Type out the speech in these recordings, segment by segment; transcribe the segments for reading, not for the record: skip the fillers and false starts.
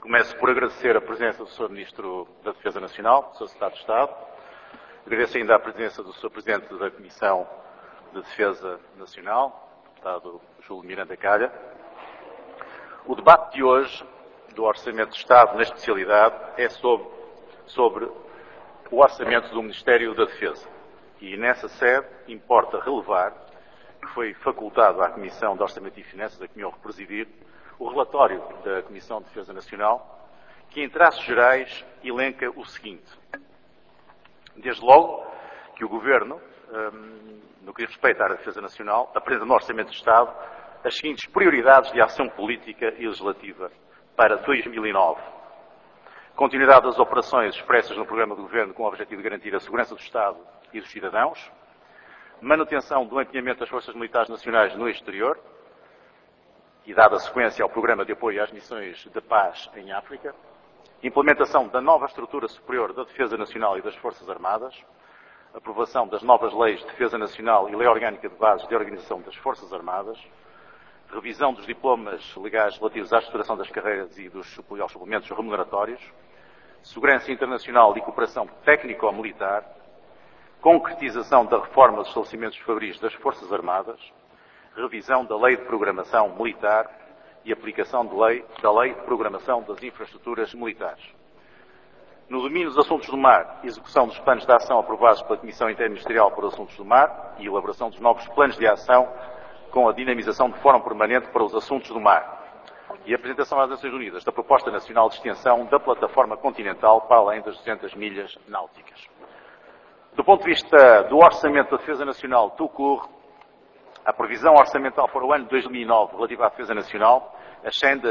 Começo por agradecer a presença do Sr. Ministro da Defesa Nacional, do Sr. Secretário de Estado. Agradeço ainda a presença do Sr. Presidente da Comissão de Defesa Nacional, Deputado Júlio Miranda Calha. O debate de hoje do Orçamento de Estado na especialidade é sobre o orçamento do Ministério da Defesa. E nessa sede importa relevar que foi facultado à Comissão de Orçamento e Finanças, a que me honro presidir, o relatório da Comissão de Defesa Nacional, que em traços gerais elenca o seguinte. Desde logo que o Governo, no que diz respeito à Defesa Nacional, apresenta no Orçamento de Estado as seguintes prioridades de ação política e legislativa para 2009. Continuidade das operações expressas no programa do Governo com o objetivo de garantir a segurança do Estado e dos cidadãos, manutenção do empenhamento das Forças Militares Nacionais no exterior, e dada a sequência ao Programa de Apoio às Missões de Paz em África, implementação da nova estrutura superior da Defesa Nacional e das Forças Armadas, aprovação das novas leis de Defesa Nacional e Lei Orgânica de Bases de Organização das Forças Armadas, revisão dos diplomas legais relativos à estruturação das carreiras e aos suplementos remuneratórios, segurança internacional e cooperação técnico-militar, concretização da reforma dos estabelecimentos fabris das Forças Armadas, revisão da Lei de Programação Militar e aplicação da Lei de Programação das Infraestruturas Militares. No domínio dos assuntos do mar, execução dos planos de ação aprovados pela Comissão Interministerial para os Assuntos do Mar e elaboração dos novos planos de ação com a dinamização de Fórum Permanente para os Assuntos do Mar e a apresentação às Nações Unidas da Proposta Nacional de Extensão da Plataforma Continental para além das 200 milhas náuticas. Do ponto de vista do Orçamento da Defesa Nacional, tout-court, a previsão orçamental para o ano de 2009 relativa à Defesa Nacional ascende a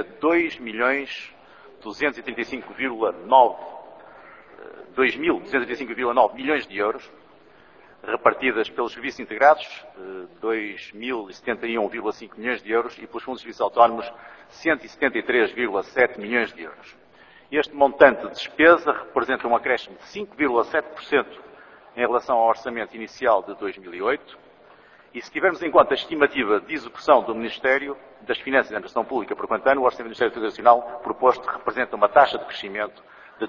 2.235,9 milhões de euros, repartidas pelos serviços integrados, 2.071,5 milhões de euros, e pelos fundos de serviços autónomos, 173,7 milhões de euros. Este montante de despesa representa um acréscimo de 5,7% em relação ao orçamento inicial de 2008, e se tivermos em conta a estimativa de execução do Ministério das Finanças e da Administração Pública por quanto ano, o Orçamento do Ministério da Defesa Nacional proposto representa uma taxa de crescimento de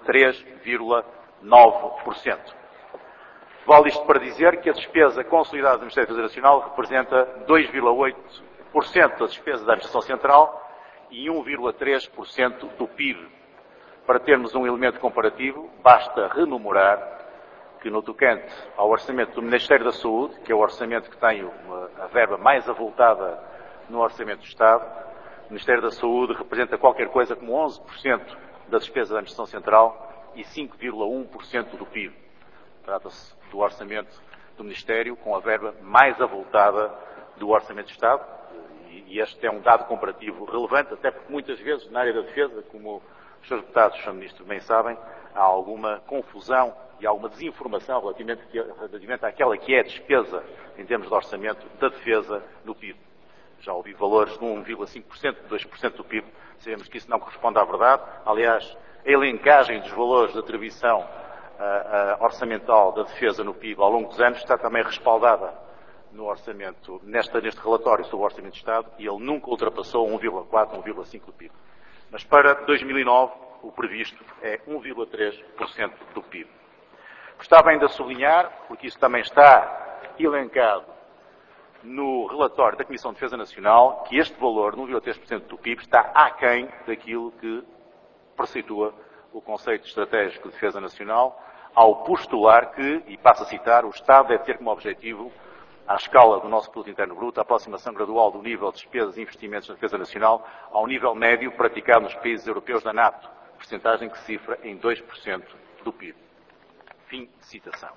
3,9%. Vale isto para dizer que a despesa consolidada do Ministério da Defesa Nacional representa 2,8% da despesa da Administração Central e 1,3% do PIB. Para termos um elemento comparativo, basta rememorar que no tocante ao orçamento do Ministério da Saúde, que é o orçamento que tem a verba mais avultada no Orçamento do Estado, o Ministério da Saúde representa qualquer coisa como 11% da despesa da Administração Central e 5,1% do PIB. Trata-se do orçamento do Ministério com a verba mais avultada do Orçamento do Estado, e este é um dado comparativo relevante, até porque muitas vezes na área da defesa, como os Srs. Deputados e Sr. Ministro bem sabem, há alguma confusão e há alguma desinformação relativamente àquela que é a despesa, em termos de orçamento, da defesa no PIB. Já ouvi valores de 1,5%, de 2% do PIB. Sabemos que isso não corresponde à verdade. Aliás, a elencagem dos valores de atribuição orçamental da defesa no PIB ao longo dos anos está também respaldada no orçamento, neste relatório sobre o Orçamento de Estado, e ele nunca ultrapassou 1,4%, 1,5% do PIB. Mas para 2009, o previsto é 1,3% do PIB. Gostava ainda de sublinhar, porque isso também está elencado no relatório da Comissão de Defesa Nacional, que este valor, 1,3% do PIB, está aquém daquilo que preceitua o conceito estratégico de defesa nacional, ao postular que, e passo a citar, o Estado deve ter como objetivo, à escala do nosso produto interno bruto, a aproximação gradual do nível de despesas e investimentos na defesa nacional ao nível médio praticado nos países europeus da NATO, percentagem que se cifra em 2% do PIB. Fim de citação.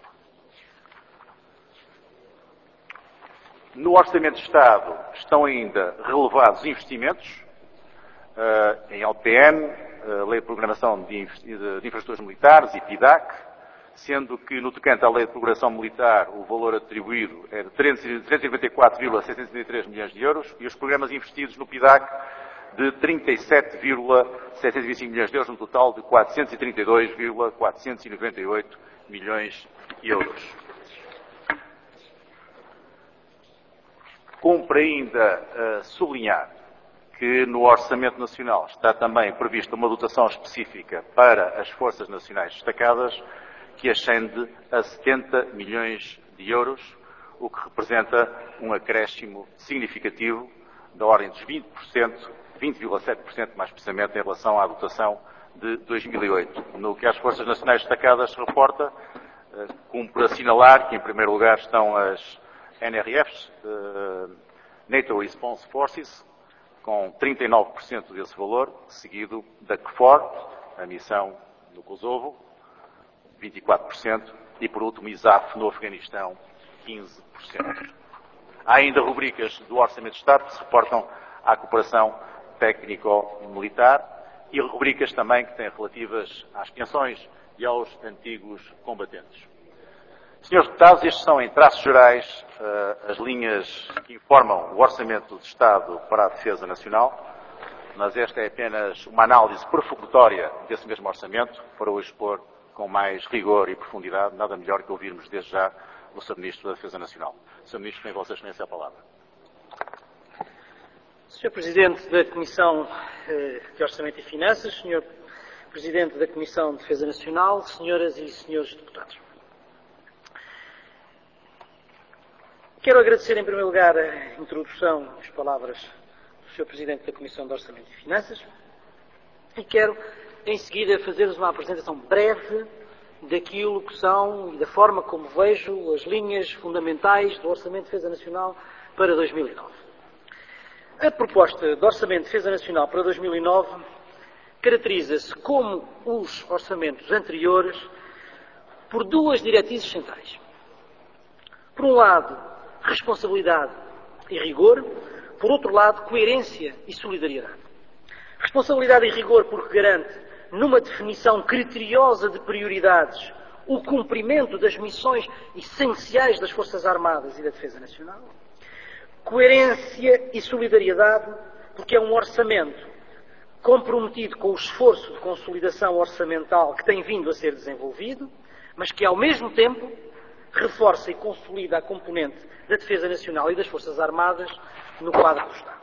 No Orçamento de Estado estão ainda relevados investimentos em LPM, Lei de Programação de Infraestruturas Militares e PIDAC, sendo que no tocante à Lei de Programação Militar o valor atribuído é de 394,603 milhões de euros e os programas investidos no PIDAC de 37,725 milhões de euros, no total de 432,498 milhões de euros. Cumpre ainda sublinhar que no Orçamento Nacional está também prevista uma dotação específica para as Forças Nacionais Destacadas, que ascende a 70 milhões de euros, o que representa um acréscimo significativo da ordem dos 20%, 20,7% mais precisamente em relação à dotação de 2008. No que as Forças Nacionais Destacadas reporta, como por assinalar que em primeiro lugar estão as NRFs, NATO Response Forces, com 39% desse valor, seguido da KFOR, a missão no Kosovo, 24%, e por último ISAF no Afeganistão, 15%. Há ainda rubricas do Orçamento de Estado que se reportam à cooperação técnico-militar e rubricas também que têm relativas às pensões e aos antigos combatentes. Senhores deputados, estes são, em traços gerais, as linhas que informam o Orçamento de Estado para a Defesa Nacional, mas esta é apenas uma análise perfunctória desse mesmo orçamento para o expor com mais rigor e profundidade, nada melhor que ouvirmos desde já o Sr. Ministro da Defesa Nacional. Sr. Ministro, tem Vossa Excelência a palavra. Sr. Presidente da Comissão de Orçamento e Finanças, Sr. Presidente da Comissão de Defesa Nacional, Senhoras e Senhores Deputados. Quero agradecer em primeiro lugar a introdução, as palavras do Sr. Presidente da Comissão de Orçamento e Finanças e quero em seguida fazer-vos uma apresentação breve daquilo que são e da forma como vejo as linhas fundamentais do Orçamento de Defesa Nacional para 2009. A proposta de Orçamento de Defesa Nacional para 2009 caracteriza-se, como os orçamentos anteriores, por duas diretrizes centrais. Por um lado, responsabilidade e rigor, por outro lado, coerência e solidariedade. Responsabilidade e rigor porque garante, numa definição criteriosa de prioridades, o cumprimento das missões essenciais das Forças Armadas e da Defesa Nacional. Coerência e solidariedade porque é um orçamento comprometido com o esforço de consolidação orçamental que tem vindo a ser desenvolvido, mas que, ao mesmo tempo, reforça e consolida a componente da Defesa Nacional e das Forças Armadas no quadro do Estado.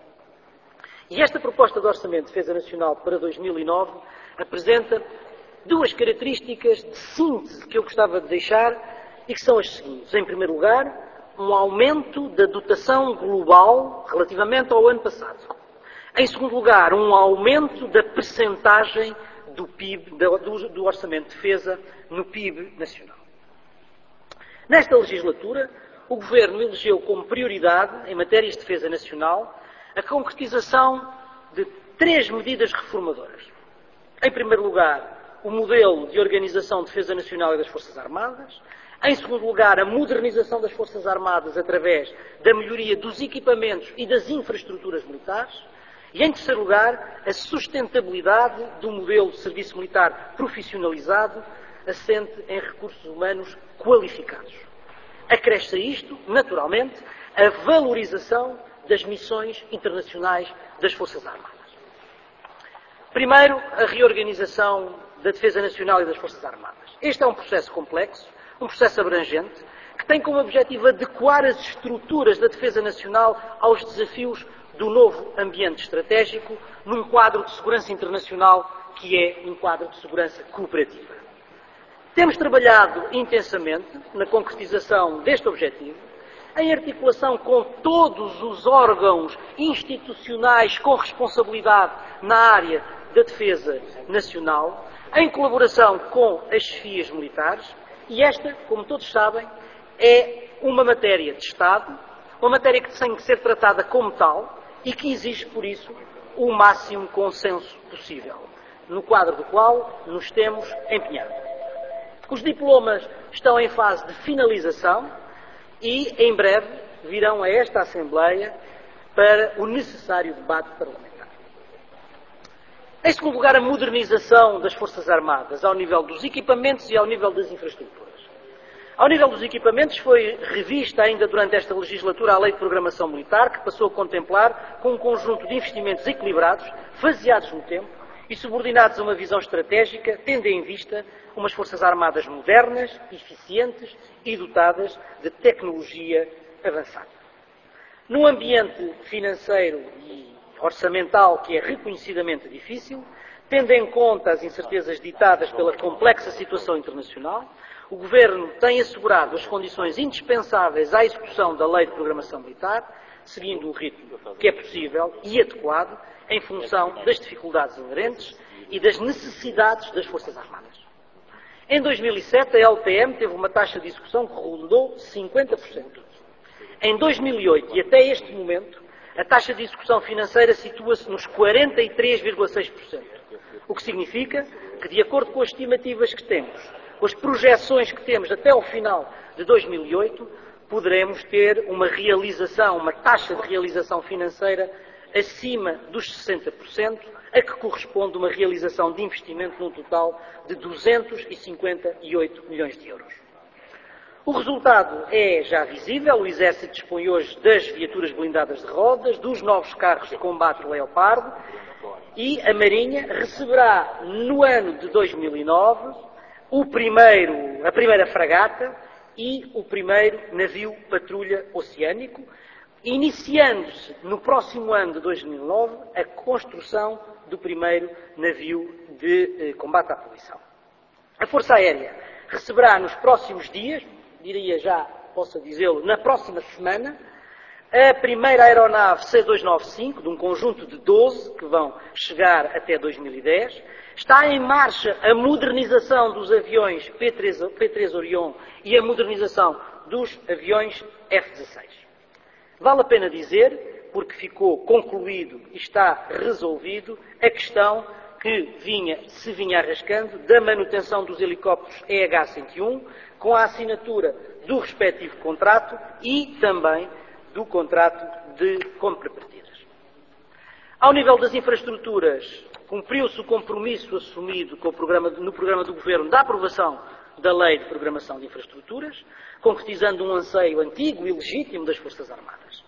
E esta proposta de Orçamento de Defesa Nacional para 2009 apresenta duas características de síntese que eu gostava de deixar e que são as seguintes. Em primeiro lugar, um aumento da dotação global relativamente ao ano passado. Em segundo lugar, um aumento da percentagem do PIB, do Orçamento de Defesa no PIB nacional. Nesta legislatura, o Governo elegeu como prioridade, em matérias de defesa nacional, a concretização de três medidas reformadoras. Em primeiro lugar, o modelo de organização de defesa nacional e das Forças Armadas. Em segundo lugar, a modernização das Forças Armadas através da melhoria dos equipamentos e das infraestruturas militares. E, em terceiro lugar, a sustentabilidade do modelo de serviço militar profissionalizado, assente em recursos humanos qualificados. Acresce a isto, naturalmente, a valorização das missões internacionais das Forças Armadas. Primeiro, a reorganização da Defesa Nacional e das Forças Armadas. Este é um processo complexo, um processo abrangente, que tem como objetivo adequar as estruturas da Defesa Nacional aos desafios do novo ambiente estratégico, num quadro de segurança internacional que é um quadro de segurança cooperativa. Temos trabalhado intensamente na concretização deste objetivo, em articulação com todos os órgãos institucionais com responsabilidade na área da defesa nacional, em colaboração com as chefias militares, e esta, como todos sabem, é uma matéria de Estado, uma matéria que tem que ser tratada como tal e que exige, por isso, o máximo consenso possível, no quadro do qual nos temos empenhado. Os diplomas estão em fase de finalização e, em breve, virão a esta Assembleia para o necessário debate parlamentar. Em segundo lugar, a modernização das Forças Armadas ao nível dos equipamentos e ao nível das infraestruturas. Ao nível dos equipamentos, foi revista ainda durante esta legislatura a Lei de Programação Militar, que passou a contemplar com um conjunto de investimentos equilibrados, faseados no tempo e subordinados a uma visão estratégica, tendo em vista umas Forças Armadas modernas, eficientes e dotadas de tecnologia avançada. Num ambiente financeiro e orçamental que é reconhecidamente difícil, tendo em conta as incertezas ditadas pela complexa situação internacional, o Governo tem assegurado as condições indispensáveis à execução da Lei de Programação Militar, seguindo o ritmo que é possível e adequado em função das dificuldades inerentes e das necessidades das Forças Armadas. Em 2007, a LPM teve uma taxa de execução que rondou 50%. Em 2008 e até este momento, a taxa de execução financeira situa-se nos 43,6%, o que significa que, de acordo com as estimativas que temos, com as projeções que temos até ao final de 2008, poderemos ter uma taxa de realização financeira acima dos 60%, a que corresponde uma realização de investimento num total de 258 milhões de euros. O resultado é já visível. O Exército dispõe hoje das viaturas blindadas de rodas, dos novos carros de combate Leopardo, e a Marinha receberá no ano de 2009 a primeira fragata e o primeiro navio patrulha oceânico, iniciando-se no próximo ano de 2009 a construção do primeiro navio de combate à poluição. A Força Aérea receberá nos próximos dias, diria já, posso dizê-lo, na próxima semana, a primeira aeronave C-295, de um conjunto de 12 que vão chegar até 2010. Está em marcha a modernização dos aviões P-3 Orion e a modernização dos aviões F-16. Vale a pena dizer, porque ficou concluído e está resolvido, a questão que se vinha arrascando da manutenção dos helicópteros EH-101, com a assinatura do respectivo contrato e também do contrato de compra partidas. Ao nível das infraestruturas, cumpriu-se o compromisso assumido no programa do Governo da aprovação da Lei de Programação de Infraestruturas, concretizando um anseio antigo e legítimo das Forças Armadas.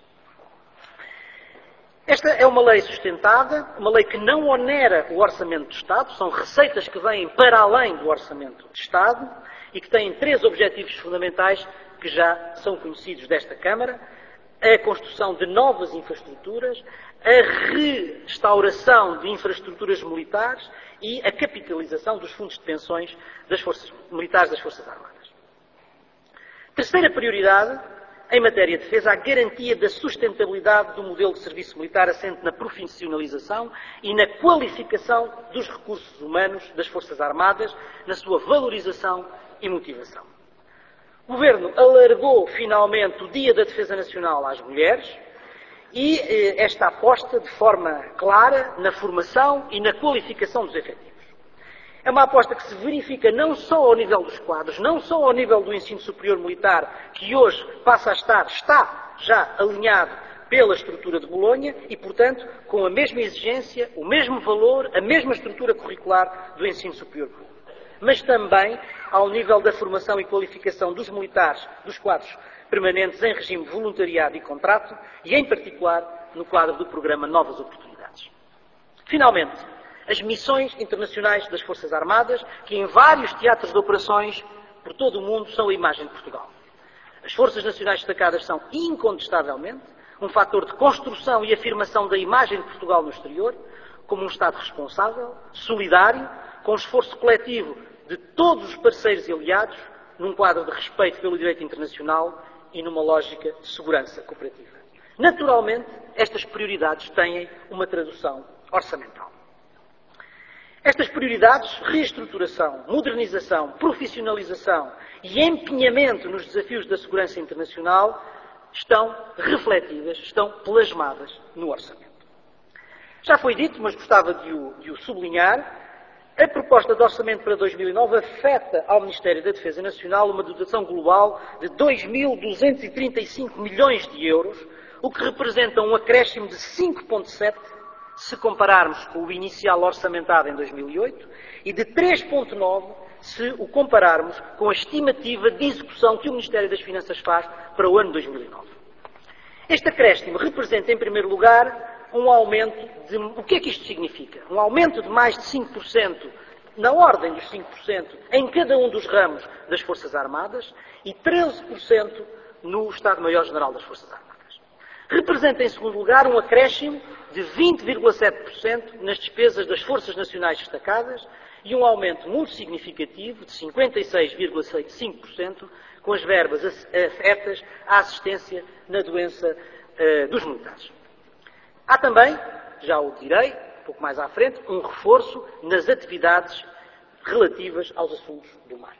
Esta é uma lei sustentada, uma lei que não onera o Orçamento de Estado, são receitas que vêm para além do Orçamento de Estado e que têm 3 objetivos fundamentais que já são conhecidos desta Câmara: a construção de novas infraestruturas, a restauração de infraestruturas militares e a capitalização dos fundos de pensões das Forças Militares das Forças Armadas. Terceira prioridade, em matéria de defesa, a garantia da sustentabilidade do modelo de serviço militar assente na profissionalização e na qualificação dos recursos humanos das Forças Armadas, na sua valorização e motivação. O Governo alargou finalmente o Dia da Defesa Nacional às mulheres e esta aposta de forma clara na formação e na qualificação dos efetivos. É uma aposta que se verifica não só ao nível dos quadros, não só ao nível do ensino superior militar, que hoje está já alinhado pela estrutura de Bolonha e, portanto, com a mesma exigência, o mesmo valor, a mesma estrutura curricular do ensino superior público. Mas também ao nível da formação e qualificação dos militares, dos quadros permanentes em regime de voluntariado e contrato e, em particular, no quadro do programa Novas Oportunidades. Finalmente, as missões internacionais das Forças Armadas, que em vários teatros de operações por todo o mundo são a imagem de Portugal. As Forças Nacionais destacadas são, incontestavelmente, um fator de construção e afirmação da imagem de Portugal no exterior, como um Estado responsável, solidário, com esforço coletivo de todos os parceiros e aliados, num quadro de respeito pelo direito internacional e numa lógica de segurança cooperativa. Naturalmente, estas prioridades têm uma tradução orçamental. Estas prioridades, reestruturação, modernização, profissionalização e empenhamento nos desafios da segurança internacional, estão refletidas, estão plasmadas no orçamento. Já foi dito, mas gostava de o sublinhar, a proposta de orçamento para 2009 afeta ao Ministério da Defesa Nacional uma dotação global de 2.235 milhões de euros, o que representa um acréscimo de 5,7% se compararmos com o inicial orçamentado em 2008 e de 3,9% se o compararmos com a estimativa de execução que o Ministério das Finanças faz para o ano 2009. Este acréscimo representa, em primeiro lugar, um aumento de... O que é que isto significa? Um aumento de mais de 5%, na ordem dos 5%, em cada um dos ramos das Forças Armadas e 13% no Estado-Maior-General das Forças Armadas. representa, em segundo lugar, um acréscimo de 20,7% nas despesas das Forças Nacionais destacadas e um aumento muito significativo de 56,5% com as verbas afetas à assistência na doença dos militares. Há também, já o direi, um pouco mais à frente, um reforço nas atividades relativas aos assuntos do mar.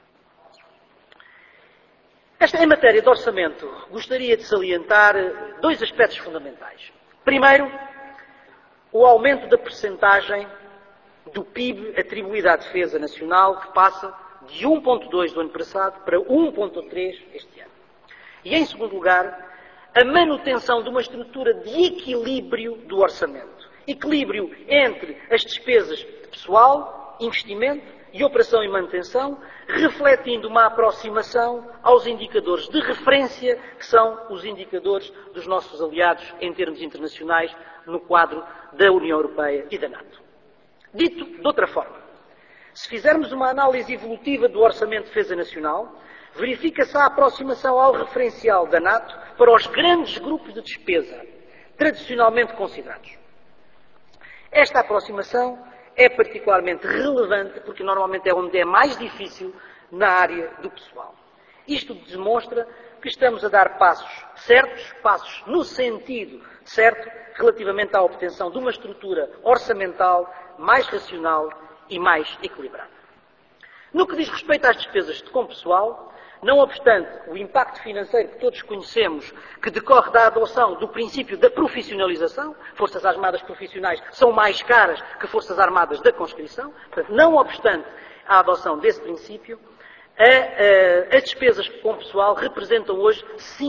Em matéria de orçamento, gostaria de salientar dois aspectos fundamentais. Primeiro, o aumento da percentagem do PIB atribuída à defesa nacional, que passa de 1,2% do ano passado para 1,3% este ano. E, em segundo lugar, a manutenção de uma estrutura de equilíbrio do orçamento. Equilíbrio entre as despesas de pessoal, investimento e operação e manutenção, refletindo uma aproximação aos indicadores de referência, que são os indicadores dos nossos aliados em termos internacionais no quadro da União Europeia e da NATO. Dito de outra forma, se fizermos uma análise evolutiva do Orçamento de Defesa Nacional, verifica-se a aproximação ao referencial da NATO para os grandes grupos de despesa, tradicionalmente considerados. Esta aproximação é particularmente relevante porque normalmente é onde é mais difícil na área do pessoal. Isto demonstra que estamos a dar passos certos, passos no sentido certo, relativamente à obtenção de uma estrutura orçamental mais racional e mais equilibrada. No que diz respeito às despesas com pessoal, não obstante o impacto financeiro que todos conhecemos, que decorre da adoção do princípio da profissionalização, Forças Armadas profissionais são mais caras que Forças Armadas da conscrição, portanto, não obstante a adoção desse princípio, as despesas com pessoal representam hoje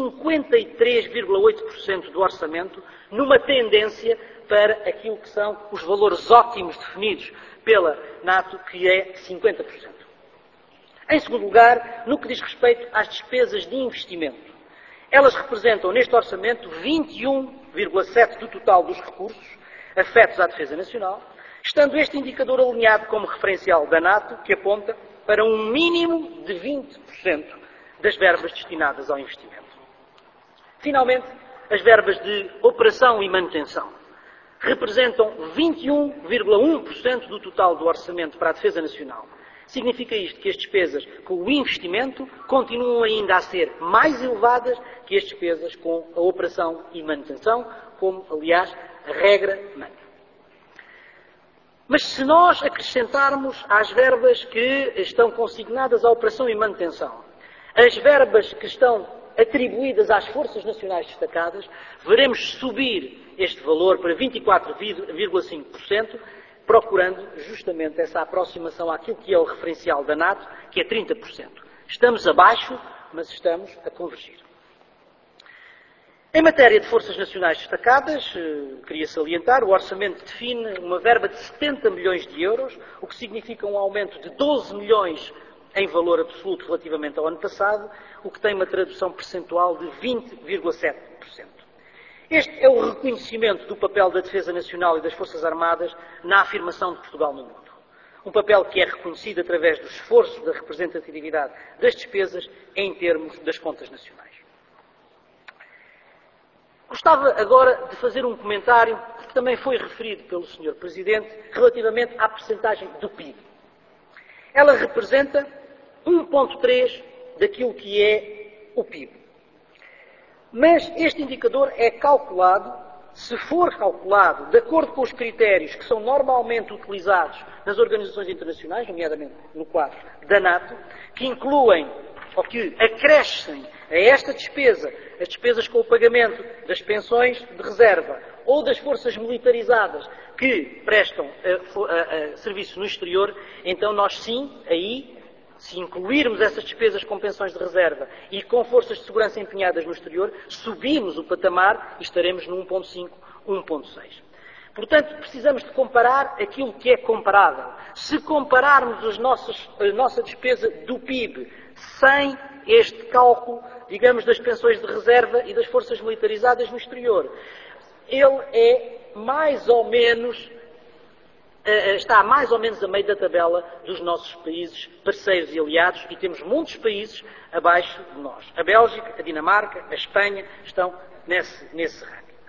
53,8% do orçamento, numa tendência para aquilo que são os valores ótimos definidos pela NATO, que é 50%. Em segundo lugar, no que diz respeito às despesas de investimento, elas representam neste orçamento 21,7% do total dos recursos afetos à defesa nacional, estando este indicador alinhado como referencial da NATO, que aponta para um mínimo de 20% das verbas destinadas ao investimento. Finalmente, as verbas de operação e manutenção representam 21,1% do total do orçamento para a defesa nacional. Significa isto que as despesas com o investimento continuam ainda a ser mais elevadas que as despesas com a operação e manutenção, como, aliás, a regra manda. Mas se nós acrescentarmos às verbas que estão consignadas à operação e manutenção, as verbas que estão atribuídas às Forças Nacionais destacadas, veremos subir este valor para 24,5%, procurando justamente essa aproximação àquilo que é o referencial da NATO, que é 30%. Estamos abaixo, mas estamos a convergir. Em matéria de Forças Nacionais destacadas, queria salientar, o Orçamento define uma verba de 70 milhões de euros, o que significa um aumento de 12 milhões em valor absoluto relativamente ao ano passado, o que tem uma tradução percentual de 20,7%. Este é o reconhecimento do papel da Defesa Nacional e das Forças Armadas na afirmação de Portugal no mundo. Um papel que é reconhecido através do esforço da representatividade das despesas em termos das contas nacionais. Gostava agora de fazer um comentário que também foi referido pelo Sr. Presidente relativamente à percentagem do PIB. Ela representa 1,3% daquilo que é o PIB. Mas este indicador é calculado, se for calculado, de acordo com os critérios que são normalmente utilizados nas organizações internacionais, nomeadamente no quadro da NATO, que incluem, ou que acrescem a esta despesa, as despesas com o pagamento das pensões de reserva ou das forças militarizadas que prestam serviço no exterior, então nós sim, aí, se incluirmos essas despesas com pensões de reserva e com forças de segurança empenhadas no exterior, subimos o patamar e estaremos no 1,5, 1,6. Portanto, precisamos de comparar aquilo que é comparável. Se compararmos a nossa despesa do PIB sem este cálculo, digamos, das pensões de reserva e das forças militarizadas no exterior, ele é mais ou menos está mais ou menos a meio da tabela dos nossos países parceiros e aliados e temos muitos países abaixo de nós. A Bélgica, a Dinamarca, a Espanha estão nesse ranking.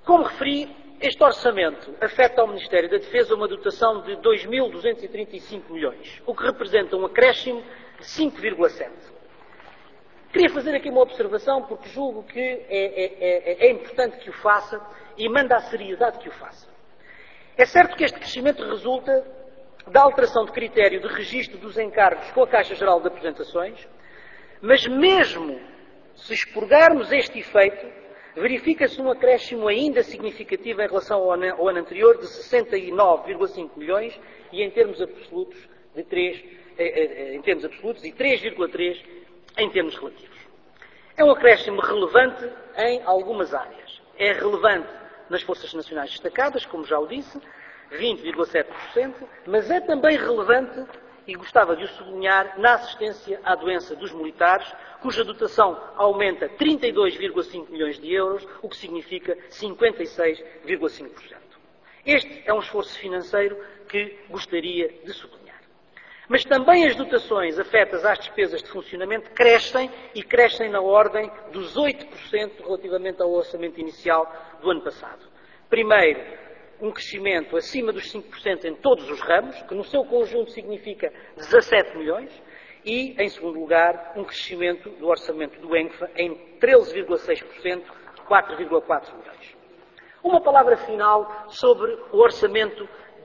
Como referi, este orçamento afeta ao Ministério da Defesa uma dotação de 2.235 milhões, o que representa um acréscimo de 5,7. Queria fazer aqui uma observação, porque julgo que é importante que o faça e manda a seriedade que o faça. É certo que este crescimento resulta da alteração de critério de registro dos encargos com a Caixa Geral de Apresentações, mas mesmo se expurgarmos este efeito, verifica-se um acréscimo ainda significativo em relação ao ano anterior de 69,5 milhões e em termos absolutos e 3,3 em termos relativos. É um acréscimo relevante em algumas áreas. É relevante nas Forças Nacionais Destacadas, como já o disse, 20,7%, mas é também relevante, e gostava de o sublinhar, na assistência à doença dos militares, cuja dotação aumenta 32,5 milhões de euros, o que significa 56,5%. Este é um esforço financeiro que gostaria de sublinhar. Mas também as dotações afetas às despesas de funcionamento crescem, e crescem na ordem dos 8% relativamente ao orçamento inicial do ano passado. Primeiro, um crescimento acima dos 5% em todos os ramos, que no seu conjunto significa 17 milhões, e, em segundo lugar, um crescimento do orçamento do ENCFA em 13,6%, 4,4 milhões. Uma palavra final sobre o orçamento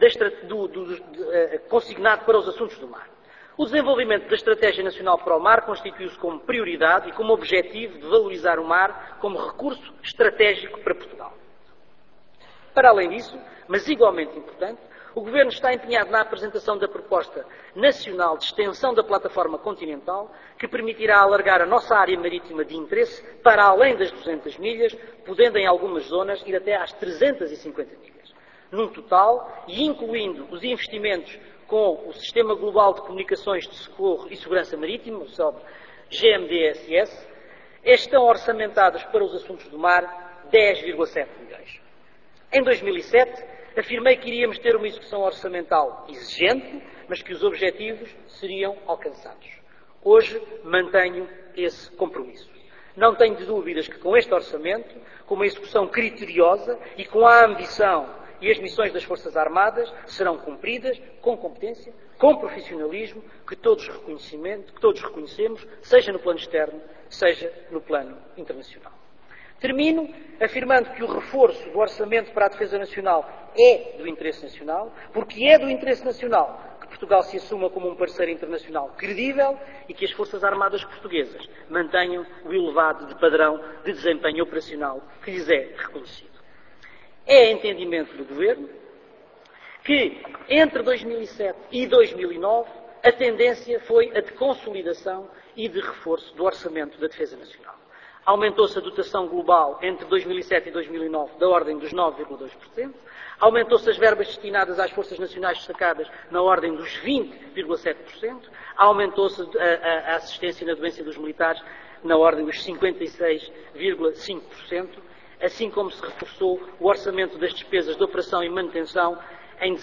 consignado para os assuntos do mar. O desenvolvimento da Estratégia Nacional para o Mar constituiu-se como prioridade e como objetivo de valorizar o mar como recurso estratégico para Portugal. Para além disso, mas igualmente importante, o Governo está empenhado na apresentação da proposta nacional de extensão da plataforma continental, que permitirá alargar a nossa área marítima de interesse para além das 200 milhas, podendo em algumas zonas ir até às 350 milhas. Num total, e incluindo os investimentos com o Sistema Global de Comunicações de Socorro e Segurança Marítima, o SOB GMDSS, estão orçamentados para os assuntos do mar 10,7 milhões. Em 2007, afirmei que iríamos ter uma execução orçamental exigente, mas que os objetivos seriam alcançados. Hoje mantenho esse compromisso. Não tenho dúvidas que com este orçamento, com uma execução criteriosa e com a ambição e as missões das Forças Armadas serão cumpridas com competência, com profissionalismo, que todos reconhecemos, seja no plano externo, seja no plano internacional. Termino afirmando que o reforço do orçamento para a defesa nacional é do interesse nacional, porque é do interesse nacional que Portugal se assuma como um parceiro internacional credível e que as Forças Armadas portuguesas mantenham o elevado padrão de desempenho operacional que lhes é reconhecido. É entendimento do Governo que, entre 2007 e 2009, a tendência foi a de consolidação e de reforço do orçamento da defesa nacional. Aumentou-se a dotação global entre 2007 e 2009 da ordem dos 9,2%, aumentou-se as verbas destinadas às Forças Nacionais Destacadas na ordem dos 20,7%, aumentou-se a assistência na doença dos militares na ordem dos 56,5%, assim como se reforçou o orçamento das despesas de operação e manutenção em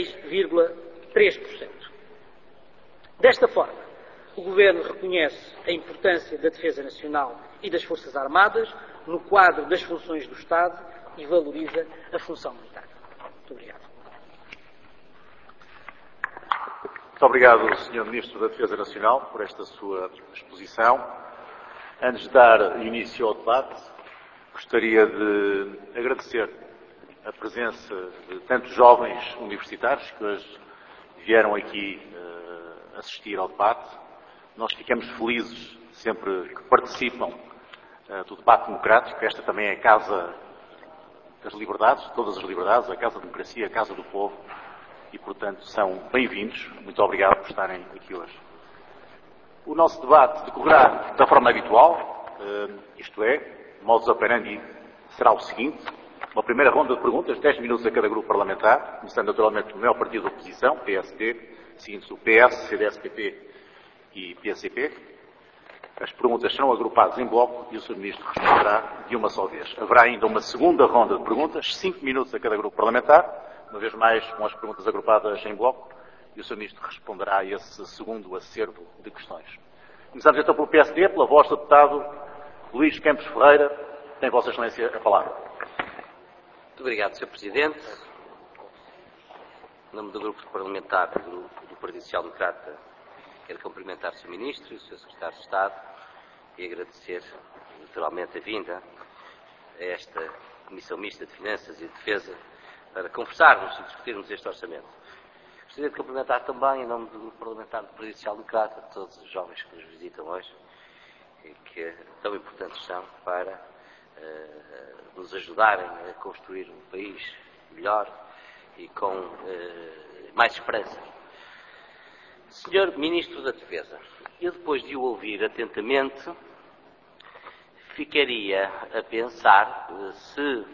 16,3%. Desta forma, o Governo reconhece a importância da defesa nacional e das Forças Armadas no quadro das funções do Estado e valoriza a função militar. Muito obrigado. Muito obrigado, Sr. Ministro da Defesa Nacional, por esta sua exposição. Antes de dar início ao debate, gostaria de agradecer a presença de tantos jovens universitários que hoje vieram aqui assistir ao debate. Nós ficamos felizes sempre que participam do debate democrático. Esta também é a Casa das Liberdades, todas as liberdades, a Casa da Democracia, a Casa do Povo, e, portanto, são bem-vindos. Muito obrigado por estarem aqui hoje. O nosso debate decorrerá da forma habitual, isto é, modus operandi será o seguinte: uma primeira ronda de perguntas, 10 minutos a cada grupo parlamentar, começando naturalmente pelo maior partido da oposição, PSD, seguindo-se o PS, CDS-PP e PCP. As perguntas serão agrupadas em bloco e o Sr. Ministro responderá de uma só vez. Haverá ainda uma segunda ronda de perguntas, 5 minutos a cada grupo parlamentar, uma vez mais com as perguntas agrupadas em bloco, e o Sr. Ministro responderá a esse segundo acervo de questões. Começamos então pelo PSD, pela voz do deputado Luís Campos Ferreira. Tem Vossa Excelência a palavra. Muito obrigado, Sr. Presidente. Em nome do Grupo Parlamentar do Partido Social Democrata, quero cumprimentar o Sr. Ministro e o Sr. Secretário de Estado e agradecer, naturalmente, a vinda a esta Comissão Mista de Finanças e Defesa para conversarmos e discutirmos este orçamento. Gostaria de cumprimentar também, em nome do Grupo Parlamentar do Partido Social Democrata, todos os jovens que nos visitam hoje e que tão importantes são para nos ajudarem a construir um país melhor e com mais esperança. Senhor Ministro da Defesa, eu depois de o ouvir atentamente, ficaria a pensar se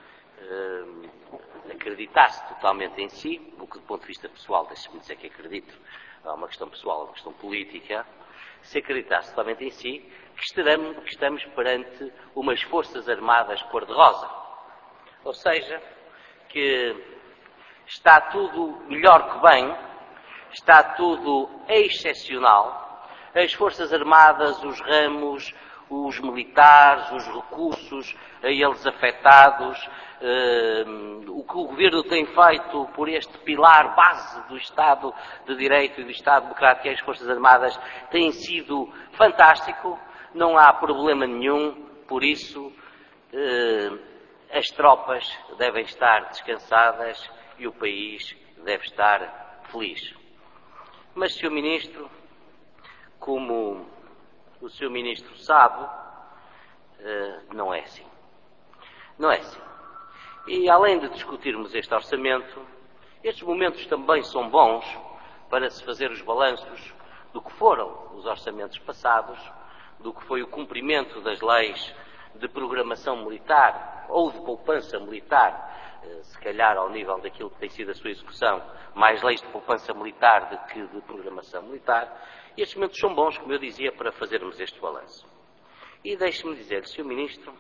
acreditasse totalmente em si, o que do ponto de vista pessoal, deixe-me dizer que acredito, é uma questão pessoal, é uma questão política, se acreditasse totalmente em si, que estamos perante umas Forças Armadas cor-de-rosa. Ou seja, que está tudo melhor que bem, está tudo excepcional, as Forças Armadas, os ramos, os militares, os recursos a eles afetados, o que o Governo tem feito por este pilar base do Estado de Direito e do Estado Democrático e as Forças Armadas tem sido fantástico, não há problema nenhum, por isso as tropas devem estar descansadas e o país deve estar feliz. Mas, Sr. Ministro, como o Sr. Ministro sabe, não é assim. Não é assim. E além de discutirmos este orçamento, estes momentos também são bons para se fazer os balanços do que foram os orçamentos passados, do que foi o cumprimento das leis de programação militar ou de poupança militar, se calhar ao nível daquilo que tem sido a sua execução, mais leis de poupança militar do que de programação militar. E estes momentos são bons, como eu dizia, para fazermos este balanço. E deixe-me dizer, Sr. Ministro,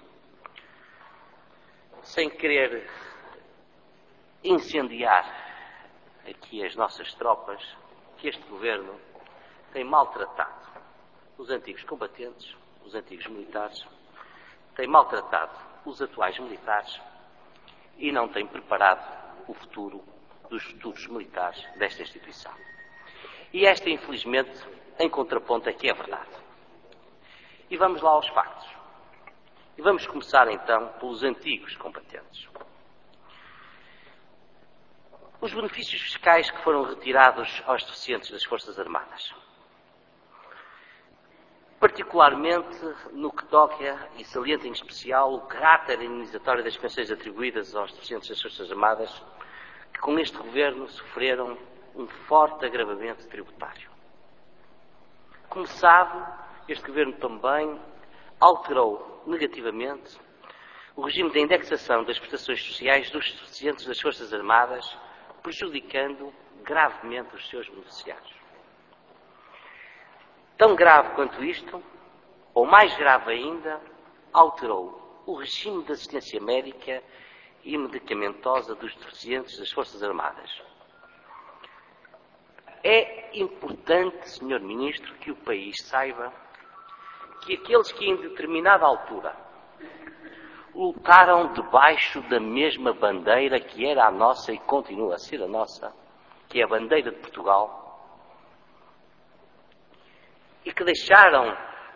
sem querer incendiar aqui as nossas tropas, que este Governo tem maltratado os antigos combatentes, os antigos militares, tem maltratado os atuais militares e não tem preparado o futuro dos futuros militares desta instituição. E esta, infelizmente, em contraponto é que é verdade. E vamos lá aos factos. E vamos começar então pelos antigos combatentes. Os benefícios fiscais que foram retirados aos deficientes das Forças Armadas. Particularmente no que toca, e salienta em especial, o caráter indenizatório das pensões atribuídas aos deficientes das Forças Armadas, que com este Governo sofreram um forte agravamento tributário. Como sabe, este Governo também alterou negativamente o regime de indexação das prestações sociais dos deficientes das Forças Armadas, prejudicando gravemente os seus beneficiários. Tão grave quanto isto, ou mais grave ainda, alterou o regime de assistência médica e medicamentosa dos deficientes das Forças Armadas. É importante, Sr. Ministro, que o país saiba que aqueles que em determinada altura lutaram debaixo da mesma bandeira que era a nossa e continua a ser a nossa, que é a bandeira de Portugal, e que deixaram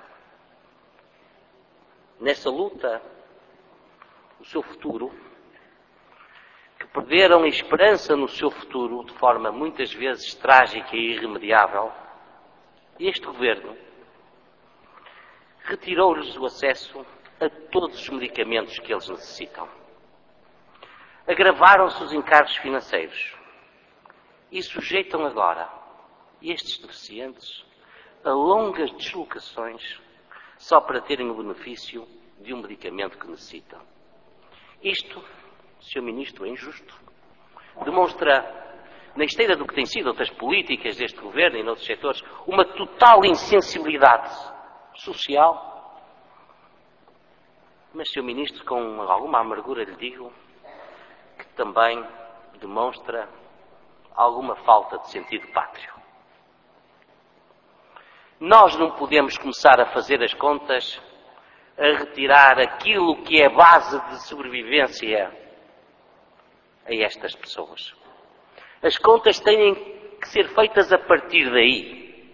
nessa luta o seu futuro, que perderam a esperança no seu futuro de forma muitas vezes trágica e irremediável, este Governo retirou-lhes o acesso a todos os medicamentos que eles necessitam. Agravaram-se os encargos financeiros e sujeitam agora estes deficientes a longas deslocações só para terem o benefício de um medicamento que necessitam. Isto, Sr. Ministro, é injusto. Demonstra, na esteira do que tem sido outras políticas deste Governo e noutros setores, uma total insensibilidade social. Mas, Sr. Ministro, com alguma amargura lhe digo que também demonstra alguma falta de sentido pátrio. Nós não podemos começar a fazer as contas, a retirar aquilo que é base de sobrevivência a estas pessoas. As contas têm que ser feitas a partir daí.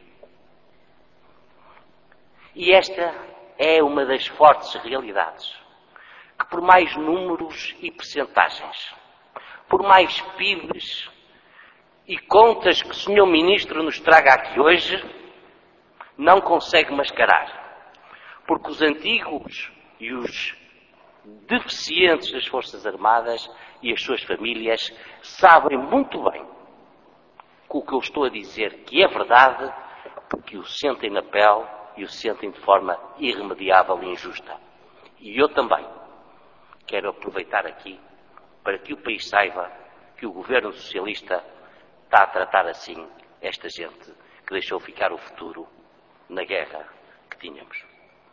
E esta é uma das fortes realidades, que por mais números e percentagens, por mais PIBs e contas que o Sr. Ministro nos traga aqui hoje, não consegue mascarar. Porque os antigos e os deficientes das Forças Armadas e as suas famílias sabem muito bem que o que eu estou a dizer que é verdade, porque o sentem na pele e o sentem de forma irremediável e injusta. E eu também quero aproveitar aqui para que o país saiba que o governo socialista está a tratar assim esta gente que deixou ficar o futuro na guerra que tínhamos.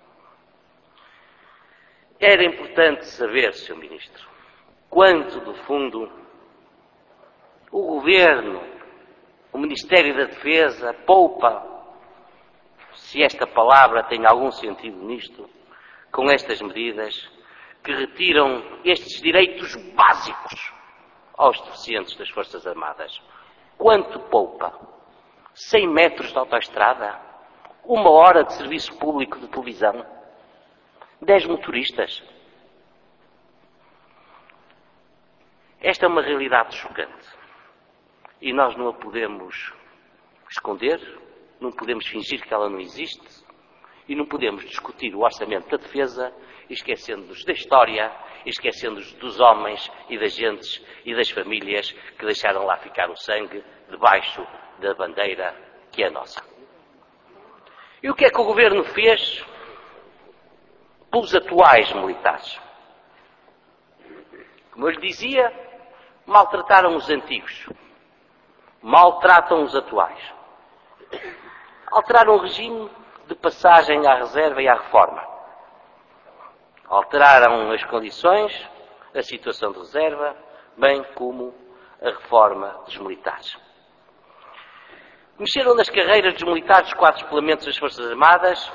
Era importante saber, Sr. Ministro, quanto, do fundo, o Governo, o Ministério da Defesa, poupa, se esta palavra tem algum sentido nisto, com estas medidas que retiram estes direitos básicos aos deficientes das Forças Armadas. Quanto poupa? 100 metros de autoestrada? 1 hora de serviço público de televisão? 10 motoristas? Esta é uma realidade chocante. E nós não a podemos esconder, não podemos fingir que ela não existe, e não podemos discutir o orçamento da defesa esquecendo-nos da história, esquecendo-nos dos homens e das gentes e das famílias que deixaram lá ficar o sangue debaixo da bandeira que é nossa. E o que é que o Governo fez pelos atuais militares? Como eu lhe dizia, maltrataram os antigos, maltratam os atuais. Alteraram o regime de passagem à reserva e à reforma. Alteraram as condições, a situação de reserva, bem como a reforma dos militares. Mexeram nas carreiras dos militares dos 4 suplementos das Forças Armadas,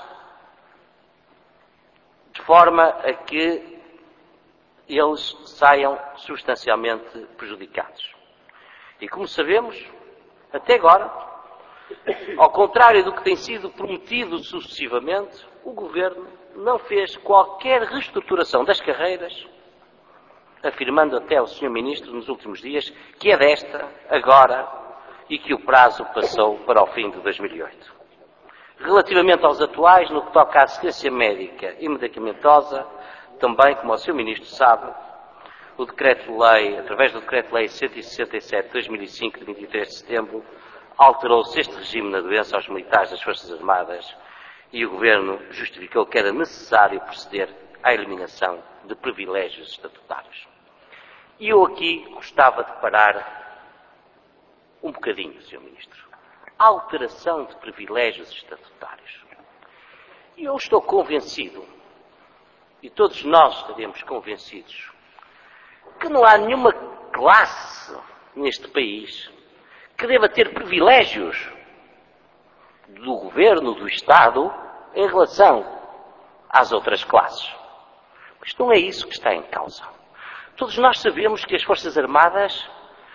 de forma a que eles saiam substancialmente prejudicados. E como sabemos, até agora, ao contrário do que tem sido prometido sucessivamente, o Governo não fez qualquer reestruturação das carreiras, afirmando até o Sr. Ministro nos últimos dias que é desta, agora, e que o prazo passou para o fim de 2008. Relativamente aos atuais, no que toca à assistência médica e medicamentosa, também, como o Sr. Ministro sabe, o Decreto-Lei, através do Decreto-Lei 167 de 2005, de 23 de setembro, alterou-se este regime na doença aos militares das Forças Armadas e o Governo justificou que era necessário proceder à eliminação de privilégios estatutários. E eu aqui gostava de parar um bocadinho, Sr. Ministro. Alteração de privilégios estatutários. E eu estou convencido, e todos nós estaremos convencidos, que não há nenhuma classe neste país que deva ter privilégios do Governo, do Estado, em relação às outras classes. Mas não é isso que está em causa. Todos nós sabemos que as Forças Armadas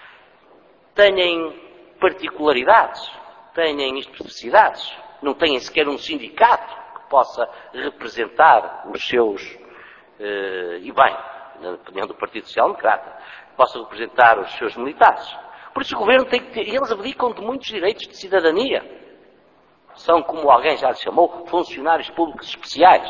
têm particularidades, têm especificidades, não têm sequer um sindicato que possa representar os seus, e bem, na opinião do Partido Social Democrata, possa representar os seus militares. Por isso o Governo tem que ter, e eles abdicam de muitos direitos de cidadania. São, como alguém já lhe chamou, funcionários públicos especiais.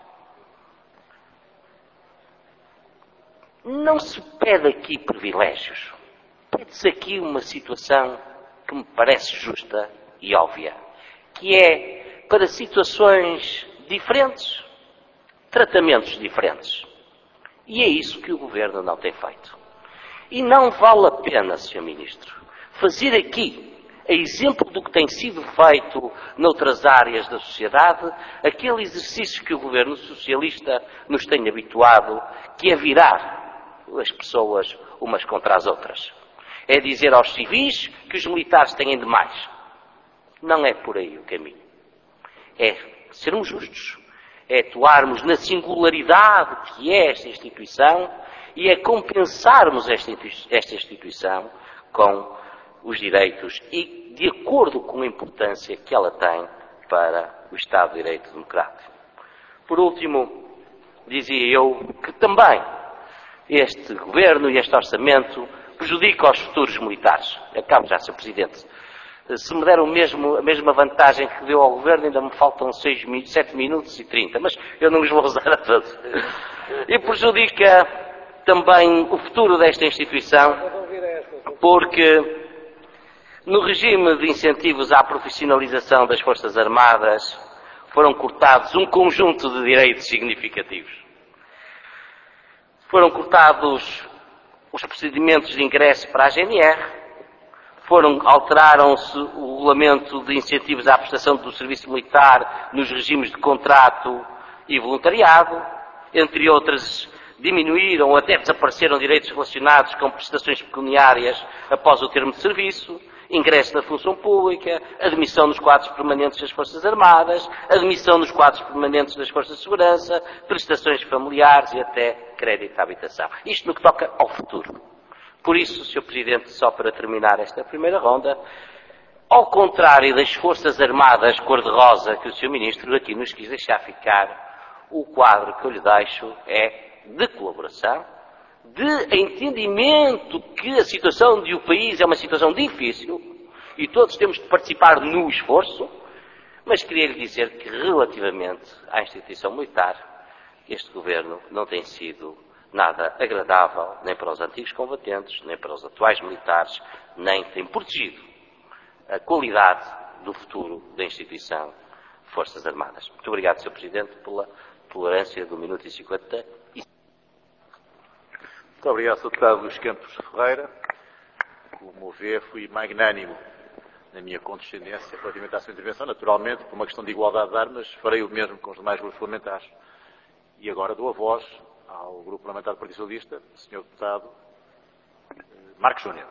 Não se pede aqui privilégios. Pede-se aqui uma situação que me parece justa e óbvia, que é, para situações diferentes, tratamentos diferentes. E é isso que o Governo não tem feito. E não vale a pena, Sr. Ministro, fazer aqui, a exemplo do que tem sido feito noutras áreas da sociedade, aquele exercício que o Governo Socialista nos tem habituado, que é virar as pessoas umas contra as outras. É dizer aos civis que os militares têm demais. Não é por aí o caminho. É sermos justos, é atuarmos na singularidade que é esta instituição e é compensarmos esta instituição com os direitos e de acordo com a importância que ela tem para o Estado de Direito Democrático. Por último, dizia eu que também este Governo e este Orçamento prejudica os futuros militares. Acabo já, Sr. Presidente. Se me deram a mesma vantagem que deu ao Governo, ainda me faltam 7 minutos e 30, mas eu não os vou usar a todos. E prejudica também o futuro desta instituição, porque no regime de incentivos à profissionalização das Forças Armadas foram cortados um conjunto de direitos significativos. Foram cortados os procedimentos de ingresso para a GNR, alteraram-se o regulamento de incentivos à prestação do serviço militar nos regimes de contrato e voluntariado, entre outras, diminuíram ou até desapareceram direitos relacionados com prestações pecuniárias após o termo de serviço, ingresso na função pública, admissão nos quadros permanentes das Forças Armadas, admissão nos quadros permanentes das Forças de Segurança, prestações familiares e até crédito à habitação. Isto no que toca ao futuro. Por isso, Sr. Presidente, só para terminar esta primeira ronda, ao contrário das Forças Armadas cor-de-rosa que o Sr. Ministro aqui nos quis deixar ficar, o quadro que eu lhe deixo é de colaboração, de entendimento que a situação do país é uma situação difícil e todos temos de participar no esforço, mas queria lhe dizer que relativamente à instituição militar, este Governo não tem sido nada agradável, nem para os antigos combatentes, nem para os atuais militares, nem tem protegido a qualidade do futuro da instituição Forças Armadas. Muito obrigado, Sr. Presidente, pela tolerância do minuto e 50. Muito obrigado, Sr. Deputado Luís Campos Ferreira. Como vê, fui magnânimo na minha condescendência relativamente à sua intervenção. Naturalmente, por uma questão de igualdade de armas, farei o mesmo com os demais grupos parlamentares. E agora dou a voz ao Grupo Parlamentar do Partido Socialista, Sr. Deputado Marcos Júnior.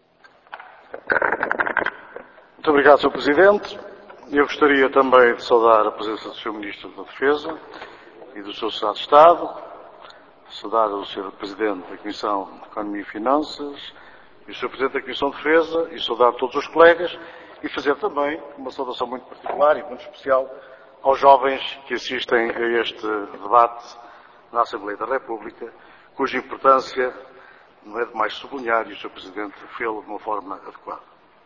Muito obrigado, Sr. Presidente. Eu gostaria também de saudar a presença do Sr. Ministro da Defesa e do Sr. Secretário de Estado, saudar o Sr. Presidente da Comissão de Economia e Finanças e o Sr. Presidente da Comissão de Defesa e saudar todos os colegas e fazer também uma saudação muito particular e muito especial aos jovens que assistem a este debate na Assembleia da República, cuja importância não é demais sublinhar e o Sr. Presidente fê-lo de uma forma adequada.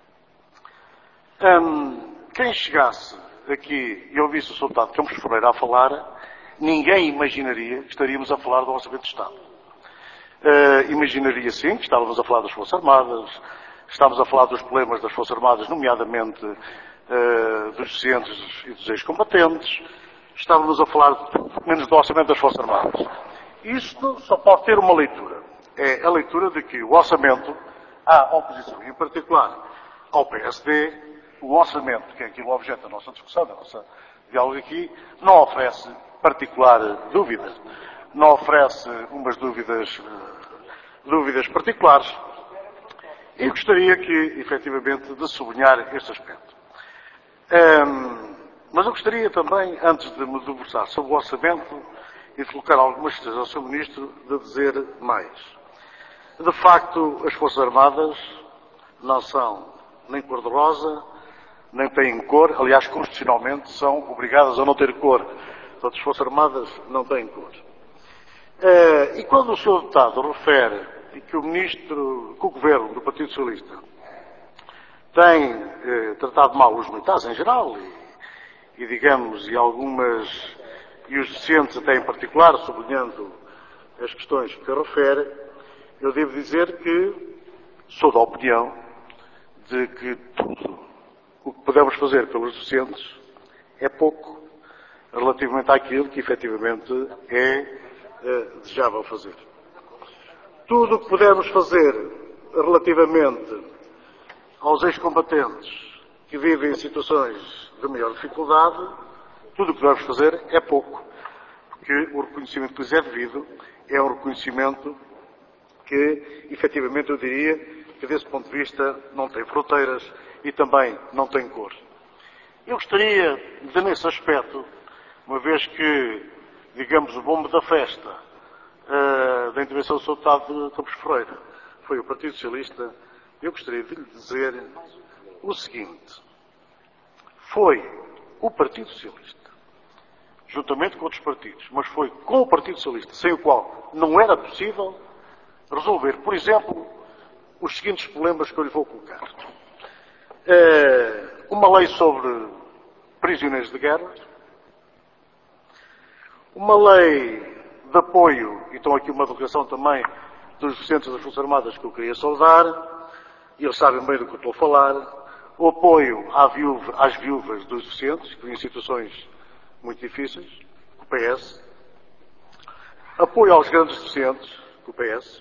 Quem chegasse aqui e ouvisse o Sr. Deputado Campos Ferreira a falar, ninguém imaginaria que estaríamos a falar do Orçamento de Estado. Imaginaria sim que estávamos a falar das Forças Armadas, estávamos a falar dos problemas das Forças Armadas, nomeadamente dos docentes e dos ex-combatentes, estávamos a falar menos do Orçamento das Forças Armadas. Isto só pode ter uma leitura. É a leitura de que o Orçamento, à oposição, em particular ao PSD, o Orçamento, que é aquilo objeto da nossa discussão, da nossa diálogo aqui, não oferece particular dúvida. Não oferece umas dúvidas particulares. E gostaria que, efetivamente, de sublinhar este aspecto. Mas eu gostaria também, antes de me debruçar sobre o orçamento e de colocar algumas questões ao Sr. Ministro, de dizer mais. De facto, as Forças Armadas não são nem cor-de-rosa, nem têm cor. Aliás, constitucionalmente, são obrigadas a não ter cor. Portanto, as Forças Armadas não têm cor. E quando o Sr. Deputado refere que o Governo do Partido Socialista tem tratado mal os militares em geral e digamos, e os docentes até em particular, sublinhando as questões que refere, eu devo dizer que sou da opinião de que tudo o que podemos fazer pelos docentes é pouco relativamente àquilo que efetivamente é desejável fazer. Tudo o que pudermos fazer relativamente aos ex-combatentes que vivem em situações de maior dificuldade, tudo o que devemos fazer é pouco, porque o reconhecimento que lhes é devido é um reconhecimento que, efetivamente, eu diria que, desse ponto de vista, não tem fronteiras e também não tem cor. Eu gostaria de, nesse aspecto, uma vez que, digamos, o bombo da festa da intervenção do Sr. Deputado Campos Ferreira. Foi o Partido Socialista. Eu gostaria de lhe dizer o seguinte. Foi o Partido Socialista, juntamente com outros partidos, mas foi com o Partido Socialista, sem o qual não era possível resolver, por exemplo, os seguintes problemas que eu lhe vou colocar. Uma lei sobre prisioneiros de guerra, uma lei de apoio, e estão aqui uma declaração também dos docentes das Forças Armadas que eu queria saudar, e eles sabem bem do que eu estou a falar, o apoio às viúvas dos docentes, que em situações muito difíceis, com o PS, apoio aos grandes docentes, com o PS,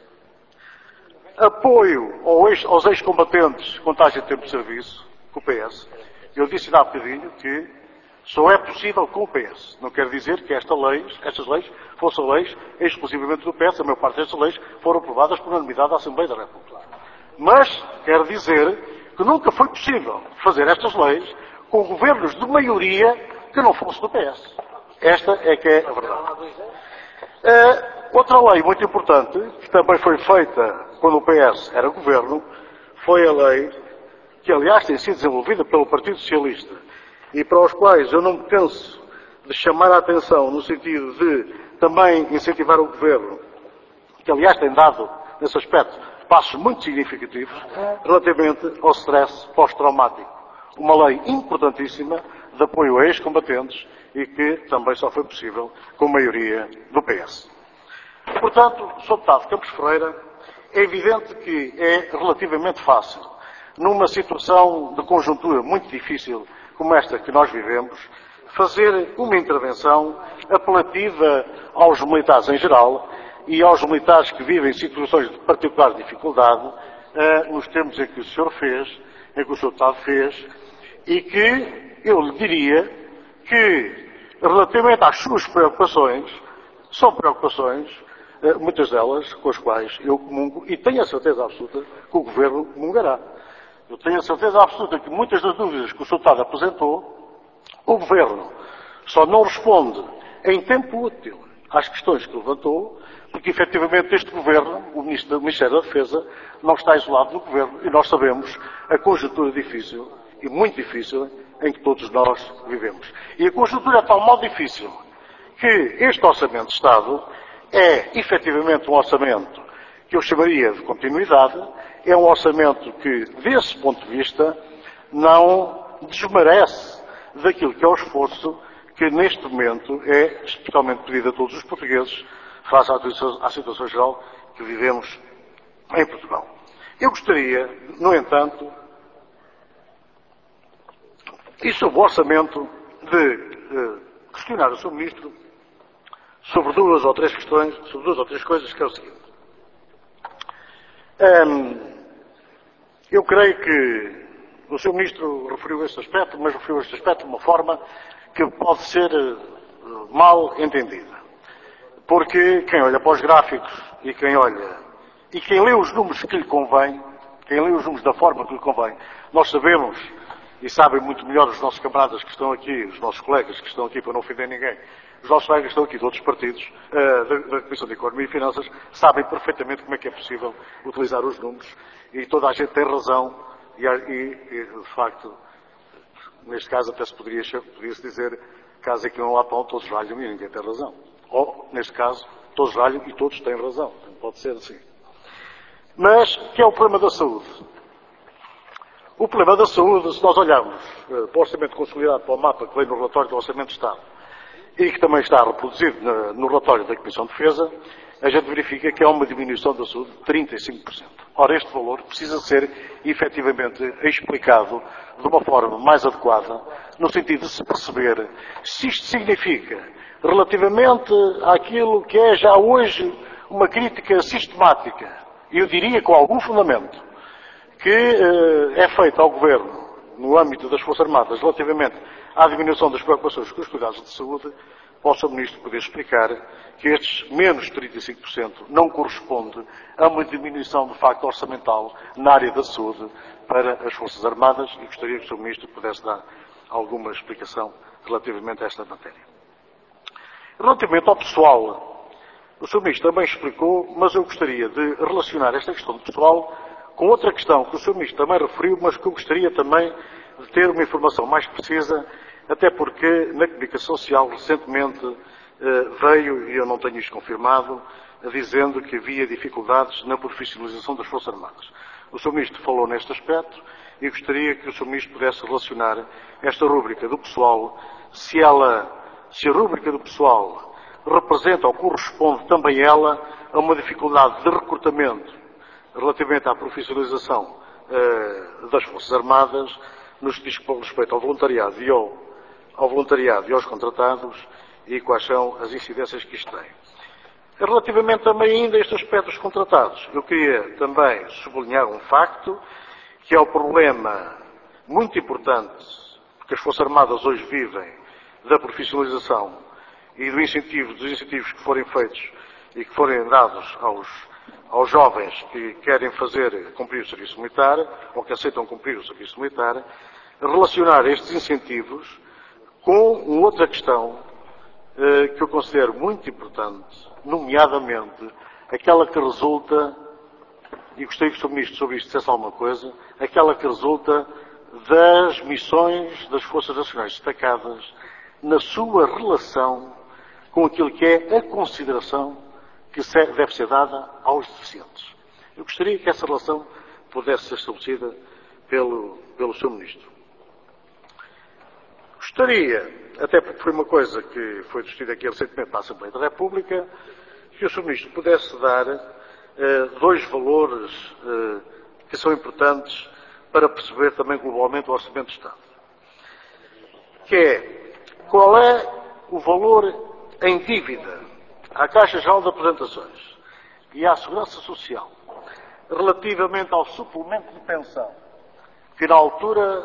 apoio aos ex-combatentes com taxa de tempo de serviço, com o PS. Eu disse há bocadinho que só é possível com o PS. Não quer dizer que estas leis fossem leis exclusivamente do PS. A maior parte destas leis foram aprovadas por unanimidade da Assembleia da República. Mas quer dizer que nunca foi possível fazer estas leis com governos de maioria que não fosse do PS. Esta é que é a verdade. Outra lei muito importante, que também foi feita quando o PS era governo, foi a lei que, aliás, tem sido desenvolvida pelo Partido Socialista e para os quais eu não me canso de chamar a atenção no sentido de também incentivar o governo, que, aliás, tem dado, nesse aspecto, passos muito significativos relativamente ao stress pós-traumático. Uma lei importantíssima de apoio a ex-combatentes e que também só foi possível com a maioria do PS. Portanto, Sr. Deputado Campos Ferreira, é evidente que é relativamente fácil, numa situação de conjuntura muito difícil como esta que nós vivemos, fazer uma intervenção apelativa aos militares em geral e aos militares que vivem situações de particular dificuldade, nos termos em que o senhor fez, em que o Sr. Deputado fez, e que eu lhe diria que, relativamente às suas preocupações, são preocupações, muitas delas, com as quais eu comungo, e tenho a certeza absoluta que o Governo comungará. Eu tenho a certeza absoluta que muitas das dúvidas que o Sr. Deputado apresentou, o Governo só não responde em tempo útil às questões que levantou, porque efetivamente este Governo, o Ministério da Defesa, não está isolado do Governo e nós sabemos a conjuntura difícil e muito difícil em que todos nós vivemos. E a conjuntura é de tal modo difícil que este Orçamento de Estado é efetivamente um orçamento que eu chamaria de continuidade, é um orçamento que, desse ponto de vista, não desmerece daquilo que é o esforço que neste momento é especialmente pedido a todos os portugueses face à situação geral que vivemos em Portugal. Eu gostaria, no entanto, e sobre o orçamento, de questionar o Sr. Ministro sobre duas ou três questões, sobre duas ou três coisas, que é o seguinte. Eu creio que o Sr. Ministro referiu este aspecto, mas referiu este aspecto de uma forma que pode ser mal entendida. Porque quem olha para os gráficos e quem lê os números que lhe convém, quem lê os números da forma que lhe convém, nós sabemos, e sabem muito melhor os nossos camaradas que estão aqui, os nossos colegas que estão aqui, para não ofender ninguém, os nossos colegas que estão aqui de outros partidos, da Comissão de Economia e Finanças, sabem perfeitamente como é que é possível utilizar os números e toda a gente tem razão e de facto, neste caso até se podia-se dizer, caso aqui não há pão, todos ralham e ninguém tem razão. Ou, neste caso, todos ralham e todos têm razão. Não pode ser assim. Mas, que é o problema da saúde? O problema da saúde, se nós olharmos para o Orçamento Consolidado, para o mapa que vem no relatório do Orçamento de Estado, e que também está reproduzido no relatório da Comissão de Defesa, a gente verifica que há uma diminuição da saúde de 35%. Ora, este valor precisa ser efetivamente explicado de uma forma mais adequada, no sentido de se perceber se isto significa, relativamente àquilo que é já hoje uma crítica sistemática, e eu diria com algum fundamento, que é feita ao Governo no âmbito das Forças Armadas relativamente à diminuição das preocupações com os cuidados de saúde, possa o Ministro poder explicar que estes menos 35% não corresponde a uma diminuição de facto orçamental na área da saúde para as Forças Armadas e gostaria que o Sr. Ministro pudesse dar alguma explicação relativamente a esta matéria. Relativamente ao pessoal O Sr. Ministro também explicou, mas eu gostaria de relacionar esta questão pessoal com outra questão que o Sr. Ministro também referiu, mas que eu gostaria também de ter uma informação mais precisa, até porque na comunicação social recentemente veio, e eu não tenho isto confirmado, dizendo que havia dificuldades na profissionalização das Forças Armadas. O Sr. Ministro falou neste aspecto e gostaria que o Sr. Ministro pudesse relacionar esta rúbrica do pessoal, se a rúbrica do pessoal representa ou corresponde também ela a uma dificuldade de recrutamento relativamente à profissionalização das Forças Armadas, no que diz respeito ao voluntariado e aos contratados, e quais são as incidências que isto tem. Relativamente também ainda a este aspecto dos contratados, eu queria também sublinhar um facto, que é o problema muito importante que as Forças Armadas hoje vivem da profissionalização e dos incentivos que forem feitos e que forem dados aos jovens que querem cumprir o serviço militar, ou que aceitam cumprir o serviço militar, relacionar estes incentivos com uma outra questão que eu considero muito importante, nomeadamente aquela que resulta, e gostaria que o Sr. Ministro sobre isto dissesse alguma coisa, aquela que resulta das missões das Forças Nacionais destacadas na sua relação com aquilo que é a consideração que deve ser dada aos deficientes. Eu gostaria que essa relação pudesse ser estabelecida pelo Sr. Ministro. Gostaria, até porque foi uma coisa que foi discutida aqui recentemente na Assembleia da República, que o Sr. Ministro pudesse dar dois valores que são importantes para perceber também globalmente o Orçamento de Estado. Que é, qual é o valor em dívida à Caixa Geral de Apresentações e à Segurança Social relativamente ao suplemento de pensão, que na altura,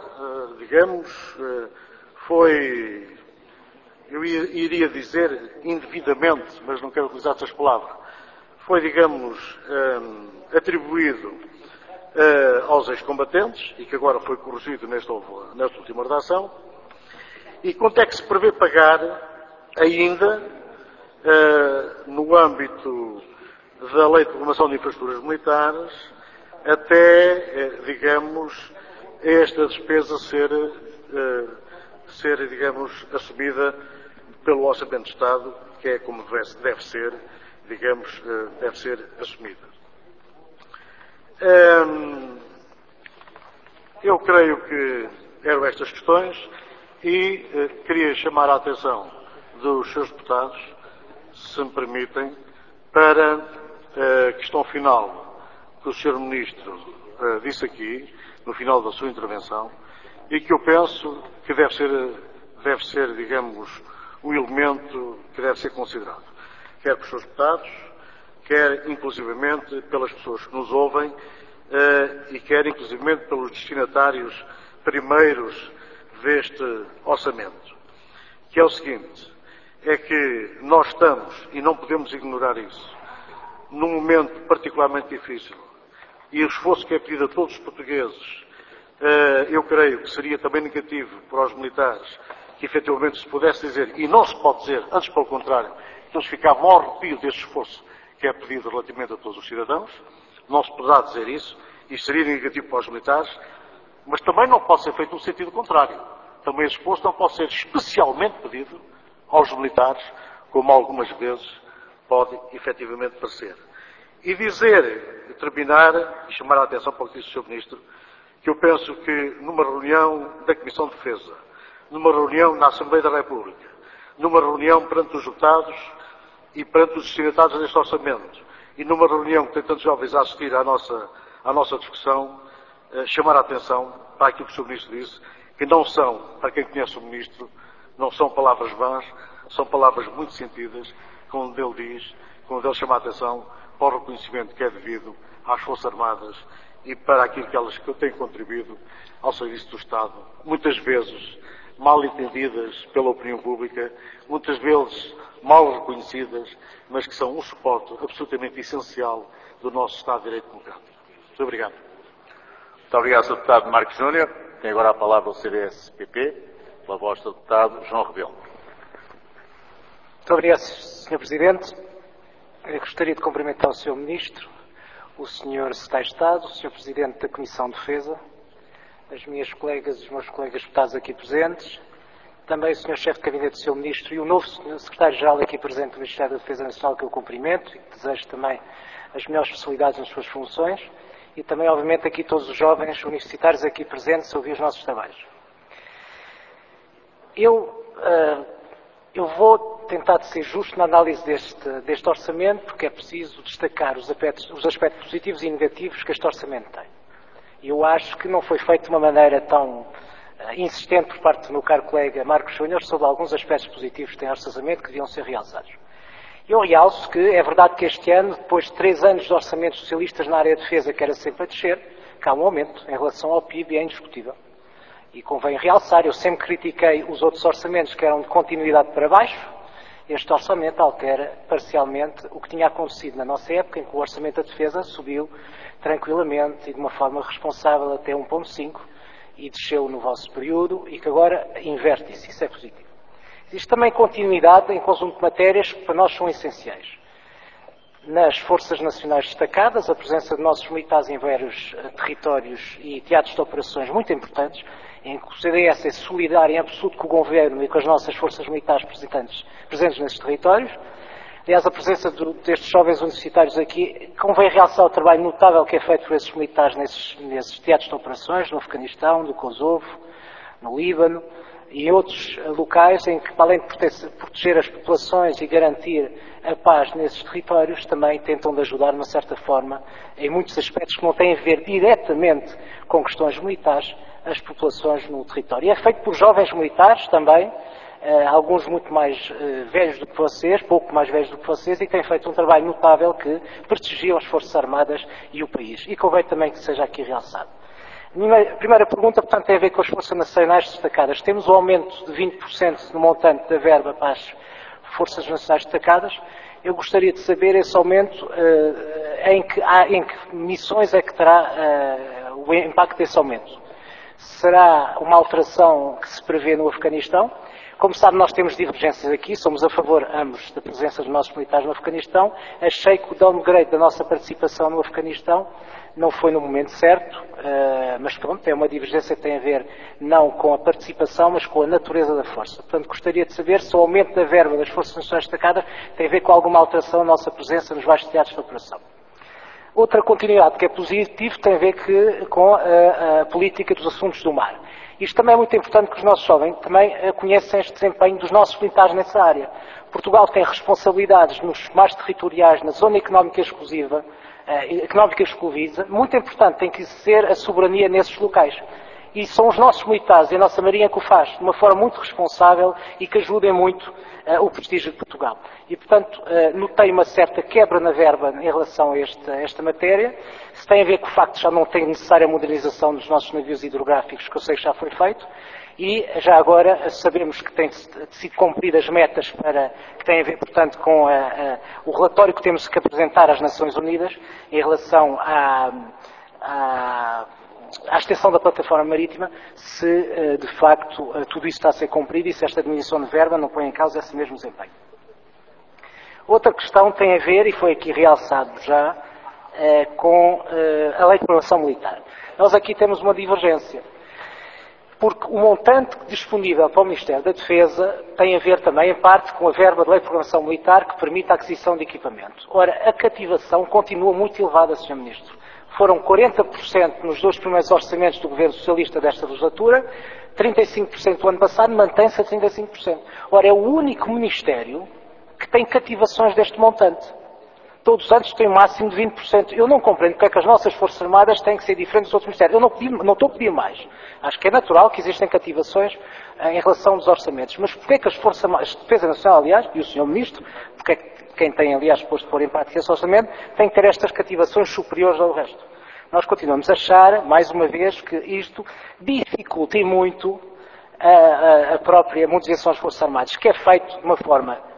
foi, eu iria dizer indevidamente, mas não quero utilizar essas palavras, foi, atribuído aos ex-combatentes e que agora foi corrigido nesta última redação. E quanto é que se prevê pagar ainda no âmbito da Lei de Programação de Infraestruturas Militares até, esta despesa ser assumida pelo Orçamento de Estado, que é como deve ser assumida. Eu creio que eram estas questões e queria chamar a atenção dos seus deputados, se me permitem, para a questão final que o Sr. Ministro disse aqui, no final da sua intervenção, e que eu penso que deve ser, um elemento que deve ser considerado, quer pelos seus deputados, quer inclusivamente pelas pessoas que nos ouvem e quer inclusivamente pelos destinatários primeiros deste orçamento, que é o seguinte, é que nós estamos, e não podemos ignorar isso, num momento particularmente difícil, e o esforço que é pedido a todos os portugueses, eu creio que seria também negativo para os militares, que efetivamente se pudesse dizer, e não se pode dizer, antes pelo contrário, que eles ficavam ao arrepio deste esforço que é pedido relativamente a todos os cidadãos, não se poderá dizer isso, e seria negativo para os militares, mas também não pode ser feito no sentido contrário. Também esse esforço não pode ser especialmente pedido aos militares, como algumas vezes pode efetivamente parecer. E terminar e chamar a atenção para o que disse o Sr. Ministro, que eu penso que numa reunião da Comissão de Defesa, numa reunião na Assembleia da República, numa reunião perante os deputados e perante os destinatários deste orçamento, e numa reunião que tem tantos jovens a assistir à nossa discussão, chamar a atenção para aquilo que o Sr. Ministro disse, que não são, para quem conhece o Ministro, não são palavras vãs, são palavras muito sentidas, quando ele chama a atenção para o reconhecimento que é devido às Forças Armadas e para aquilo que elas têm contribuído ao serviço do Estado, muitas vezes mal entendidas pela opinião pública, muitas vezes mal reconhecidas, mas que são um suporte absolutamente essencial do nosso Estado de Direito Democrático. Muito obrigado. Muito obrigado, Sr. Deputado Marcos Júnior. Tem agora a palavra o CDS-PP, pela voz do Deputado João Rebelo. Muito obrigado, Sr. Presidente. Eu gostaria de cumprimentar o Sr. Ministro, o Sr. Secretário de Estado, o Sr. Presidente da Comissão de Defesa, as minhas colegas e os meus colegas deputados aqui presentes, também o Sr. Chefe de Gabinete do Sr. Ministro e o novo Secretário-Geral aqui presente do Ministério da Defesa Nacional, que eu cumprimento e que desejo também as melhores facilidades nas suas funções, e também, obviamente, aqui todos os jovens universitários aqui presentes a ouvir os nossos trabalhos. Eu vou tentar ser justo na análise deste orçamento, porque é preciso destacar os aspectos positivos e negativos que este orçamento tem. Eu acho que não foi feito de uma maneira tão insistente por parte do meu caro colega Marcos Júnior sobre alguns aspectos positivos que tem este orçamento que deviam ser realçados. Eu realço que é verdade que este ano, depois de 3 anos de orçamentos socialistas na área de defesa, que era sempre a descer, que há um aumento em relação ao PIB e é indiscutível. E convém realçar, eu sempre critiquei os outros orçamentos que eram de continuidade para baixo. Este orçamento altera parcialmente o que tinha acontecido na nossa época, em que o orçamento da defesa subiu tranquilamente e de uma forma responsável até 1,5 e desceu no vosso período e que agora inverte isso. Isso é positivo. Existe também continuidade em conjunto de matérias que para nós são essenciais. Nas Forças Nacionais destacadas, a presença de nossos militares em vários territórios e teatros de operações muito importantes, em que o CDS é solidário em absoluto com o Governo e com as nossas Forças Militares presentes nesses territórios. Aliás, a presença destes jovens universitários aqui convém realçar o trabalho notável que é feito por esses militares nesses teatros de operações, no Afeganistão, no Kosovo, no Líbano e em outros locais em que, além de proteger as populações e garantir a paz nesses territórios, também tentam de ajudar, de uma certa forma, em muitos aspectos que não têm a ver diretamente com questões militares, as populações no território. E é feito por jovens militares também, alguns muito mais velhos do que vocês, pouco mais velhos do que vocês, e que têm feito um trabalho notável que prestigiam as Forças Armadas e o país. E convém também que seja aqui realçado. A minha primeira pergunta, portanto, tem a ver com as Forças Nacionais destacadas. Temos um aumento de 20% no montante da verba para as Forças Nacionais destacadas. Eu gostaria de saber esse aumento, em que missões é que terá o impacto desse aumento. Será uma alteração que se prevê no Afeganistão? Como sabe, nós temos divergências aqui, somos a favor ambos da presença dos nossos militares no Afeganistão. Achei que o downgrade da nossa participação no Afeganistão não foi no momento certo, mas pronto, é uma divergência que tem a ver não com a participação, mas com a natureza da força. Portanto, gostaria de saber se o aumento da verba das Forças Nacionais destacadas tem a ver com alguma alteração na nossa presença nos vários teatros de operação. Outra continuidade que é positiva tem a ver com a política dos assuntos do mar. Isto também é muito importante que os nossos jovens também conheçam este desempenho dos nossos militares nessa área. Portugal tem responsabilidades nos mares territoriais, na zona económica exclusiva, muito importante tem que ser a soberania nesses locais. E são os nossos militares e a nossa Marinha que o faz de uma forma muito responsável e que ajudem muito o prestígio de Portugal. E, portanto, notei uma certa quebra na verba em relação a esta matéria. Se tem a ver com o facto de já não ter necessária modernização dos nossos navios hidrográficos, que eu sei que já foi feito, e já agora sabemos que têm sido cumpridas metas que têm a ver, portanto, com o relatório que temos que apresentar às Nações Unidas em relação à extensão da plataforma marítima, se de facto tudo isso está a ser cumprido e se esta diminuição de verba não põe em causa esse mesmo desempenho. Outra questão tem a ver, e foi aqui realçado já, com a Lei de Programação Militar. Nós aqui temos uma divergência, porque o montante disponível para o Ministério da Defesa tem a ver também, em parte, com a verba da Lei de Programação Militar que permite a aquisição de equipamento. Ora, a cativação continua muito elevada, Sr. Ministro. Foram 40% nos 2 primeiros orçamentos do Governo Socialista desta legislatura, 35% do ano passado, mantém-se a 35%. Ora, é o único Ministério que tem cativações deste montante. Todos os anos tem um máximo de 20%. Eu não compreendo porque é que as nossas Forças Armadas têm que ser diferentes dos outros Ministérios. Eu não estou a pedir mais. Acho que é natural que existem cativações em relação aos orçamentos. Mas porque é que as Forças Armadas, de Defesa Nacional, aliás, e o Sr. Ministro, porque é que quem tem, aliás, posto pôr em prática esse orçamento, tem que ter estas cativações superiores ao resto? Nós continuamos a achar, mais uma vez, que isto dificulta e muito a própria modernização das Forças Armadas, que é feito de uma forma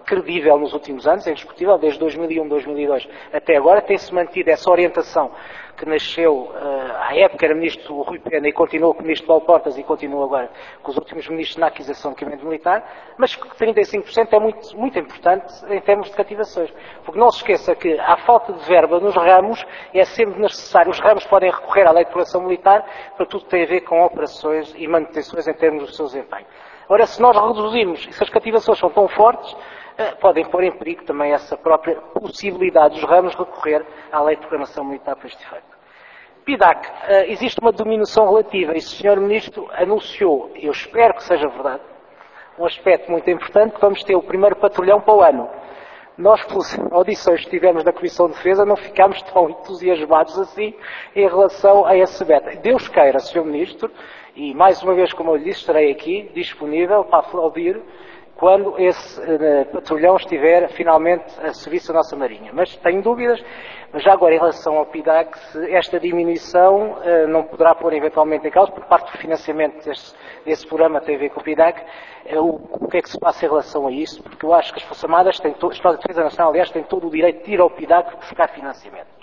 credível nos últimos anos, é indiscutível, desde 2001, 2002 até agora, tem-se mantido essa orientação que nasceu, à época era ministro Rui Pena e continuou com o ministro Paulo Portas e continua agora com os últimos ministros na aquisição de equipamento militar, mas que 35% é muito, muito importante em termos de cativações. Porque não se esqueça que a falta de verba nos ramos é sempre necessário. Os ramos podem recorrer à lei de programação militar para tudo que tem a ver com operações e manutenções em termos do seu desempenho. Ora, se nós reduzirmos, e se as cativações são tão fortes, podem pôr em perigo também essa própria possibilidade dos ramos recorrer à lei de programação militar para este efeito. PIDAC, existe uma diminuição relativa e o Sr. Ministro anunciou, eu espero que seja verdade, um aspecto muito importante, que vamos ter o primeiro patrulhão para o ano. Nós, pelas audições que tivemos na Comissão de Defesa, não ficámos tão entusiasmados assim em relação a esse beta. Deus queira, Sr. Ministro, e mais uma vez, como eu lhe disse, estarei aqui disponível para aplaudir quando esse patrulhão estiver finalmente a serviço da nossa Marinha. Mas tenho dúvidas, mas já agora em relação ao PIDAC, se esta diminuição não poderá pôr eventualmente em causa, por parte do financiamento desse programa tem a ver com o PIDAC, o que é que se passa em relação a isso, porque eu acho que as Forças Armadas, a Estrada de Defesa Nacional, aliás, têm todo o direito de ir ao PIDAC buscar financiamento.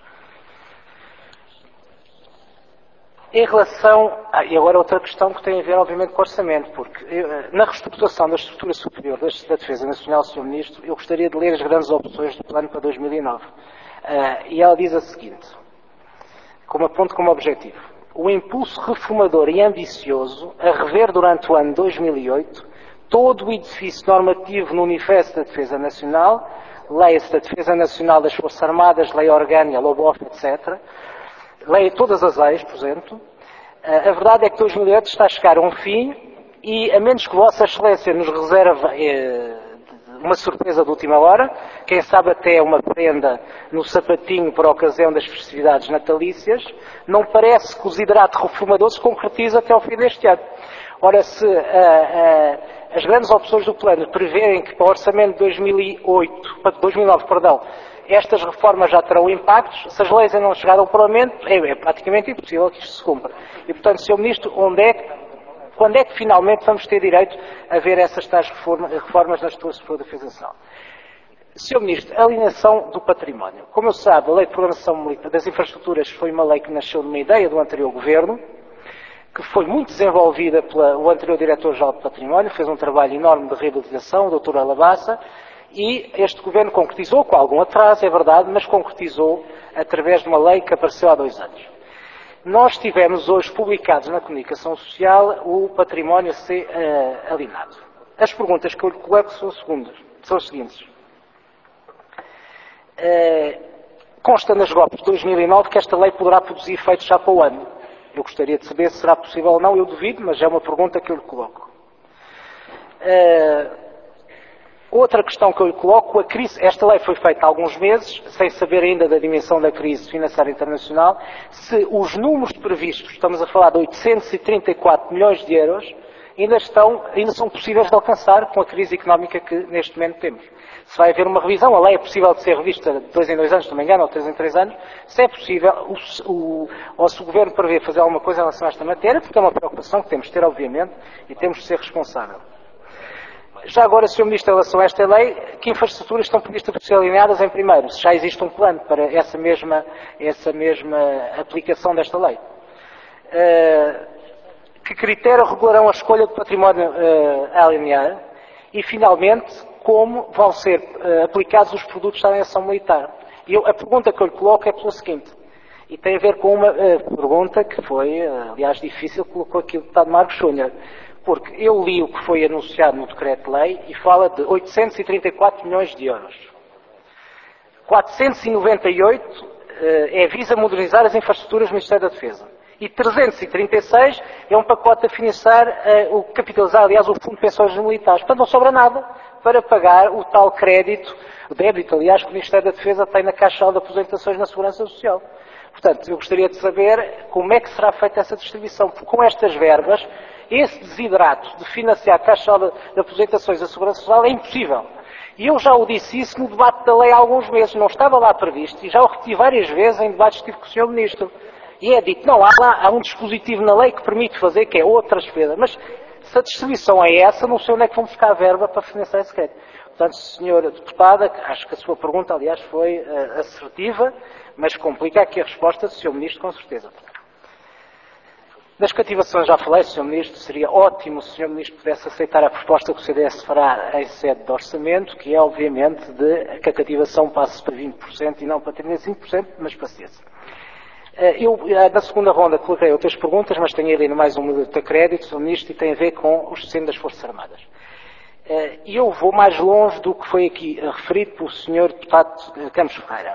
Em relação, e agora outra questão que tem a ver obviamente com o orçamento, porque na reestruturação da estrutura superior da Defesa Nacional, Sr. Ministro, eu gostaria de ler as grandes opções do plano para 2009. E ela diz a seguinte, como aponto como objetivo: o impulso reformador e ambicioso a rever durante o ano 2008 todo o edifício normativo no universo da Defesa Nacional, leia-se da Defesa Nacional, das Forças Armadas, Lei Orgânica, LOBOF, etc., leia todas as leis, por exemplo. A verdade é que 2008 está a chegar a um fim e, a menos que Vossa Excelência nos reserve uma surpresa de última hora, quem sabe até uma prenda no sapatinho para a ocasião das festividades natalícias, não parece que o desidrato reformador se concretize até ao fim deste ano. Ora, se as grandes opções do plano preverem que para o orçamento de 2009, estas reformas já terão impactos, se as leis ainda não chegaram ao Parlamento, é praticamente impossível que isto se cumpra. E, portanto, Sr. Ministro, quando é que finalmente vamos ter direito a ver essas tais reformas na estrutura superior da Defesa Nacional? Sr. Ministro, a alienação do património. Como eu sabe, a Lei de Programação das Infraestruturas foi uma lei que nasceu de uma ideia do anterior Governo, que foi muito desenvolvida pelo anterior Diretor-Geral de Património, fez um trabalho enorme de reabilitação, o Dr. Alabassa, e este Governo concretizou, com algum atraso, é verdade, mas concretizou através de uma lei que apareceu há 2 anos. Nós tivemos hoje publicados na comunicação social o património a ser alienado. As perguntas que eu lhe coloco são as seguintes. Consta nas GOPs de 2009 que esta lei poderá produzir efeitos já para o ano. Eu gostaria de saber se será possível ou não, eu duvido, mas é uma pergunta que eu lhe coloco. Outra questão que eu lhe coloco, esta lei foi feita há alguns meses, sem saber ainda da dimensão da crise financeira internacional, se os números previstos, estamos a falar de 834 milhões de euros, ainda são possíveis de alcançar com a crise económica que neste momento temos. Se vai haver uma revisão, a lei é possível de ser revista de 2 em 2 anos, se não me engano, ou 3 em 3 anos, se é possível, ou se o Governo prevê fazer alguma coisa em relação a esta matéria, porque é uma preocupação que temos de ter, obviamente, e temos de ser responsável. Já agora, Sr. Ministro, em relação a esta lei, que infraestruturas estão previstas para ser alinhadas em primeiro? Se já existe um plano para essa mesma aplicação desta lei? Que critério regularão a escolha do património a alinhar? E, finalmente, como vão ser aplicados os produtos da alienação militar? A pergunta que eu lhe coloco é pela seguinte, e tem a ver com uma pergunta que foi, aliás, difícil, colocou aqui o deputado Marcos Júnior. Porque eu li o que foi anunciado no Decreto-Lei e fala de 834 milhões de euros. 498 visa modernizar as infraestruturas do Ministério da Defesa. E 336 é um pacote a financiar, capitalizar, aliás, o Fundo de Pensões Militares. Portanto, não sobra nada para pagar o tal crédito, o débito, aliás, que o Ministério da Defesa tem na Caixa de Aposentações na Segurança Social. Portanto, eu gostaria de saber como é que será feita essa distribuição, porque com estas verbas, esse desidrato de financiar a Caixa de Aposentações da Segurança Social é impossível. E eu já o disse isso no debate da lei há alguns meses, não estava lá previsto, e já o repeti várias vezes em debates que tive com o Sr. Ministro. E é dito, não, há um dispositivo na lei que permite fazer, que é outra despesa. Mas se a distribuição é essa, não sei onde é que vão buscar a verba para financiar esse crédito. Portanto, senhora deputada, acho que a sua pergunta, aliás, foi assertiva, mas complica aqui a resposta do Sr. Ministro, com certeza. Das cativações já falei, Sr. Ministro, seria ótimo se o Sr. Ministro pudesse aceitar a proposta que o CDS fará em sede de orçamento, que é, obviamente, que a cativação passe para 20% e não para 35%, mas paciência. Eu, na segunda ronda, coloquei outras perguntas, mas tenho ali mais um minuto de crédito, Sr. Ministro, e tem a ver com os destinos das Forças Armadas. E eu vou mais longe do que foi aqui referido pelo Sr. Deputado Campos Ferreira.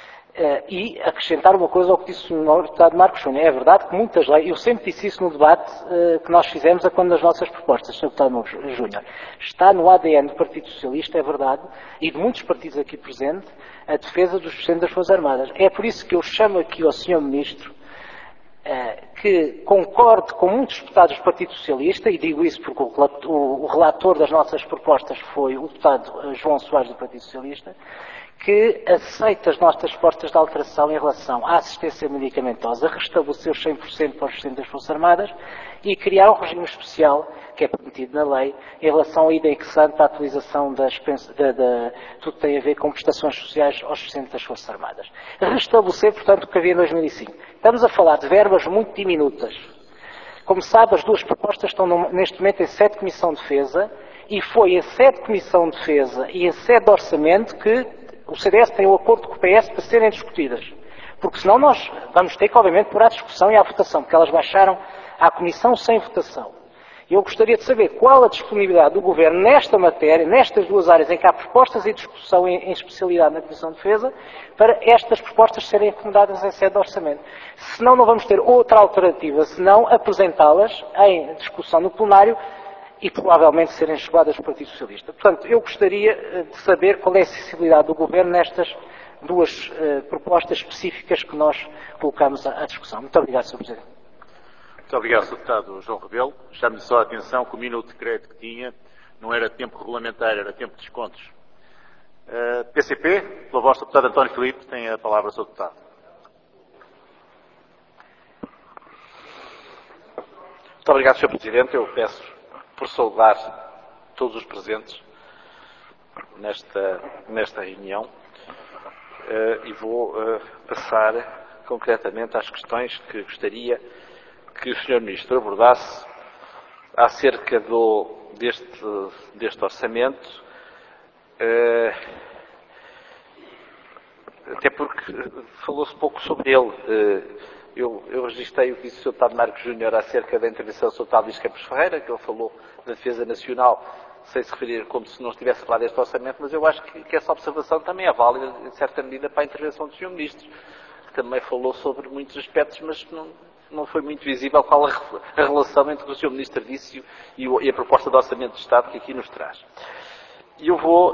E acrescentar uma coisa ao que disse o Sr. Deputado Marcos Júnior. É verdade que muitas leis, eu sempre disse isso no debate que nós fizemos a quando das nossas propostas, Sr. Deputado Júnior. Está no ADN do Partido Socialista, é verdade, e de muitos partidos aqui presentes, a defesa dos destinos das Forças Armadas. É por isso que eu chamo aqui ao Sr. Ministro que concorde com muitos deputados do Partido Socialista, e digo isso porque o relator das nossas propostas foi o deputado João Soares do Partido Socialista, que aceita as nossas propostas de alteração em relação à assistência medicamentosa, restabelecer os 100% para os destinos das Forças Armadas e criar um regime especial, que é permitido na lei, em relação ao indexante, à atualização tudo que tem a ver com prestações sociais aos destinos das Forças Armadas. Restabelecer, portanto, o que havia em 2005. Estamos a falar de verbas muito diminutas. Como sabe, as duas propostas estão neste momento em sede de Comissão de Defesa, e foi em sede de Comissão de Defesa e em sede de Orçamento que o CDS tem um acordo com o PS para serem discutidas. Porque senão nós vamos ter que, obviamente, pôr à discussão e à votação, porque elas baixaram à Comissão sem votação. E eu gostaria de saber qual a disponibilidade do Governo nesta matéria, nestas duas áreas em que há propostas e discussão em especialidade na Comissão de Defesa, para estas propostas serem acomodadas em sede de orçamento. Senão não vamos ter outra alternativa, senão apresentá-las em discussão no plenário e provavelmente serem enxugadas pelo Partido Socialista. Portanto, eu gostaria de saber qual é a sensibilidade do Governo nestas duas propostas específicas que nós colocamos à discussão. Muito obrigado, Sr. Presidente. Muito obrigado, Sr. Deputado João Rebelo. Chamo-lhe só a atenção que o minuto de crédito que tinha não era tempo regulamentar, era tempo de descontos. PCP, pela voz do Deputado António Filipe, tem a palavra, Sr. Deputado. Muito obrigado, Sr. Presidente. Eu peço por saudar todos os presentes nesta reunião e vou passar concretamente às questões que gostaria que o Sr. Ministro abordasse acerca deste orçamento, até porque falou-se pouco sobre ele. Eu registrei o que disse o Sr. Deputado Marcos Júnior acerca da intervenção do Sr. Deputado Luís Campos Ferreira, que ele falou da defesa nacional, sem se referir como se não estivesse a falar deste orçamento, mas eu acho que essa observação também é válida, em certa medida, para a intervenção do Sr. Ministro, que também falou sobre muitos aspectos, mas não foi muito visível qual a relação entre o que o Sr. Ministro disse e a proposta de orçamento de Estado que aqui nos traz. E eu vou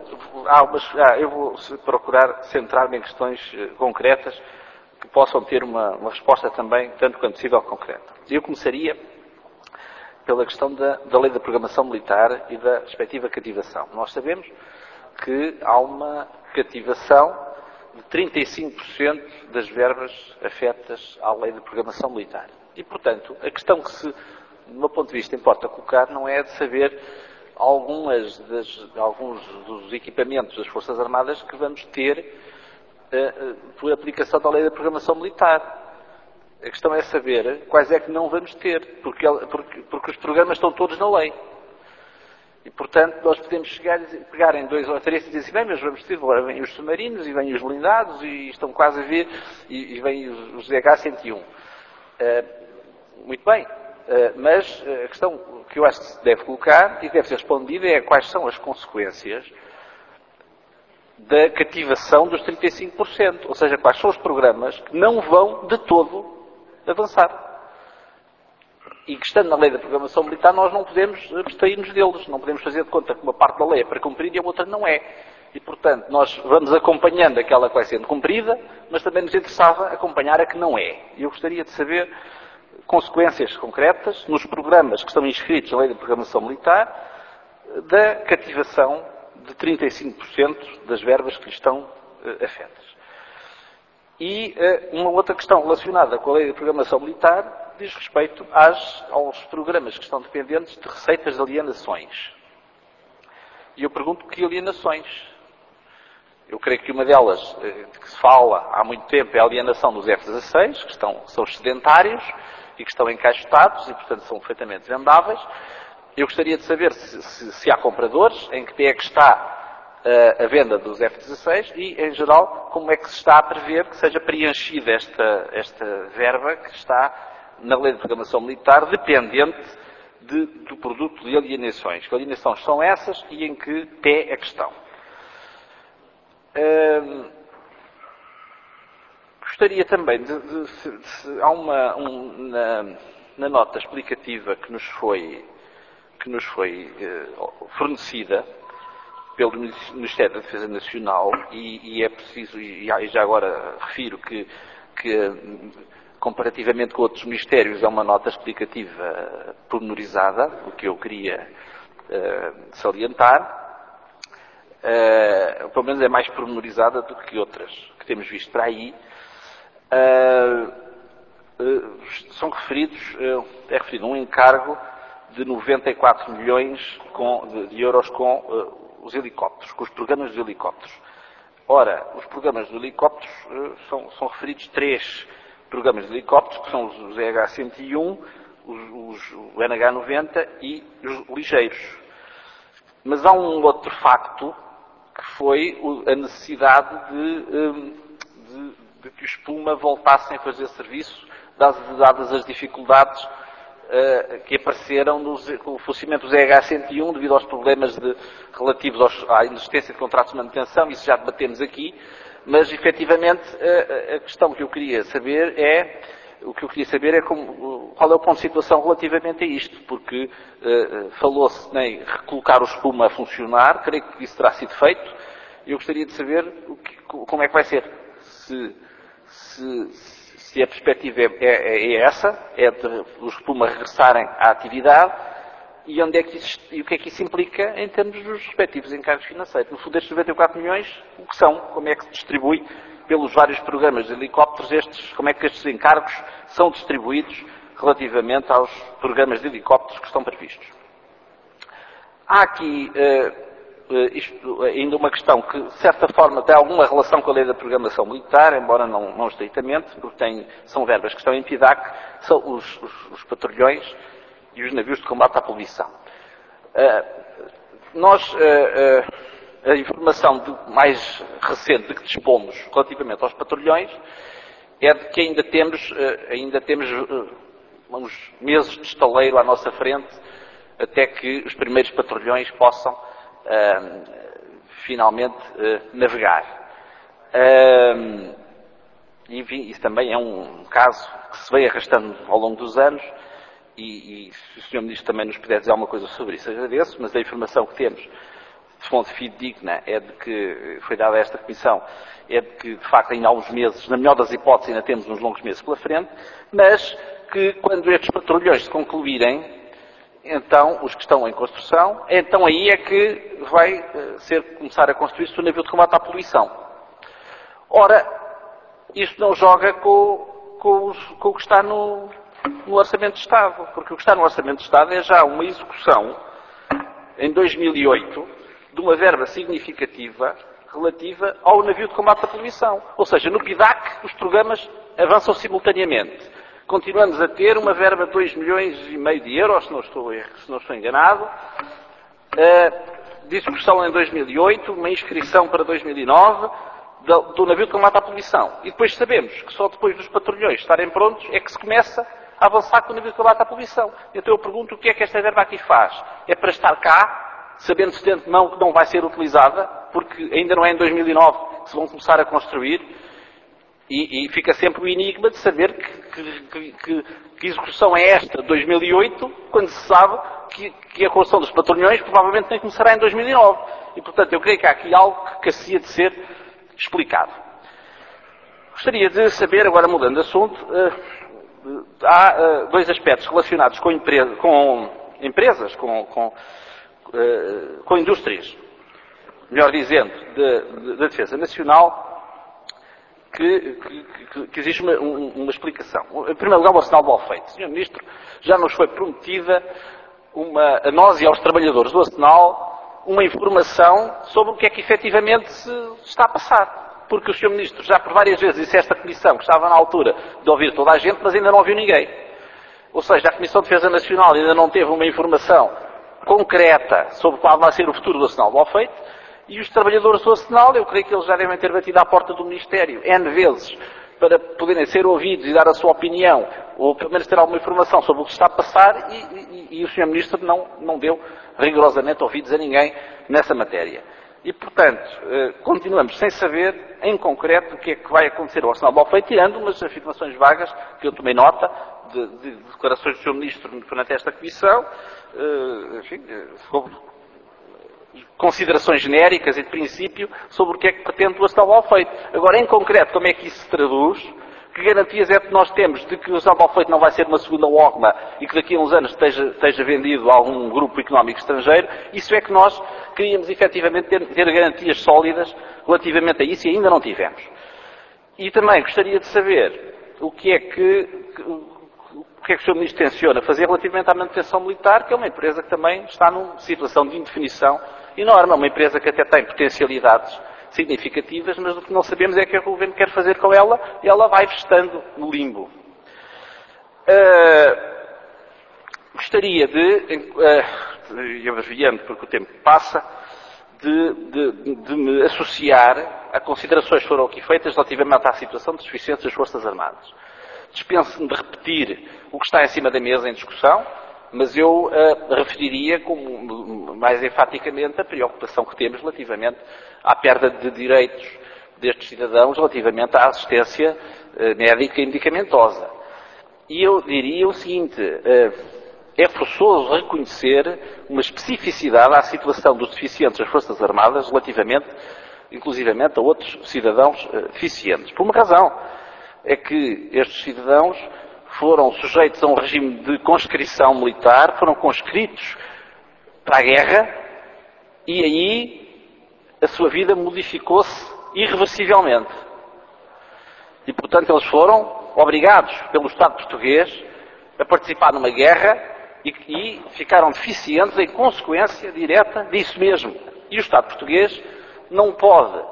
procurar centrar-me em questões concretas que possam ter uma resposta também, tanto quanto possível, concreta. Eu começaria pela questão da Lei da Programação Militar e da respectiva cativação. Nós sabemos que há uma cativação de 35% das verbas afetas à Lei da Programação Militar. E, portanto, a questão que do meu ponto de vista, importa colocar não é de saber alguns dos equipamentos das Forças Armadas que vamos ter por aplicação da Lei da Programação Militar. A questão é saber quais é que não vamos ter, porque os programas estão todos na lei. E, portanto, nós podemos pegar em 2 ou 3 e dizer assim, bem, mas vamos ter, agora vêm os submarinos e vêm os blindados e estão quase a vir, e vêm os DH-101. Muito bem, mas a questão que eu acho que se deve colocar e deve ser respondida é quais são as consequências da cativação dos 35%, ou seja, quais são os programas que não vão de todo avançar. E que, estando na Lei da Programação Militar, nós não podemos abstrair-nos deles, não podemos fazer de conta que uma parte da lei é para cumprir e a outra não é. E, portanto, nós vamos acompanhando aquela que vai sendo cumprida, mas também nos interessava acompanhar a que não é. E eu gostaria de saber consequências concretas nos programas que estão inscritos na Lei da Programação Militar da cativação de 35% das verbas que lhe estão afetas. E uma outra questão relacionada com a Lei de Programação Militar diz respeito aos programas que estão dependentes de receitas de alienações. E eu pergunto que alienações. Eu creio que uma delas, de que se fala há muito tempo, é a alienação dos F-16, que são sedentários e que estão encaixotados e, portanto, são perfeitamente vendáveis. Eu gostaria de saber se há compradores, em que pé é que está a venda dos F-16 e, em geral, como é que se está a prever que seja preenchida esta verba que está na Lei de Programação Militar, dependente do produto de alienações. Que alienações são essas e em que pé é que estão? Gostaria também há na nota explicativa que nos foi fornecida pelo Ministério da Defesa Nacional, e é preciso, e já agora refiro que comparativamente com outros ministérios é uma nota explicativa pormenorizada, o que eu queria salientar. Pelo menos é mais pormenorizada do que outras que temos visto para aí. São referidos, é referido um encargo de 94 milhões de euros com os helicópteros, com os programas de helicópteros. Ora, os programas de helicópteros são referidos 3 programas de helicópteros, que são os EH-101, o NH-90 e os ligeiros. Mas há um outro facto, que foi a necessidade de que os Puma voltassem a fazer serviço, dadas as dificuldades que apareceram com o funcionamento dos EH-101 devido aos problemas relativos à inexistência de contratos de manutenção. Isso já debatemos aqui, mas efetivamente a questão que eu queria saber é qual é o ponto de situação relativamente a isto, porque falou-se em recolocar os Puma a funcionar, creio que isso terá sido feito, e eu gostaria de saber como é que vai ser. Se a perspectiva é essa, é de os Puma regressarem à atividade, e o que é que isso implica em termos dos respectivos encargos financeiros. No fundo, estes 94 milhões, o que são? Como é que se distribui pelos vários programas de helicópteros como é que estes encargos são distribuídos relativamente aos programas de helicópteros que estão previstos? Há aqui ainda uma questão que, de certa forma, tem alguma relação com a Lei da Programação Militar, embora não estritamente, porque são verbas que estão em PIDAC, são os patrulhões e os navios de combate à poluição. A informação mais recente de que dispomos relativamente aos patrulhões é de que ainda temos uns meses de estaleiro à nossa frente até que os primeiros patrulhões possam finalmente navegar. E isso também é um caso que se veio arrastando ao longo dos anos, e se o Sr. Ministro também nos puder dizer alguma coisa sobre isso, agradeço, mas a informação que temos de fonte fidedigna é de que foi dada a esta Comissão, é de que, de facto, ainda há uns meses, na melhor das hipóteses, ainda temos uns longos meses pela frente, mas que quando estes patrulhões se concluírem, então, os que estão em construção, então aí é que vai começar a construir-se o navio de combate à poluição. Ora, isto não joga com o que está no Orçamento de Estado, porque o que está no Orçamento de Estado é já uma execução, em 2008, de uma verba significativa relativa ao navio de combate à poluição. Ou seja, no PIDAC os programas avançam simultaneamente. Continuamos a ter uma verba de 2,5 milhões de euros, se não estou enganado, de execução em 2008, uma inscrição para 2009 do navio de combate à poluição. E depois sabemos que só depois dos patrulhões estarem prontos é que se começa a avançar com o navio de combate à poluição. Então eu pergunto o que é que esta verba aqui faz? É para estar cá, sabendo-se de antemão que não vai ser utilizada, porque ainda não é em 2009 que se vão começar a construir, e fica sempre o enigma de saber que execução é esta de 2008, quando se sabe que a construção dos patrulhões provavelmente nem começará em 2009. E, portanto, eu creio que há aqui algo que carecia de ser explicado. Gostaria de saber, agora mudando de assunto, há 2 aspectos relacionados com empresas, com indústrias, melhor dizendo, da Defesa Nacional, que existe uma explicação. Em primeiro lugar, o Arsenal do Alfeite. Sr. Ministro, já nos foi prometida a nós e aos trabalhadores do Arsenal uma informação sobre o que é que efetivamente se está a passar. Porque o Sr. Ministro já por várias vezes disse a esta Comissão que estava na altura de ouvir toda a gente, mas ainda não ouviu ninguém. Ou seja, a Comissão de Defesa Nacional ainda não teve uma informação concreta sobre qual vai ser o futuro do Arsenal do Alfeite, e os trabalhadores do Arsenal, eu creio que eles já devem ter batido à porta do Ministério N vezes para poderem ser ouvidos e dar a sua opinião, ou pelo menos ter alguma informação sobre o que está a passar, e o Sr. Ministro não deu rigorosamente ouvidos a ninguém nessa matéria. E, portanto, continuamos sem saber, em concreto, o que é que vai acontecer ao Arsenal do Alfeite, tirando umas afirmações vagas, que eu tomei nota, de declarações do Sr. Ministro perante esta Comissão, enfim, sobre considerações genéricas e de princípio sobre o que é que pretende o Arsenal do Alfeite. Agora, em concreto, como é que isso se traduz? Que garantias é que nós temos de que o Arsenal do Alfeite não vai ser uma segunda OGMA e que daqui a uns anos esteja vendido a algum grupo económico estrangeiro? Isso é que nós queríamos efetivamente ter garantias sólidas relativamente a isso e ainda não tivemos. E também gostaria de saber o que é que o Sr. Ministro tenciona fazer relativamente à manutenção militar, que é uma empresa que também está numa situação de indefinição enorme, é uma empresa que até tem potencialidades significativas, mas o que não sabemos é o que o Governo quer fazer com ela, e ela vai estando no limbo. Gostaria e abreviando porque o tempo passa, de me associar a considerações que foram aqui feitas relativamente à situação de suficiência das Forças Armadas. Dispenso-me de repetir o que está em cima da mesa em discussão, mas eu referiria mais enfaticamente a preocupação que temos relativamente à perda de direitos destes cidadãos relativamente à assistência médica e medicamentosa. E eu diria o seguinte, é forçoso reconhecer uma especificidade à situação dos deficientes das Forças Armadas relativamente, inclusivamente, a outros cidadãos deficientes. Por uma razão, é que estes cidadãos foram sujeitos a um regime de conscrição militar, foram conscritos para a guerra e aí a sua vida modificou-se irreversivelmente. E, portanto, eles foram obrigados pelo Estado português a participar numa guerra e ficaram deficientes em consequência direta disso mesmo. E o Estado português não pode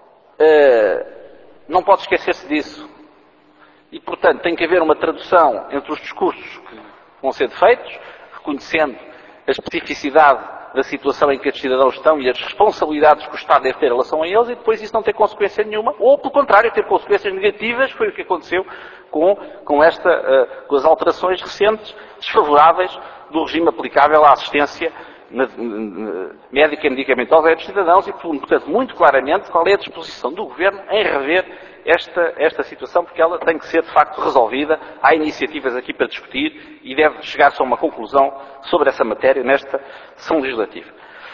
esquecer-se disso. E, portanto, tem que haver uma tradução entre os discursos que vão ser feitos, reconhecendo a especificidade da situação em que estes cidadãos estão e as responsabilidades que o Estado deve ter em relação a eles, e depois isso não ter consequência nenhuma, ou, pelo contrário, ter consequências negativas, foi o que aconteceu com as alterações recentes, desfavoráveis do regime aplicável à assistência médica e medicamentosa a estes cidadãos, e, portanto, muito claramente, qual é a disposição do Governo em rever esta situação, porque ela tem que ser, de facto, resolvida. Há iniciativas aqui para discutir e deve chegar-se a uma conclusão sobre essa matéria nesta sessão legislativa.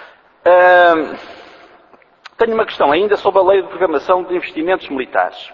Tenho uma questão ainda sobre a Lei de Programação de Investimentos Militares.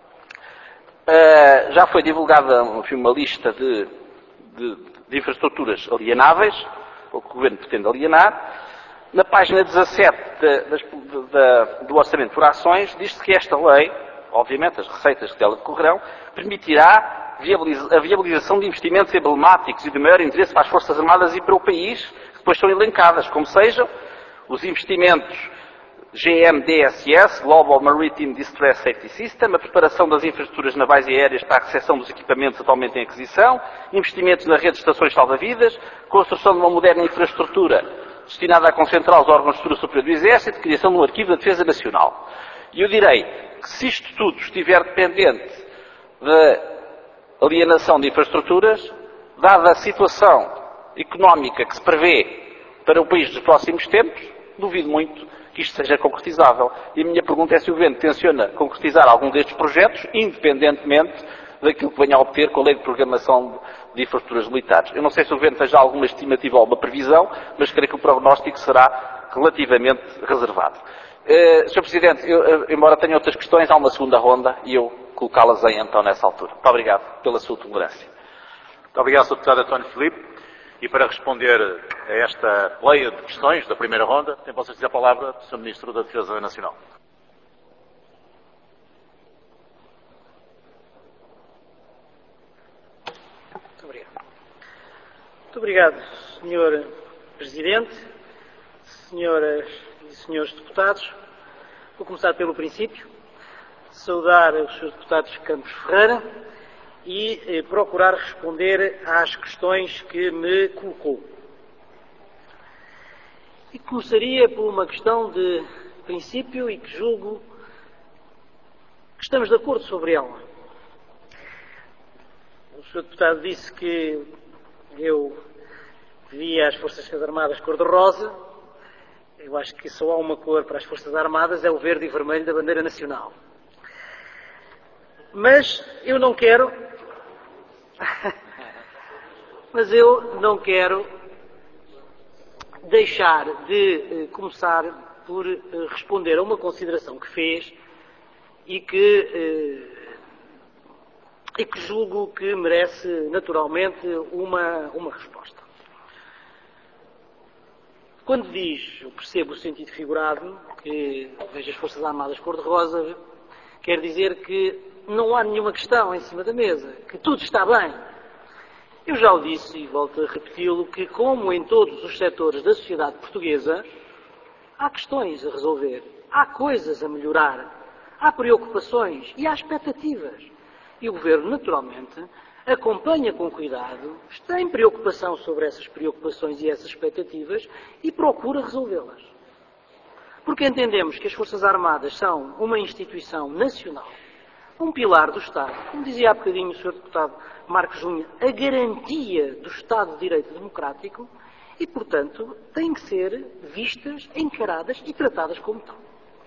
Já foi divulgada uma lista de infraestruturas alienáveis, ou que o Governo pretende alienar. Na página 17 do Orçamento por Ações, diz-se que esta lei, obviamente as receitas que dela decorrerão, permitirá a viabilização de investimentos emblemáticos e de maior interesse para as Forças Armadas e para o país, que depois são elencadas, como sejam os investimentos GMDSS, Global Maritime Distress Safety System, a preparação das infraestruturas navais e aéreas para a recepção dos equipamentos atualmente em aquisição, investimentos na rede de estações salva-vidas, construção de uma moderna infraestrutura destinada a concentrar os órgãos de estrutura superior do Exército, criação de um arquivo da Defesa Nacional. E eu direi que se isto tudo estiver dependente da alienação de infraestruturas, dada a situação económica que se prevê para o país dos próximos tempos, duvido muito que isto seja concretizável. E a minha pergunta é se o Governo tenciona concretizar algum destes projetos, independentemente daquilo que venha a obter com a Lei de Programação de Infraestruturas Militares. Eu não sei se o Governo tem já alguma estimativa ou uma previsão, mas creio que o prognóstico será relativamente reservado. Sr. Presidente, embora tenha outras questões, há uma segunda ronda e eu colocá-las aí então nessa altura. Muito obrigado pela sua tolerância. Muito obrigado, Sr. Deputado António Filipe. E para responder a esta pleia de questões da primeira ronda, tem vocês a palavra o Sr. Ministro da Defesa Nacional. Muito obrigado, Sr. Presidente. Senhoras e senhores deputados, vou começar pelo princípio, saudar os senhores deputados Campos Ferreira e procurar responder às questões que me colocou. E começaria por uma questão de princípio e que julgo que estamos de acordo sobre ela. O senhor deputado disse que eu via as Forças Armadas cor-de-rosa. Eu acho que só há uma cor para as Forças Armadas, é o verde e vermelho da bandeira nacional. Mas eu não quero deixar de começar por responder a uma consideração que fez e que julgo que merece naturalmente uma resposta. Quando diz, eu percebo o sentido figurado, que vejo as Forças Armadas cor-de-rosa, quer dizer que não há nenhuma questão em cima da mesa, que tudo está bem. Eu já o disse e volto a repeti-lo, que como em todos os setores da sociedade portuguesa, há questões a resolver, há coisas a melhorar, há preocupações e há expectativas. E o Governo, naturalmente, acompanha com cuidado, tem preocupação sobre essas preocupações e essas expectativas e procura resolvê-las. Porque entendemos que as Forças Armadas são uma instituição nacional, um pilar do Estado, como dizia há bocadinho o Sr. Deputado Marcos Júnior, a garantia do Estado de Direito Democrático e, portanto, têm que ser vistas, encaradas e tratadas como tal.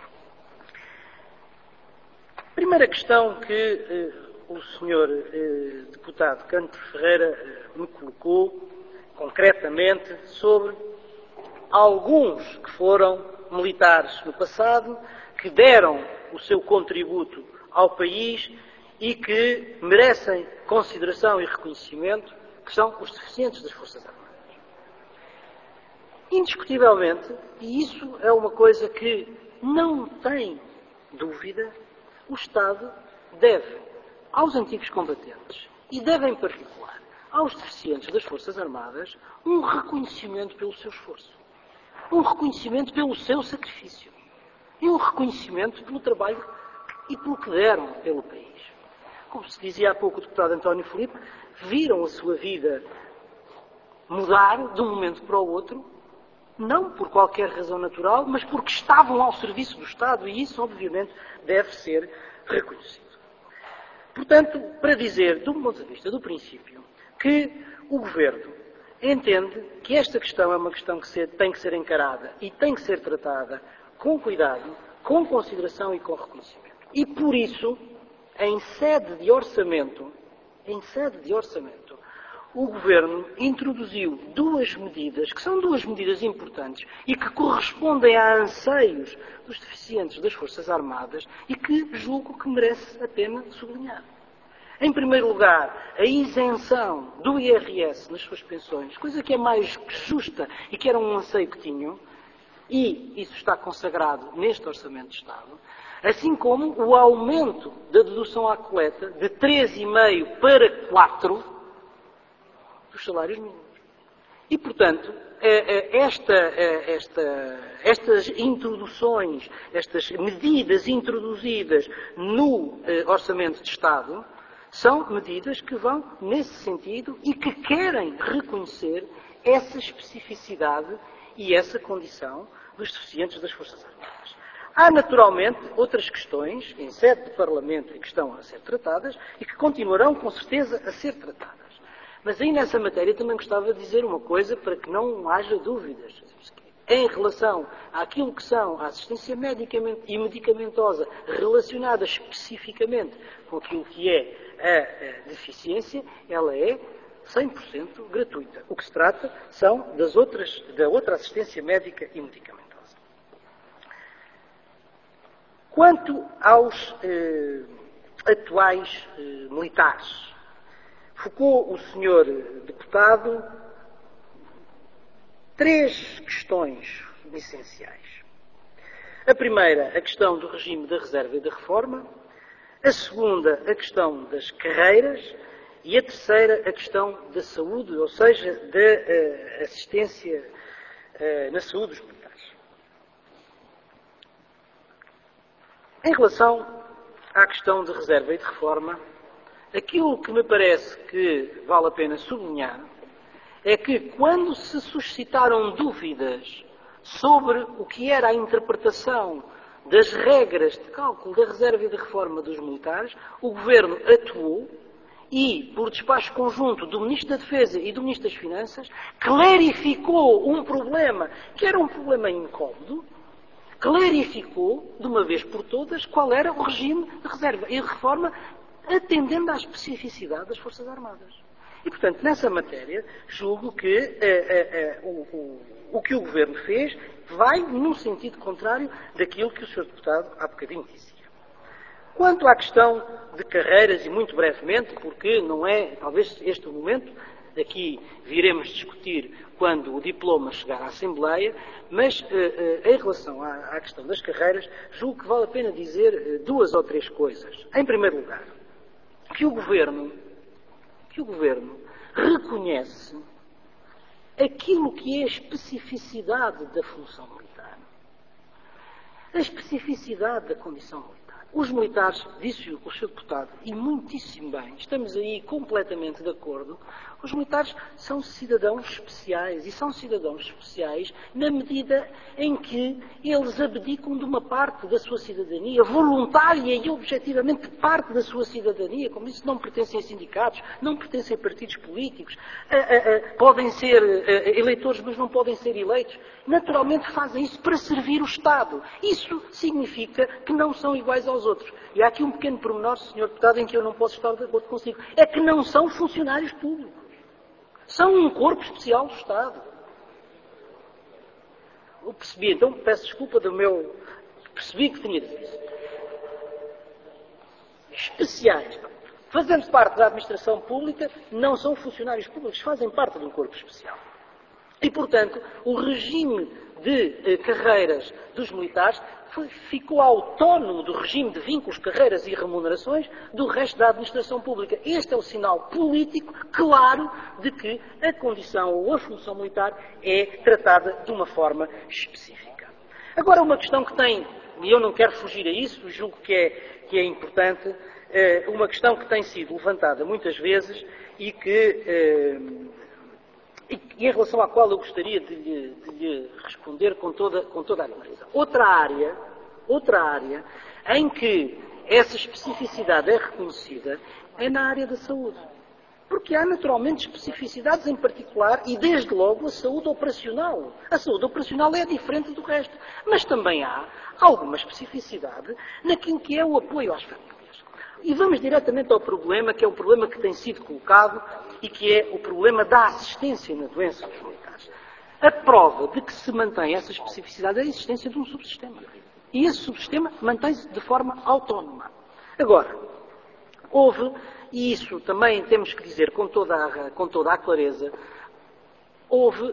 Primeira questão que o Sr. Deputado Campos Ferreira me colocou, concretamente, sobre alguns que foram militares no passado, que deram o seu contributo ao país e que merecem consideração e reconhecimento, que são os deficientes das Forças Armadas. Indiscutivelmente, e isso é uma coisa que não tem dúvida, o Estado deve aos antigos combatentes e deve, em particular, aos deficientes das Forças Armadas, um reconhecimento pelo seu esforço, um reconhecimento pelo seu sacrifício e um reconhecimento pelo trabalho e pelo que deram pelo país. Como se dizia há pouco o deputado António Filipe, viram a sua vida mudar de um momento para o outro, não por qualquer razão natural, mas porque estavam ao serviço do Estado e isso, obviamente, deve ser reconhecido. Portanto, para dizer, do ponto de vista do princípio, que o Governo entende que esta questão é uma questão que tem que ser encarada e tem que ser tratada com cuidado, com consideração e com reconhecimento. E por isso, em sede de orçamento, o Governo introduziu duas medidas, que são duas medidas importantes e que correspondem a anseios dos deficientes das Forças Armadas e que julgo que merece a pena sublinhar. Em primeiro lugar, a isenção do IRS nas suas pensões, coisa que é mais justa e que era um anseio que tinham, e isso está consagrado neste Orçamento de Estado, assim como o aumento da dedução à coleta de 3,5 para 4 dos salários mínimos. E, portanto, estas introduções, estas medidas introduzidas no Orçamento de Estado, são medidas que vão nesse sentido e que querem reconhecer essa especificidade e essa condição dos deficientes das Forças Armadas. Há, naturalmente, outras questões, em sede de Parlamento, que estão a ser tratadas e que continuarão, com certeza, a ser tratadas. Mas aí, nessa matéria, também gostava de dizer uma coisa para que não haja dúvidas. Em relação àquilo que são a assistência médica e medicamentosa relacionada especificamente com aquilo que é a deficiência, ela é 100% gratuita. O que se trata são da outra assistência médica e medicamentosa. Quanto aos atuais militares, focou o senhor deputado três questões essenciais. A primeira, a questão do regime da reserva e da reforma. A segunda, a questão das carreiras. E a terceira, a questão da saúde, ou seja, da assistência na saúde dos militares. Em relação à questão de reserva e de reforma, aquilo que me parece que vale a pena sublinhar é que quando se suscitaram dúvidas sobre o que era a interpretação das regras de cálculo da reserva e de reforma dos militares, o Governo atuou e, por despacho conjunto do Ministro da Defesa e do Ministro das Finanças, clarificou um problema que era um problema incómodo, clarificou, de uma vez por todas, qual era o regime de reserva e de reforma, atendendo à especificidade das Forças Armadas. E, portanto, nessa matéria, julgo que o que o Governo fez vai num sentido contrário daquilo que o Sr. Deputado há bocadinho dizia. Quanto à questão de carreiras, e muito brevemente, porque não é, talvez este o momento, aqui viremos discutir quando o diploma chegar à Assembleia, mas em relação à questão das carreiras, julgo que vale a pena dizer duas ou três coisas. Em primeiro lugar, que o Governo reconhece aquilo que é a especificidade da função militar, a especificidade da condição militar. Os militares, disse o Sr. Deputado, e muitíssimo bem, estamos aí completamente de acordo, os militares são cidadãos especiais, e são cidadãos especiais na medida em que eles abdicam de uma parte da sua cidadania, voluntária e objetivamente parte da sua cidadania, como disse, não pertencem a sindicatos, não pertencem a partidos políticos, podem ser eleitores, mas não podem ser eleitos. Naturalmente fazem isso para servir o Estado. Isso significa que não são iguais aos outros. E há aqui um pequeno pormenor, Sr. Deputado, em que eu não posso estar de acordo consigo. É que não são funcionários públicos. São um corpo especial do Estado. Eu percebi, então peço desculpa do meu... Percebi que tinha dito isso. Especiais. Fazendo parte da administração pública, não são funcionários públicos, fazem parte de um corpo especial. E, portanto, o regime de carreiras dos militares ficou autónomo do regime de vínculos, carreiras e remunerações do resto da administração pública. Este é o sinal político claro de que a condição ou a função militar é tratada de uma forma específica. Agora, uma questão que tem, e eu não quero fugir a isso, julgo que é importante, uma questão que tem sido levantada muitas vezes e em relação à qual eu gostaria de lhe responder com toda a clareza. Outra área em que essa especificidade é reconhecida é na área da saúde. Porque há naturalmente especificidades em particular e desde logo a saúde operacional. A saúde operacional é diferente do resto. Mas também há alguma especificidade naquilo que é o apoio às famílias. E vamos diretamente ao problema, que é o problema que tem sido colocado e que é o problema da assistência na doença dos militares. A prova de que se mantém essa especificidade é a existência de um subsistema. E esse subsistema mantém-se de forma autónoma. Agora, houve, e isso também temos que dizer com toda a clareza, houve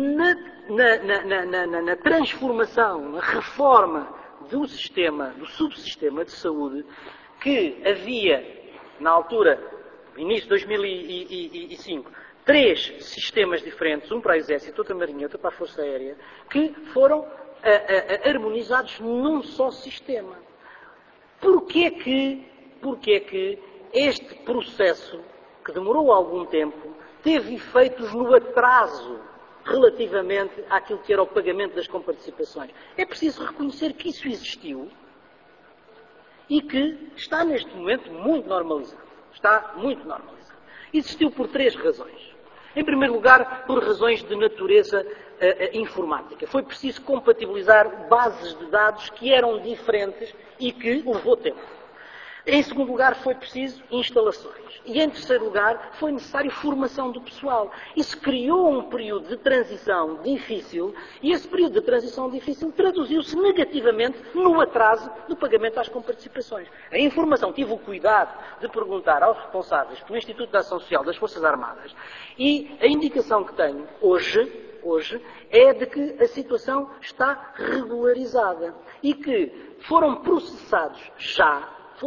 na transformação, na reforma do subsistema de saúde, que havia, na altura, no início de 2005, 3 sistemas diferentes, um para o Exército, outro para a Marinha, outro para a Força Aérea, que foram harmonizados num só sistema. Porquê que este processo, que demorou algum tempo, teve efeitos no atraso relativamente àquilo que era o pagamento das comparticipações? É preciso reconhecer que isso existiu e que está neste momento muito normalizado. Está muito normalizado. Existiu por 3 razões. Em primeiro lugar, por razões de natureza informática. Foi preciso compatibilizar bases de dados que eram diferentes e que levou tempo. Em segundo lugar, foi preciso instalações. E em terceiro lugar, foi necessário formação do pessoal. Isso criou um período de transição difícil e esse período de transição difícil traduziu-se negativamente no atraso do pagamento às comparticipações. A informação, tive o cuidado de perguntar aos responsáveis pelo Instituto de Ação Social das Forças Armadas e a indicação que tenho hoje é de que a situação está regularizada e que foram processados já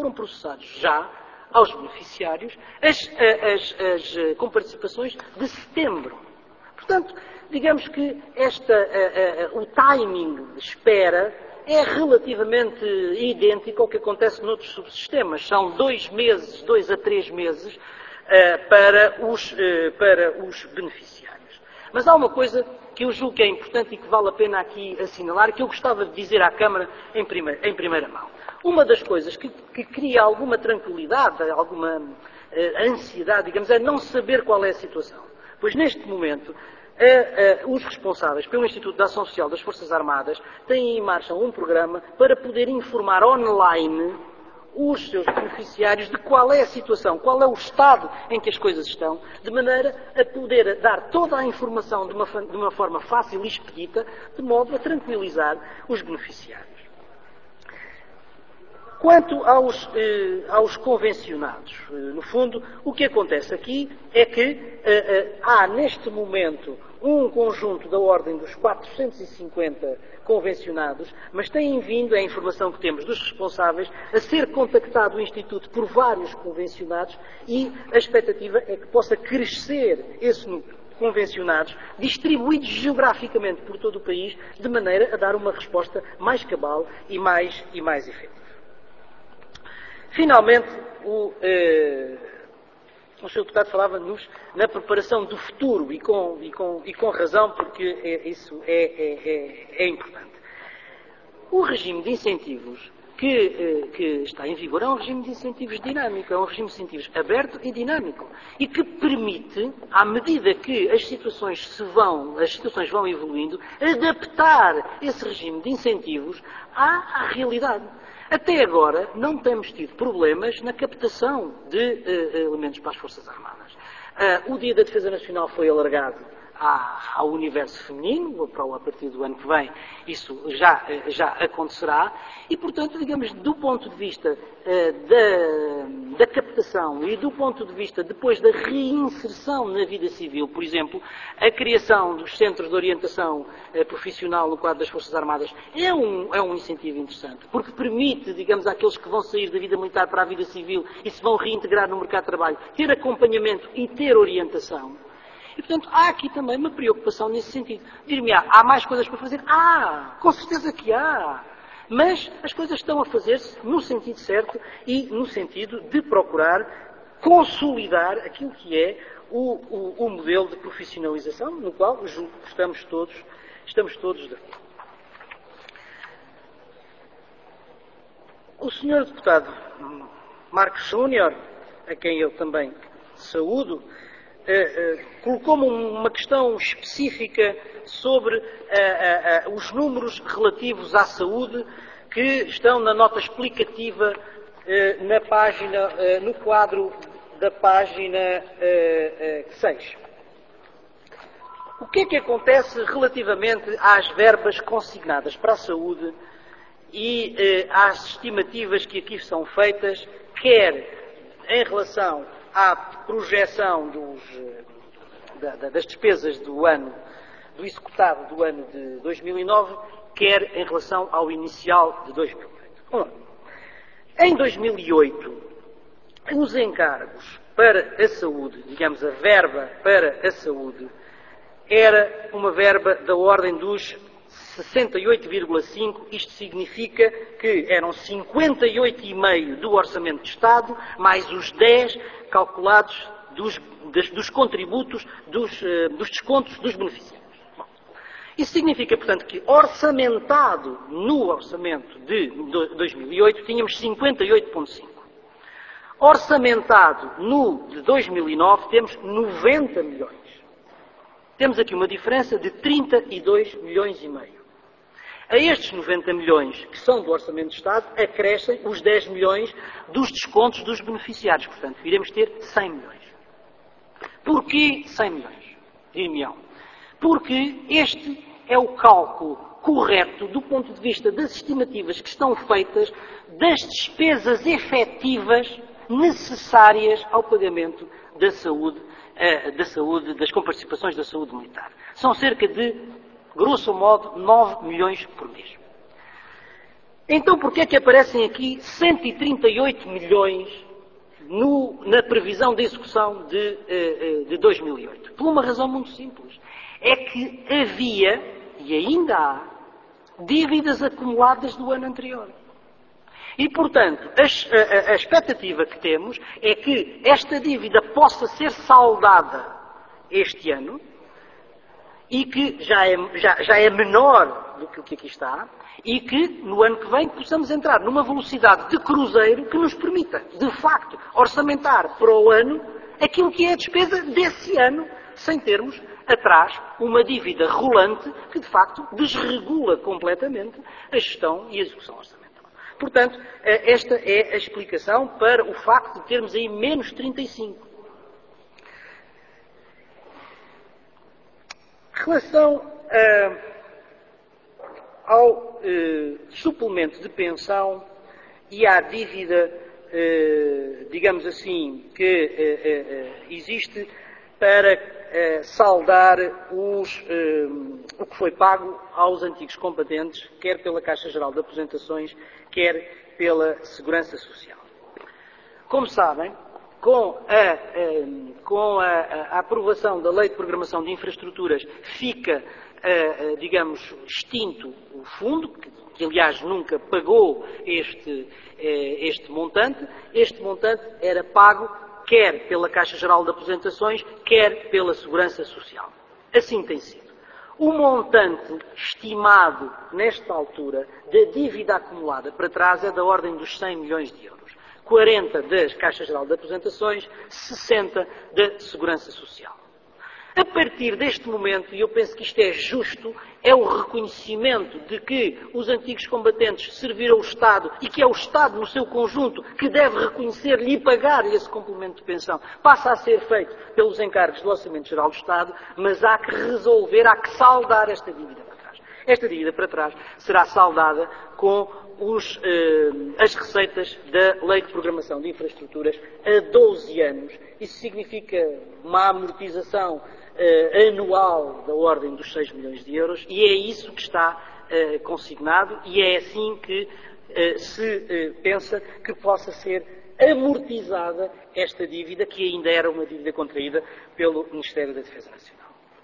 aos beneficiários as comparticipações de setembro. Portanto, digamos que o timing de espera é relativamente idêntico ao que acontece noutros subsistemas. São 2 meses, 2 a 3 meses, para os beneficiários. Mas há uma coisa que eu julgo que é importante e que vale a pena aqui assinalar, que eu gostava de dizer à Câmara em primeira mão. Uma das coisas que cria alguma tranquilidade, alguma ansiedade, digamos, é não saber qual é a situação. Pois neste momento, os responsáveis pelo Instituto de Ação Social das Forças Armadas têm em marcha um programa para poder informar online os seus beneficiários de qual é a situação, qual é o estado em que as coisas estão, de maneira a poder dar toda a informação de uma forma fácil e expedita, de modo a tranquilizar os beneficiários. Quanto aos convencionados, no fundo, o que acontece aqui é que há neste momento um conjunto da ordem dos 450 convencionados, mas têm vindo, é a informação que temos dos responsáveis, a ser contactado o Instituto por vários convencionados e a expectativa é que possa crescer esse número de convencionados distribuídos geograficamente por todo o país, de maneira a dar uma resposta mais cabal e mais efetiva. Finalmente, o Sr. Deputado falava-nos na preparação do futuro e com razão, porque isso é importante. O regime de incentivos que está em vigor é um regime de incentivos dinâmico, é um regime de incentivos aberto e dinâmico e que permite, à medida que as situações vão evoluindo, adaptar esse regime de incentivos à realidade. Até agora não temos tido problemas na captação de elementos para as Forças Armadas. O Dia da Defesa Nacional foi alargado ao universo feminino, a partir do ano que vem isso já acontecerá, e portanto, digamos, do ponto de vista da captação e do ponto de vista depois da reinserção na vida civil, por exemplo, a criação dos centros de orientação profissional no quadro das Forças Armadas é um incentivo interessante, porque permite, digamos, àqueles que vão sair da vida militar para a vida civil e se vão reintegrar no mercado de trabalho, ter acompanhamento e ter orientação. E, portanto, há aqui também uma preocupação nesse sentido. Dir-me, há mais coisas para fazer? Com certeza que há. Mas as coisas estão a fazer-se no sentido certo e no sentido de procurar consolidar aquilo que é o modelo de profissionalização, no qual julgo que estamos todos de acordo. O Sr. Deputado Marcos Júnior, a quem eu também saúdo, colocou-me uma questão específica sobre os números relativos à saúde que estão na nota explicativa na página, no quadro da página 6. O que é que acontece relativamente às verbas consignadas para a saúde e às estimativas que aqui são feitas, quer em relação à projeção das despesas do executado do ano de 2009, quer em relação ao inicial de 2008. Em 2008, os encargos para a saúde, digamos, a verba para a saúde, era uma verba da ordem dos 68,5, isto significa que eram 58,5 do Orçamento de Estado, mais os 10 calculados dos contributos, dos descontos dos beneficiários. Bom, isso significa, portanto, que orçamentado no orçamento de 2008 tínhamos 58,5. Orçamentado no de 2009 temos 90 milhões. Temos aqui uma diferença de 32 milhões e meio. A estes 90 milhões que são do Orçamento de Estado acrescem os 10 milhões dos descontos dos beneficiários. Portanto, iremos ter 100 milhões. Porquê 100 milhões? Dir-me-ão. Porque este é o cálculo correto do ponto de vista das estimativas que estão feitas das despesas efetivas necessárias ao pagamento da saúde, das comparticipações da saúde militar. São cerca de, grosso modo, 9 milhões por mês. Então, porquê é que aparecem aqui 138 milhões na previsão de execução de 2008? Por uma razão muito simples. É que havia, e ainda há, dívidas acumuladas do ano anterior. E, portanto, a expectativa que temos é que esta dívida possa ser saldada este ano e que já é menor do que o que aqui está e que no ano que vem possamos entrar numa velocidade de cruzeiro que nos permita, de facto, orçamentar para o ano aquilo que é a despesa desse ano, sem termos atrás uma dívida rolante que, de facto, desregula completamente a gestão e a execução orçamental. Portanto, esta é a explicação para o facto de termos aí menos 35. Em relação ao suplemento de pensão e à dívida, digamos assim, que existe para saldar o que foi pago aos antigos combatentes, quer pela Caixa Geral de Aposentações, quer pela Segurança Social. Como sabem, com a aprovação da Lei de Programação de Infraestruturas fica, digamos, extinto o fundo, que aliás nunca pagou este montante. Este montante era pago quer pela Caixa Geral de Aposentações, quer pela Segurança Social. Assim tem sido. O montante estimado, nesta altura, da dívida acumulada para trás é da ordem dos 100 milhões de euros. 40 da Caixa Geral de Aposentações, 60 da Segurança Social. A partir deste momento, e eu penso que isto é justo, é o reconhecimento de que os antigos combatentes serviram o Estado e que é o Estado, no seu conjunto, que deve reconhecer-lhe e pagar-lhe esse complemento de pensão. Passa a ser feito pelos encargos do Orçamento Geral do Estado, mas há que resolver, há que saldar esta dívida para trás. Esta dívida para trás será saldada com as receitas da Lei de Programação de Infraestruturas a 12 anos. Isso significa uma amortização anual da ordem dos 6 milhões de euros e é isso que está consignado e é assim que se pensa que possa ser amortizada esta dívida, que ainda era uma dívida contraída pelo Ministério da Defesa Nacional.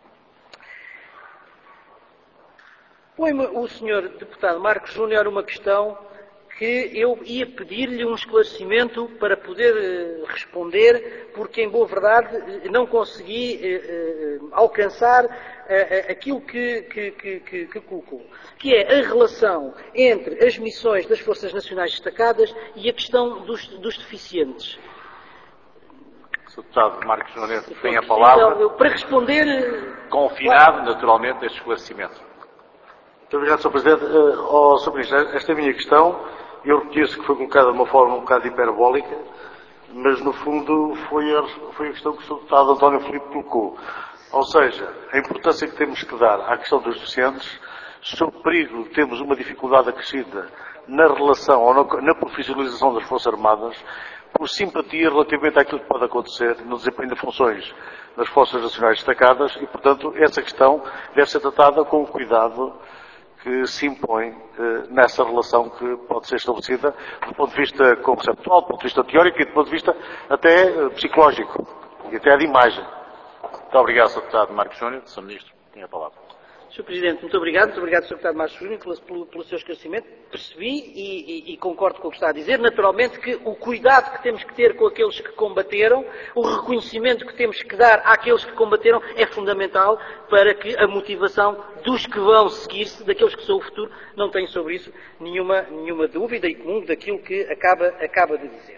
Põe-me o Sr. Deputado Marcos Júnior uma questão que eu ia pedir-lhe um esclarecimento para poder responder, porque, em boa verdade, não consegui alcançar aquilo que colocou, que é a relação entre as missões das Forças Nacionais destacadas e a questão dos deficientes. O Sr. Deputado Marcos Júnior tem a palavra. Para responder... Confinado, naturalmente, este esclarecimento. Muito obrigado, Sr. Presidente. Sr. Ministro, esta é a minha questão. Eu reconheço que foi colocada de uma forma um bocado hiperbólica, mas no fundo foi a questão que o Sr. Deputado António Filipe colocou. Ou seja, a importância que temos que dar à questão dos deficientes, sob o perigo de termos uma dificuldade acrescida na relação ou na profissionalização das Forças Armadas, por simpatia relativamente àquilo que pode acontecer no desempenho de funções das Forças Nacionais destacadas e, portanto, essa questão deve ser tratada com o cuidado que se impõe nessa relação que pode ser estabelecida do ponto de vista conceptual, do ponto de vista teórico e do ponto de vista até psicológico e até de imagem. Muito obrigado, Sr. Deputado Marcos Júnior. Sr. Ministro, tem a palavra. Sr. Presidente, muito obrigado. Muito obrigado, Sr. Deputado Marcos Júnior, pelo seu esclarecimento. Percebi e concordo com o que está a dizer. Naturalmente que o cuidado que temos que ter com aqueles que combateram, o reconhecimento que temos que dar àqueles que combateram é fundamental para que a motivação dos que vão seguir-se, daqueles que são o futuro, não tenham sobre isso nenhuma dúvida e comum daquilo que acaba de dizer.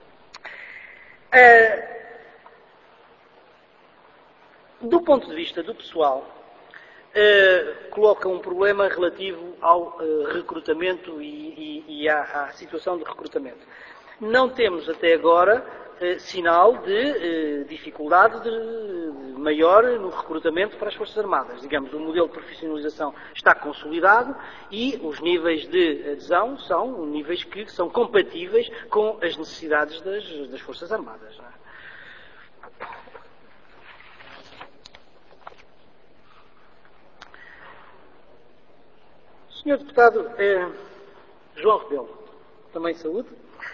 Do ponto de vista do pessoal, coloca um problema relativo ao recrutamento e à situação de recrutamento. Não temos até agora sinal de dificuldade maior no recrutamento para as Forças Armadas. Digamos, o modelo de profissionalização está consolidado e os níveis de adesão são níveis que são compatíveis com as necessidades das Forças Armadas. Não é? Senhor Deputado João Rebelo, também saúde,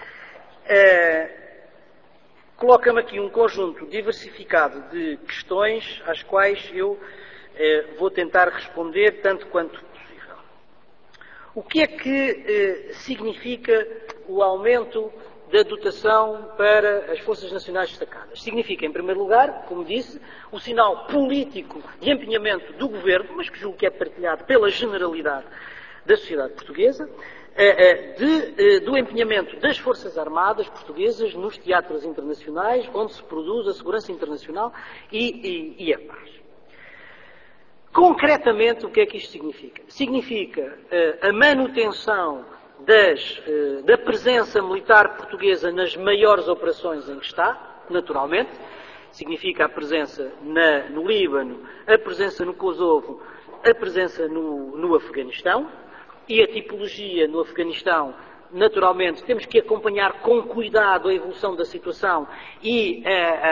coloca-me aqui um conjunto diversificado de questões às quais eu vou tentar responder tanto quanto possível. O que é que significa o aumento da dotação para as Forças Nacionais destacadas? Significa, em primeiro lugar, como disse, o sinal político de empenhamento do Governo, mas que julgo que é partilhado pela generalidade da sociedade portuguesa, do empenhamento das Forças Armadas portuguesas nos teatros internacionais, onde se produz a segurança internacional e a paz. Concretamente, o que é que isto significa? Significa a manutenção da presença militar portuguesa nas maiores operações em que está, naturalmente. Significa a presença no Líbano, a presença no Kosovo, a presença no Afeganistão. E a tipologia no Afeganistão, naturalmente, temos que acompanhar com cuidado a evolução da situação e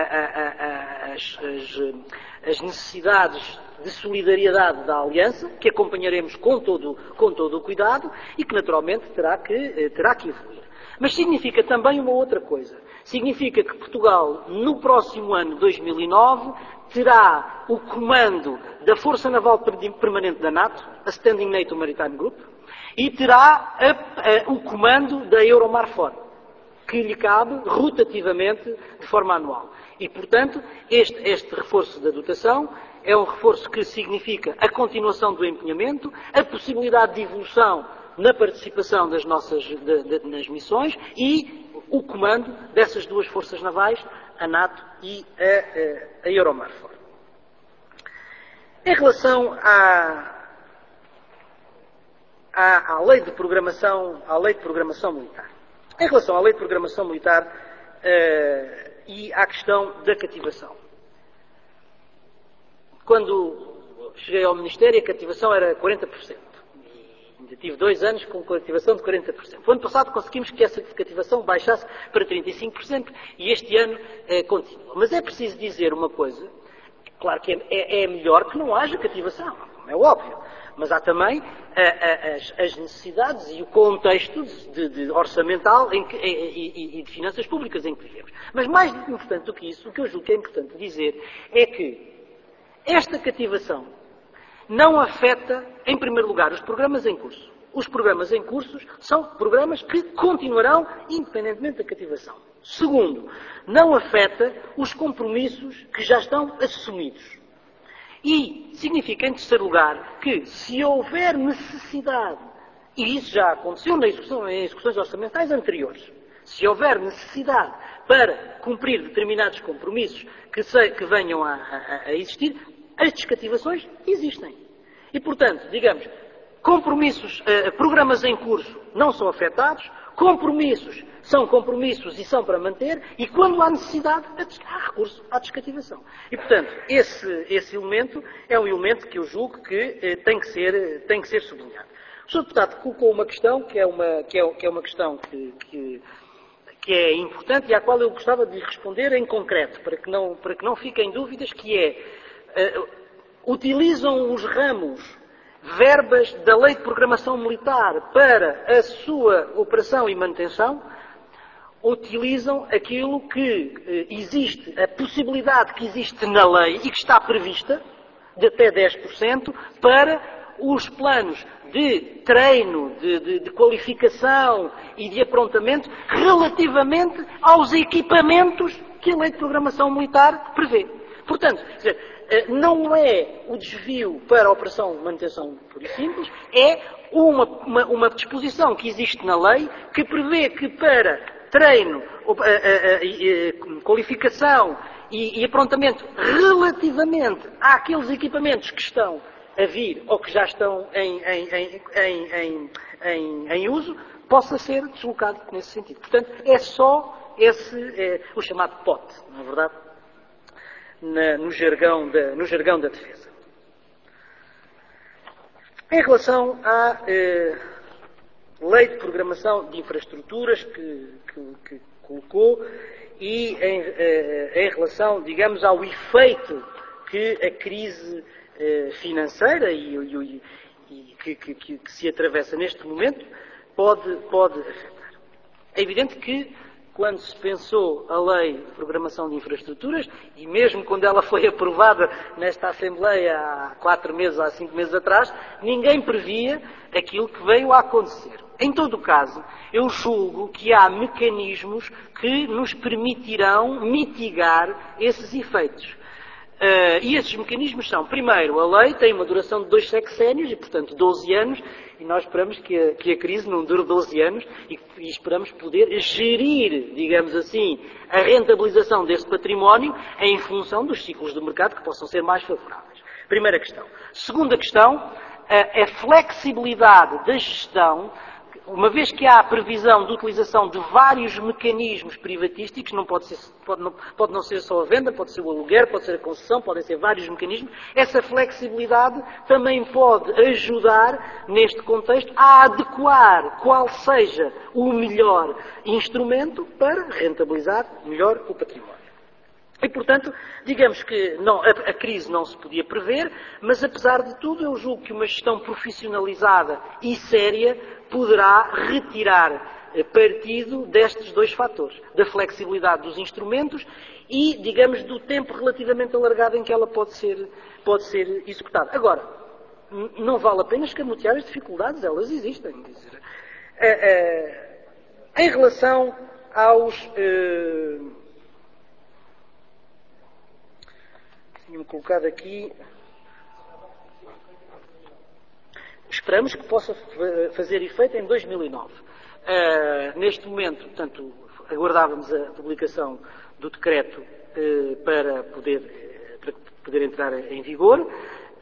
as necessidades de solidariedade da Aliança, que acompanharemos com todo o cuidado e que, naturalmente, terá que evoluir. Mas significa também uma outra coisa. Significa que Portugal, no próximo ano, 2009, terá o comando da Força Naval Permanente da NATO, a Standing NATO Maritime Group, e terá o comando da Euromarfor, que lhe cabe rotativamente de forma anual. E, portanto, este reforço da dotação é um reforço que significa a continuação do empenhamento, a possibilidade de evolução na participação das nas missões e o comando dessas duas forças navais, a NATO e a Euromarfor. Em relação à lei de programação militar. Em relação à lei de programação militar e à questão da cativação. Quando cheguei ao Ministério, a cativação era 40%. E ainda tive 2 anos com cativação de 40%. O ano passado conseguimos que essa cativação baixasse para 35% e este ano continua. Mas é preciso dizer uma coisa. Claro que é melhor que não haja cativação, é óbvio. Mas há também as necessidades e o contexto orçamental e de finanças públicas em que vivemos. Mas mais importante do que isso, o que eu julgo que é importante dizer é que esta cativação não afeta, em primeiro lugar, os programas em curso. Os programas em curso são programas que continuarão independentemente da cativação. Segundo, não afeta os compromissos que já estão assumidos. E significa, em terceiro lugar, que se houver necessidade, e isso já aconteceu em execuções orçamentais anteriores, se houver necessidade para cumprir determinados compromissos que venham a existir, as descativações existem. E, portanto, digamos, programas em curso não são afetados, compromissos são compromissos e são para manter, e quando há necessidade, há recurso à descativação. E, portanto, esse elemento é um elemento que eu julgo que tem que ser sublinhado. O Sr. Deputado colocou uma questão que é uma questão que é importante e à qual eu gostava de lhe responder em concreto, para que não fiquem dúvidas, que é, utilizam os ramos verbas da Lei de Programação Militar para a sua operação e manutenção, utilizam aquilo que existe, a possibilidade que existe na lei e que está prevista, de até 10%, para os planos de treino, de qualificação e de aprontamento relativamente aos equipamentos que a Lei de Programação Militar prevê. Portanto, quer dizer, não é o desvio para a operação de manutenção pura e simples, é uma disposição que existe na lei que prevê que para treino, qualificação e aprontamento relativamente àqueles equipamentos que estão a vir ou que já estão em uso, possa ser deslocado nesse sentido. Portanto, é só o chamado POT, não é verdade? No jargão da defesa. Em relação à Lei de Programação de Infraestruturas que colocou e em relação, digamos, ao efeito que a crise financeira que se atravessa neste momento pode afetar. É evidente que quando se pensou a Lei de Programação de Infraestruturas, e mesmo quando ela foi aprovada nesta Assembleia há 4 meses, há 5 meses atrás, ninguém previa aquilo que veio a acontecer. Em todo o caso, eu julgo que há mecanismos que nos permitirão mitigar esses efeitos. E esses mecanismos são, primeiro, a lei tem uma duração de 2 sexénios, e portanto 12 anos, e nós esperamos que a crise não dure 12 anos e esperamos poder gerir, digamos assim, a rentabilização desse património em função dos ciclos do mercado que possam ser mais favoráveis. Primeira questão. Segunda questão, a flexibilidade da gestão. Uma vez que há a previsão de utilização de vários mecanismos privatísticos, pode não ser só a venda, pode ser o aluguer, pode ser a concessão, podem ser vários mecanismos, essa flexibilidade também pode ajudar, neste contexto, a adequar qual seja o melhor instrumento para rentabilizar melhor o património. E, portanto, digamos que a crise não se podia prever, mas, apesar de tudo, eu julgo que uma gestão profissionalizada e séria poderá retirar partido destes 2 fatores, da flexibilidade dos instrumentos e, digamos, do tempo relativamente alargado em que ela pode ser executada. Agora, não vale a pena escamotear as dificuldades, elas existem. Em relação aos... Tinha-me colocado aqui... Esperamos que possa fazer efeito em 2009. Neste momento, portanto, aguardávamos a publicação do decreto para poder entrar em vigor.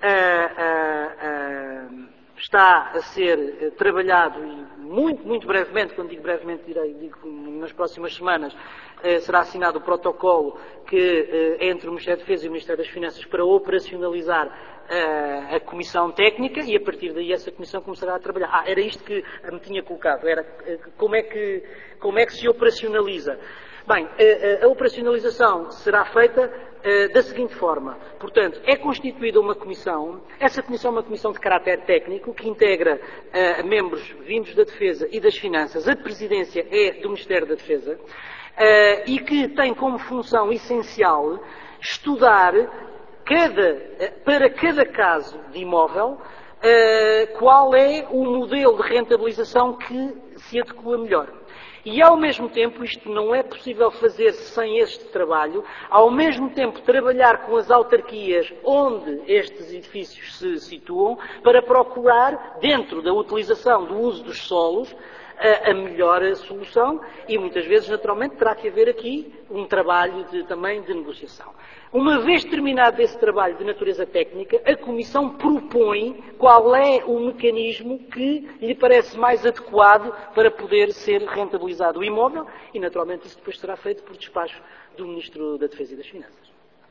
Está a ser trabalhado e muito brevemente, quando digo brevemente, digo nas próximas semanas, será assinado o protocolo entre o Ministério da Defesa e o Ministério das Finanças para operacionalizar a comissão técnica e a partir daí essa comissão começará a trabalhar. Era isto que me tinha colocado, era como é que se operacionaliza. Bem, a operacionalização será feita da seguinte forma. Portanto, é constituída uma comissão, essa comissão é uma comissão de caráter técnico que integra membros vindos da Defesa e das Finanças. A presidência é do Ministério da Defesa e que tem como função essencial estudar para cada caso de imóvel, qual é o modelo de rentabilização que se adequa melhor. E, ao mesmo tempo, isto não é possível fazer sem este trabalho, ao mesmo tempo trabalhar com as autarquias onde estes edifícios se situam, para procurar, dentro da utilização do uso dos solos, a melhor solução e muitas vezes, naturalmente, terá que haver aqui um trabalho também de negociação. Uma vez terminado esse trabalho de natureza técnica, a Comissão propõe qual é o mecanismo que lhe parece mais adequado para poder ser rentabilizado o imóvel e, naturalmente, isso depois será feito por despacho do Ministro da Defesa e das Finanças.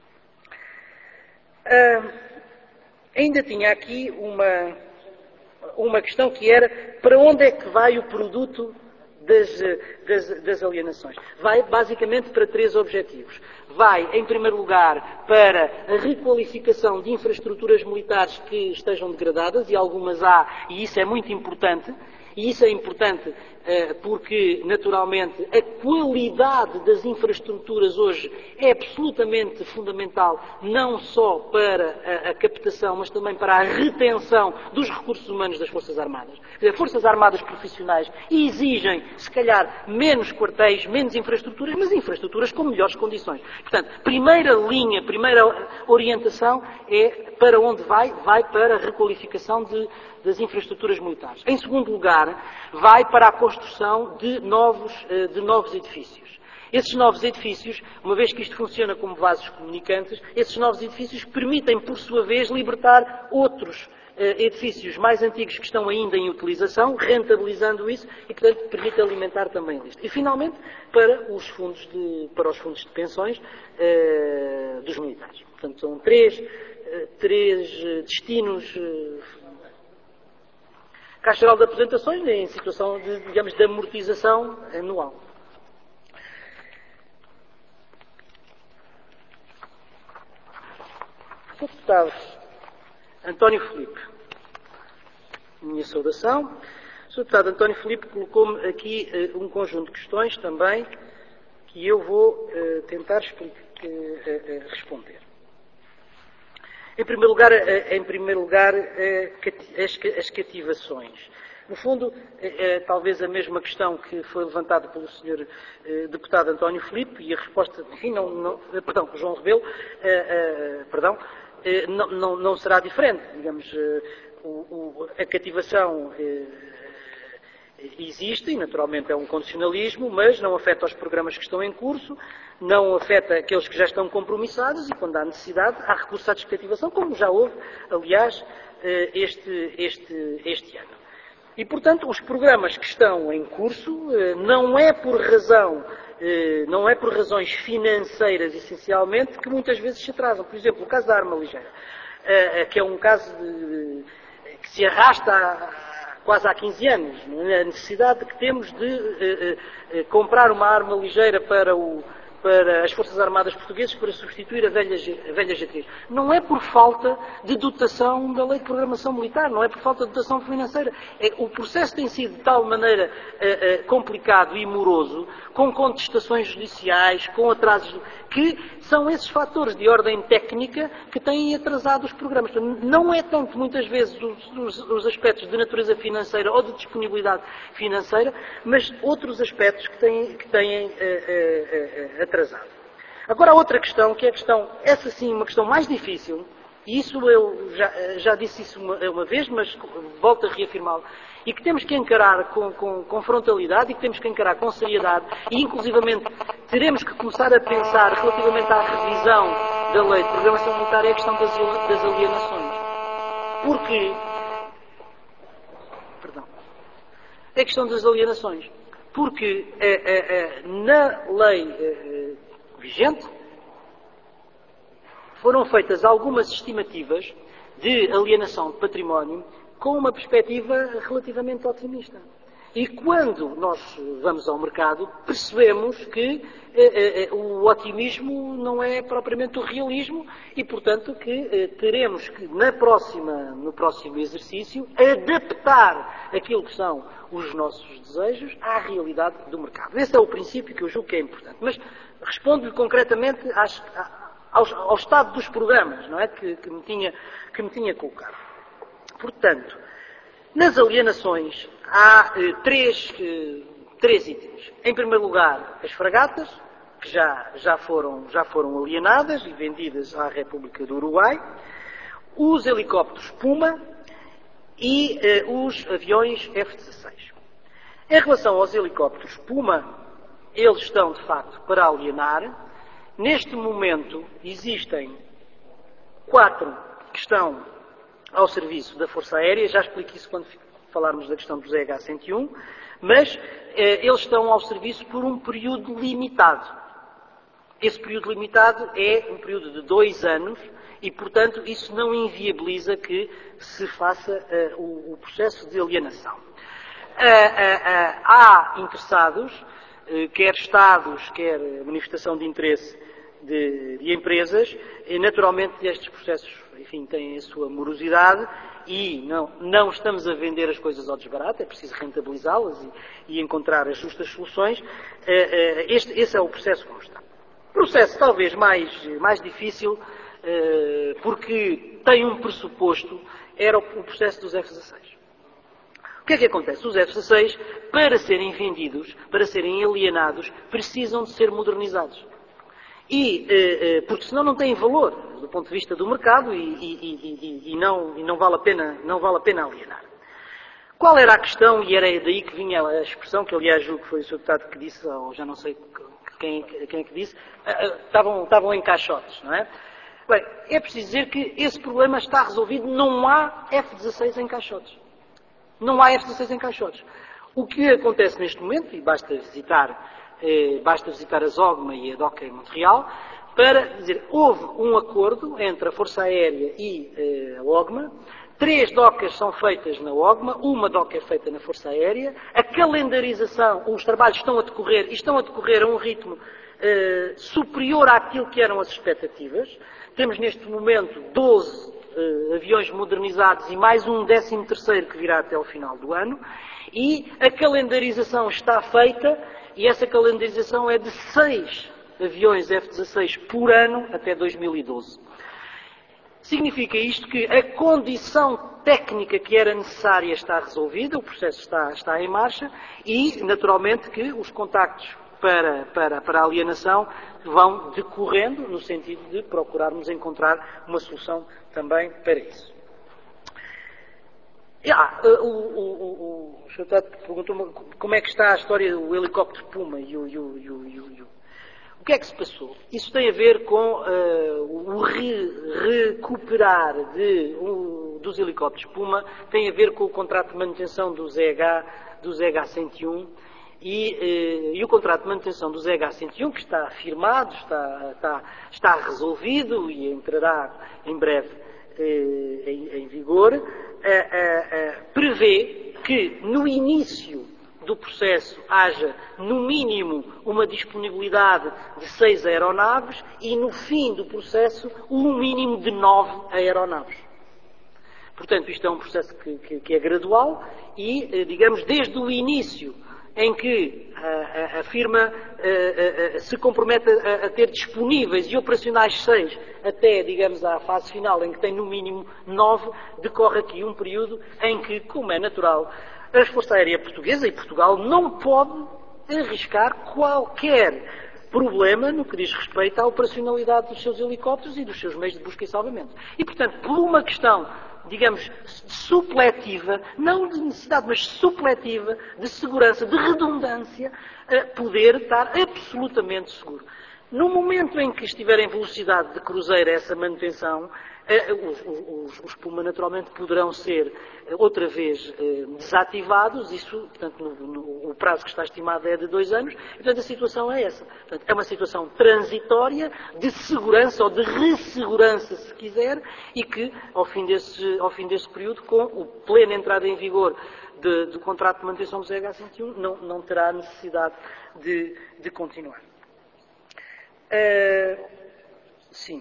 Ainda tinha aqui uma questão que era para onde é que vai o produto das alienações. Vai basicamente para 3 objetivos. Vai, em primeiro lugar, para a requalificação de infraestruturas militares que estejam degradadas, e algumas há, e isso é muito importante. E isso é importante porque, naturalmente, a qualidade das infraestruturas hoje é absolutamente fundamental, não só para a captação, mas também para a retenção dos recursos humanos das Forças Armadas. As Forças Armadas profissionais exigem, se calhar, menos quartéis, menos infraestruturas, mas infraestruturas com melhores condições. Portanto, primeira linha, primeira orientação é para onde vai? Vai para a requalificação das infraestruturas militares. Em segundo lugar, vai para a construção de novos edifícios. Esses novos edifícios, uma vez que isto funciona como vasos comunicantes, esses novos edifícios permitem, por sua vez, libertar outros edifícios mais antigos que estão ainda em utilização, rentabilizando isso e, portanto, permite alimentar também isto. E, finalmente, para os fundos de pensões dos militares. Portanto, são três destinos. Caixa Geral de Aposentações em situação de amortização anual. O deputado António Filipe, minha saudação. O deputado António Filipe colocou-me aqui um conjunto de questões também e eu vou tentar responder. Em primeiro lugar, as cativações. No fundo, talvez a mesma questão que foi levantada pelo Sr. Deputado António Filipe, e a resposta, enfim, João Rebelo, não será diferente. Digamos, a cativação existe, e naturalmente é um condicionalismo, mas não afeta os programas que estão em curso, não afeta aqueles que já estão compromissados, e quando há necessidade, há recurso à descativação, como já houve, aliás, este ano. E, portanto, os programas que estão em curso não é por razões financeiras, essencialmente, que muitas vezes se atrasam. Por exemplo, o caso da arma ligeira, que é um caso que se arrasta quase há 15 anos. A necessidade que temos de comprar uma arma ligeira para as Forças Armadas Portuguesas para substituir a velha G3. Não é por falta de dotação da Lei de Programação Militar, não é por falta de dotação financeira. O processo tem sido de tal maneira complicado e moroso, com contestações judiciais, com atrasos, que são esses fatores de ordem técnica que têm atrasado os programas. Não é tanto, muitas vezes, os aspectos de natureza financeira ou de disponibilidade financeira, mas outros aspectos que têm atrasado. Agora, a outra questão, que é a questão, essa sim, uma questão mais difícil, e isso eu já disse isso uma vez, mas volto a reafirmá-lo, e que temos que encarar com frontalidade e que temos que encarar com seriedade, e inclusivamente teremos que começar a pensar relativamente à revisão da Lei de Programação Militar, é a questão das alienações. É a questão das alienações. Porque na lei vigente foram feitas algumas estimativas de alienação de património com uma perspectiva relativamente otimista. E quando nós vamos ao mercado, percebemos que o otimismo não é propriamente o realismo e, portanto, que teremos que, no próximo exercício, adaptar aquilo que são os nossos desejos à realidade do mercado. Esse é o princípio que eu julgo que é importante. Mas respondo-lhe concretamente ao estado dos programas, não é? Que me tinha colocado. Portanto, nas alienações há três itens. Em primeiro lugar, as fragatas, que já foram alienadas e vendidas à República do Uruguai, os helicópteros Puma e os aviões F-16. Em relação aos helicópteros Puma, eles estão, de facto, para alienar. Neste momento, existem 4 que estão ao serviço da Força Aérea, já explico isso quando falarmos da questão do ZH-101, mas eles estão ao serviço por um período limitado. Esse período limitado é um período de 2 anos e, portanto, isso não inviabiliza que se faça o processo de alienação. Há interessados, quer Estados, quer manifestação de interesse de empresas, e naturalmente estes processos, enfim, têm a sua morosidade e não estamos a vender as coisas ao desbarato, é preciso rentabilizá-las e encontrar as justas soluções. Esse é o processo como está. Processo talvez mais difícil, porque tem um pressuposto, era o processo dos F-16. O que é que acontece? Os F-16, para serem vendidos, para serem alienados, precisam de ser modernizados. Porque senão não têm valor do ponto de vista do mercado e não vale a pena alienar. Qual era a questão, e era daí que vinha a expressão, que aliás julgo que foi o Sr. Deputado que disse, ou já não sei quem é que disse, estavam em caixotes, não é? Bem, é preciso dizer que esse problema está resolvido, não há F-16 em caixotes. Não há F-16 em caixotes. O que acontece neste momento, e basta visitar a ZOGMA e a DOCA em Montreal, para dizer, houve um acordo entre a Força Aérea e a OGMA, 3 docas são feitas na OGMA, uma doca é feita na Força Aérea, a calendarização, os trabalhos estão a decorrer a um ritmo superior àquilo que eram as expectativas. Temos neste momento 12 aviões modernizados e mais um 13º que virá até o final do ano, e a calendarização está feita e essa calendarização é de 6 aviões F-16 por ano até 2012. Significa isto que a condição técnica que era necessária está resolvida, o processo está em marcha e, naturalmente, que os contactos para a alienação vão decorrendo no sentido de procurarmos encontrar uma solução também para isso. O Sr. Deputado perguntou-me como é que está a história do helicóptero Puma e o que é que se passou? Isso tem a ver com o recuperar dos helicópteros Puma, tem a ver com o contrato de manutenção do ZH-101 e o contrato de manutenção do ZH-101, que está firmado, está resolvido e entrará em breve em vigor, prevê que no início do processo haja, no mínimo, uma disponibilidade de 6 aeronaves e, no fim do processo, um mínimo de 9 aeronaves. Portanto, isto é um processo que é gradual e, digamos, desde o início em que a firma se compromete a ter disponíveis e operacionais 6 até, digamos, à fase final, em que tem no mínimo 9, decorre aqui um período em que, como é natural, a Força Aérea Portuguesa e Portugal não pode arriscar qualquer problema no que diz respeito à operacionalidade dos seus helicópteros e dos seus meios de busca e salvamento. E, portanto, por uma questão, digamos, supletiva, não de necessidade, mas supletiva, de segurança, de redundância, poder estar absolutamente seguro. No momento em que estiver em velocidade de cruzeiro essa manutenção, os Puma naturalmente poderão ser outra vez desativados, isso, portanto, o prazo que está estimado é de 2 anos, e, portanto, a situação é essa. Portanto, é uma situação transitória, de segurança ou de ressegurança, se quiser, e que, ao fim desse período, com a plena entrada em vigor do contrato de manutenção do ZH-101, não terá necessidade de continuar. Sim.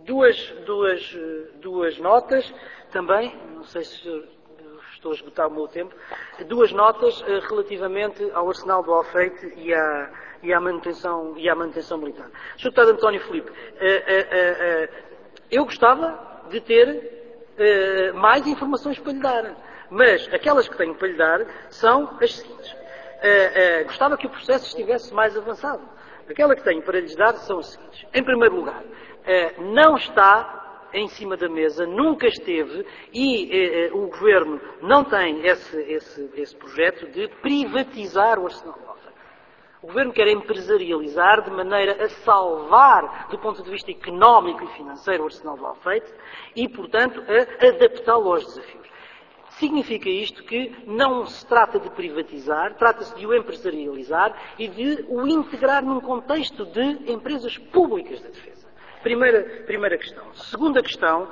Duas notas também, não sei se estou a esgotar o meu tempo, 2 notas relativamente ao arsenal do Alfeite e à manutenção militar. Sr. Deputado António Filipe, eu gostava de ter mais informações para lhe dar, mas aquelas que tenho para lhe dar são as seguintes. Gostava que o processo estivesse mais avançado. Aquela que tenho para lhes dar são as seguintes. Em primeiro lugar, não está em cima da mesa, nunca esteve, e o Governo não tem esse projeto de privatizar o arsenal do Alfeite. O Governo quer empresarializar de maneira a salvar, do ponto de vista económico e financeiro, o arsenal do Alfeite e, portanto, a adaptá-lo aos desafios. Significa isto que não se trata de privatizar, trata-se de o empresarializar e de o integrar num contexto de empresas públicas de defesa. Primeira questão. Segunda questão,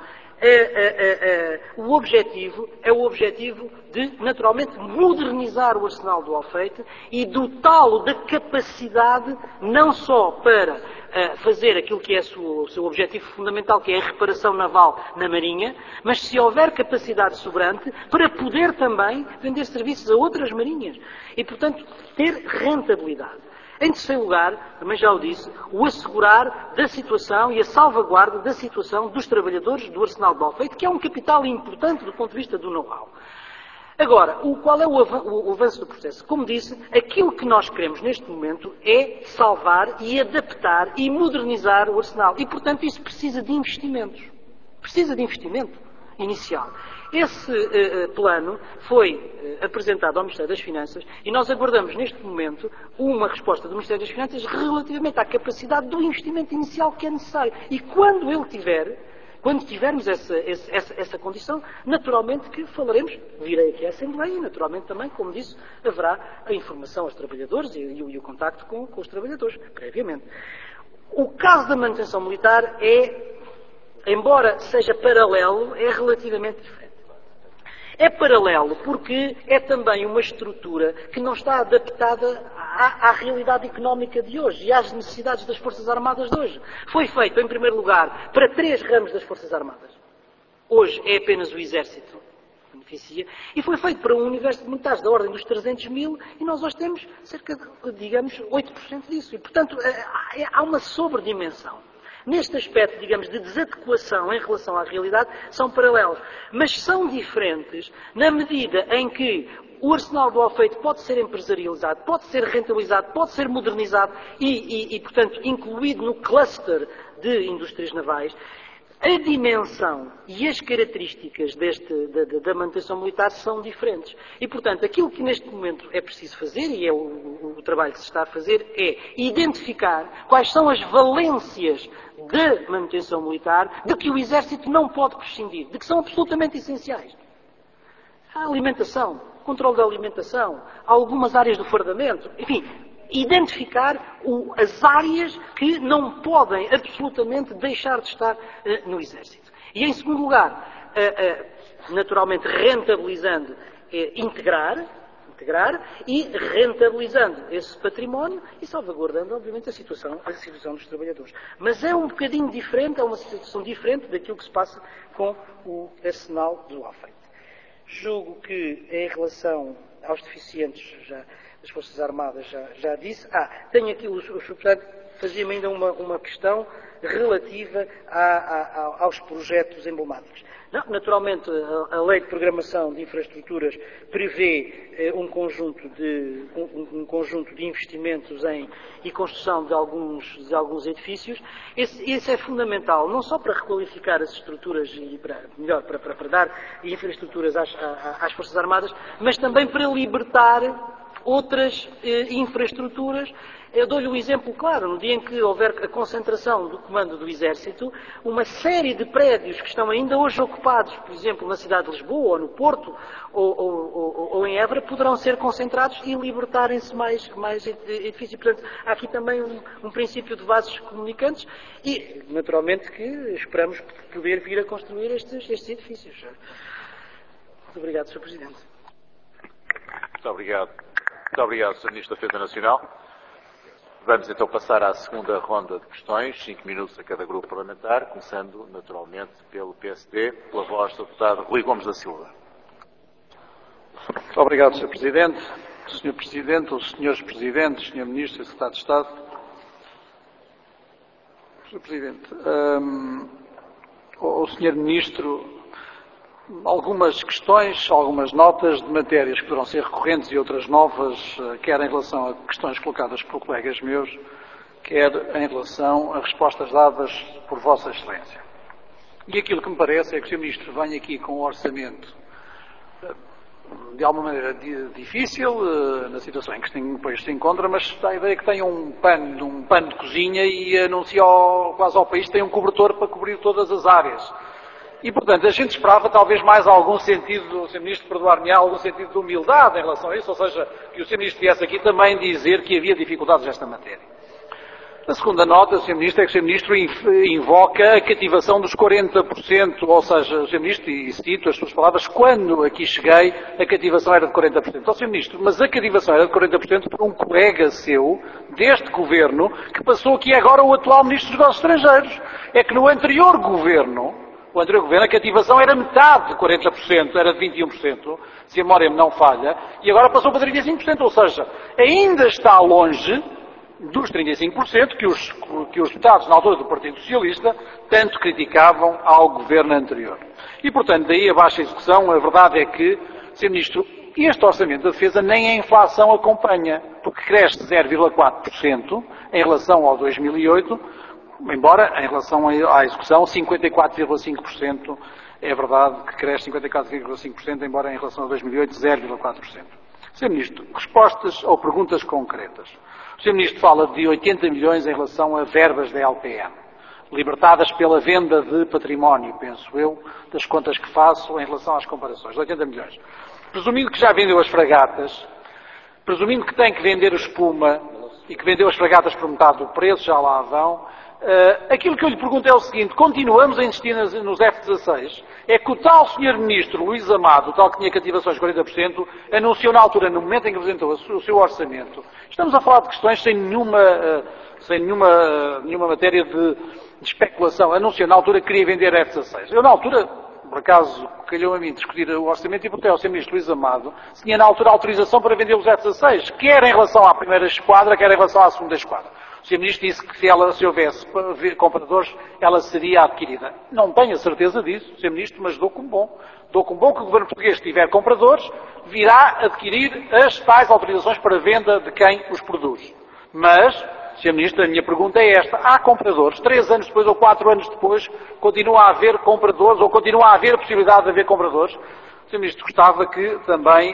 o objetivo é o objetivo de, naturalmente, modernizar o arsenal do Alfeite e dotá-lo da capacidade não só para fazer aquilo que é o seu objetivo fundamental, que é a reparação naval na Marinha, mas se houver capacidade sobrante, para poder também vender serviços a outras marinhas e, portanto, ter rentabilidade. Em terceiro lugar, também já o disse, o assegurar da situação e a salvaguarda da situação dos trabalhadores do arsenal do Alfeite, que é um capital importante do ponto de vista do know-how. Agora, qual é o avanço do processo? Como disse, aquilo que nós queremos neste momento é salvar e adaptar e modernizar o arsenal. E, portanto, isso precisa de investimentos. Precisa de investimento inicial. Esse plano foi apresentado ao Ministério das Finanças e nós aguardamos neste momento uma resposta do Ministério das Finanças relativamente à capacidade do investimento inicial que é necessário. E quando tivermos essa condição, naturalmente que falaremos, virei aqui à Assembleia e naturalmente também, como disse, haverá a informação aos trabalhadores e o contacto com os trabalhadores, previamente. O caso da manutenção militar embora seja paralelo, é relativamente diferente. É paralelo porque é também uma estrutura que não está adaptada à realidade económica de hoje e às necessidades das Forças Armadas de hoje. Foi feito, em primeiro lugar, para 3 ramos das Forças Armadas. Hoje é apenas o Exército beneficia, e foi feito para um universo de militares da ordem dos 300 mil, e nós hoje temos cerca de, digamos, 8% disso. E, portanto, há uma sobredimensão. Neste aspecto, digamos, de desadequação em relação à realidade, são paralelos. Mas são diferentes na medida em que o arsenal do Alfeite pode ser empresarializado, pode ser rentabilizado, pode ser modernizado e, portanto, incluído no cluster de indústrias navais. A dimensão e as características da manutenção militar são diferentes. E, portanto, aquilo que neste momento é preciso fazer, e é o trabalho que se está a fazer, é identificar quais são as valências de manutenção militar de que o Exército não pode prescindir, de que são absolutamente essenciais. A alimentação, o controle da alimentação, algumas áreas do fardamento, enfim, identificar as áreas que não podem absolutamente deixar de estar no Exército. E, em segundo lugar, naturalmente rentabilizando, integrar e rentabilizando esse património e salvaguardando, obviamente, a situação dos trabalhadores. Mas é um bocadinho diferente, é uma situação diferente daquilo que se passa com o arsenal do Alfeite. Julgo que, em relação aos deficientes das Forças Armadas, já disse. Tenho aqui, o Sr. Presidente fazia-me ainda uma questão relativa aos projetos emblemáticos. Não, naturalmente, a Lei de Programação de Infraestruturas prevê um conjunto de investimentos e construção de alguns edifícios. Esse é fundamental, não só para requalificar as estruturas e para dar infraestruturas às Forças Armadas, mas também para libertar outras infraestruturas. Eu dou-lhe um exemplo claro. No dia em que houver a concentração do comando do Exército, uma série de prédios que estão ainda hoje ocupados, por exemplo, na cidade de Lisboa, ou no Porto, ou em Évora, poderão ser concentrados e libertarem-se mais edifícios. Portanto, há aqui também um princípio de vasos comunicantes e, naturalmente, que esperamos poder vir a construir estes edifícios. Muito obrigado, Sr. Presidente. Muito obrigado. Muito obrigado, Sr. Ministro da Defesa Nacional. Vamos então passar à segunda ronda de questões, 5 minutos a cada grupo parlamentar, começando naturalmente pelo PSD, pela voz do deputado Rui Gomes da Silva. Muito obrigado, Sr. Presidente. Sr. Presidente, os Srs. Presidentes, Sr. Ministro e Secretário de Estado. Sr. Presidente, o Sr. Ministro, algumas questões, algumas notas de matérias que poderão ser recorrentes e outras novas, quer em relação a questões colocadas por colegas meus, quer em relação a respostas dadas por Vossa Excelência. E aquilo que me parece é que o Sr. Ministro vem aqui com um orçamento de alguma maneira difícil, na situação em que o país se encontra, mas dá a ideia que tem um pano de cozinha e anuncia quase ao país que tem um cobertor para cobrir todas as áreas. E, portanto, a gente esperava talvez mais algum sentido, o Sr. Ministro perdoar-me, algum sentido de humildade em relação a isso, ou seja, que o Sr. Ministro viesse aqui também dizer que havia dificuldades nesta matéria. A segunda nota, Sr. Ministro, é que o Sr. Ministro invoca a cativação dos 40%, ou seja, o Sr. Ministro, e cito as suas palavras, quando aqui cheguei, a cativação era de 40%. Ó, Sr. Ministro, mas a cativação era de 40% por um colega seu, deste Governo, que passou aqui agora o atual Ministro dos Negócios Estrangeiros. É que no anterior Governo, a cativação era metade de 40%, era de 21%, se a memória me não falha, e agora passou para 35%, ou seja, ainda está longe dos 35% que os deputados na altura do Partido Socialista tanto criticavam ao governo anterior. E, portanto, daí a baixa execução, a verdade é que, Sr. Ministro, este orçamento da defesa nem a inflação acompanha, porque cresce 0,4% em relação ao 2008, embora, em relação à execução, 54,5%, é verdade que cresce 54,5%, embora em relação a 2008, 0,4%. Sr. Ministro, respostas ou perguntas concretas. O Sr. Ministro fala de 80 milhões em relação a verbas da LPM, libertadas pela venda de património, penso eu, das contas que faço em relação às comparações. 80 milhões. Presumindo que já vendeu as fragatas, presumindo que tem que vender o espuma e que vendeu as fragatas por metade do preço, já lá vão. Aquilo que eu lhe pergunto é o seguinte: continuamos a insistir nos F-16? É que o tal Sr. Ministro Luís Amado, o tal que tinha cativações de 40%, anunciou na altura, no momento em que apresentou o seu orçamento. Estamos a falar de questões sem nenhuma matéria de especulação. Anunciou na altura que queria vender F-16. Eu, na altura, por acaso, calhou a mim discutir o orçamento e perguntei ao Sr. Ministro Luís Amado se tinha na altura autorização para vender os F-16, quer em relação à primeira esquadra, quer em relação à segunda esquadra. O Sr. Ministro disse que se houvesse compradores, ela seria adquirida. Não tenho a certeza disso, Sr. Ministro, mas dou como bom. Dou como bom que o Governo português, se tiver compradores, virá adquirir as tais autorizações para venda de quem os produz. Mas, Sr. Ministro, a minha pergunta é esta. Há compradores, 3 anos depois ou 4 anos depois, continua a haver compradores ou continua a haver a possibilidade de haver compradores? Sr. Ministro, gostava que também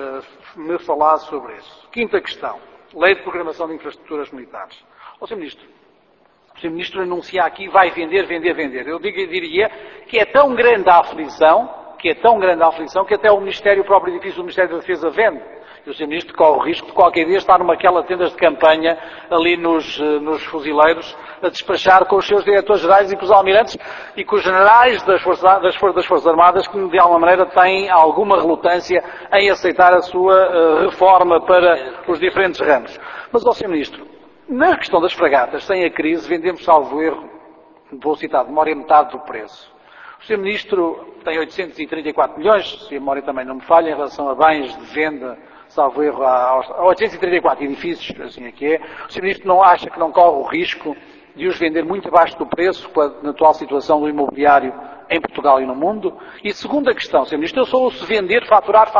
me falasse sobre isso. Quinta questão. Lei de Programação de Infraestruturas Militares. Ó, Sr. Ministro, o Sr. Ministro anuncia aqui, vai vender, vender, vender. Eu diria que é tão grande a aflição, que até o Ministério, o próprio edifício do Ministério da Defesa vende. E o Sr. Ministro corre o risco de qualquer dia estar numaquelas tendas de campanha ali nos fuzileiros a despachar com os seus diretores-gerais e com os almirantes e com os generais das Forças Armadas que de alguma maneira têm alguma relutância em aceitar a sua reforma para os diferentes ramos. Mas, ó Sr. Ministro, na questão das fragatas, sem a crise, vendemos, salvo erro, vou citar, de memória metade do preço. O Sr. Ministro tem 834 milhões, se a memória também não me falha, em relação a bens de venda, salvo erro, a 834 edifícios, assim é que é. O Sr. Ministro não acha que não corre o risco de os vender muito abaixo do preço, na atual situação do imobiliário em Portugal e no mundo? E segunda questão, Sr. Ministro, eu só ouço vender, faturar.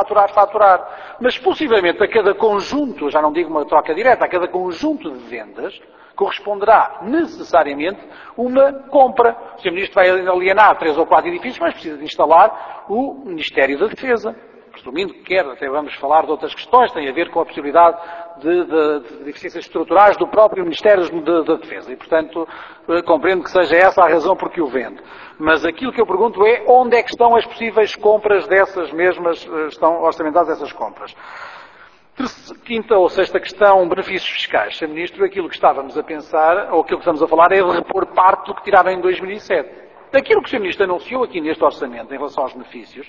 Mas possivelmente a cada conjunto, já não digo uma troca direta, a cada conjunto de vendas, corresponderá necessariamente uma compra. O Sr. Ministro vai alienar 3 ou 4 edifícios, mas precisa de instalar o Ministério da Defesa. Presumindo que quer, até vamos falar de outras questões, tem a ver com a possibilidade de deficiências estruturais do próprio Ministério da Defesa. E, portanto, compreendo que seja essa a razão por que o vende. Mas aquilo que eu pergunto é onde é que estão as possíveis compras dessas mesmas, estão orçamentadas essas compras. Quinta ou sexta questão, benefícios fiscais. Sr. Ministro, aquilo que estávamos a pensar, ou aquilo que estamos a falar, é de repor parte do que tiraram em 2007. Daquilo que o Sr. Ministro anunciou aqui neste orçamento, em relação aos benefícios,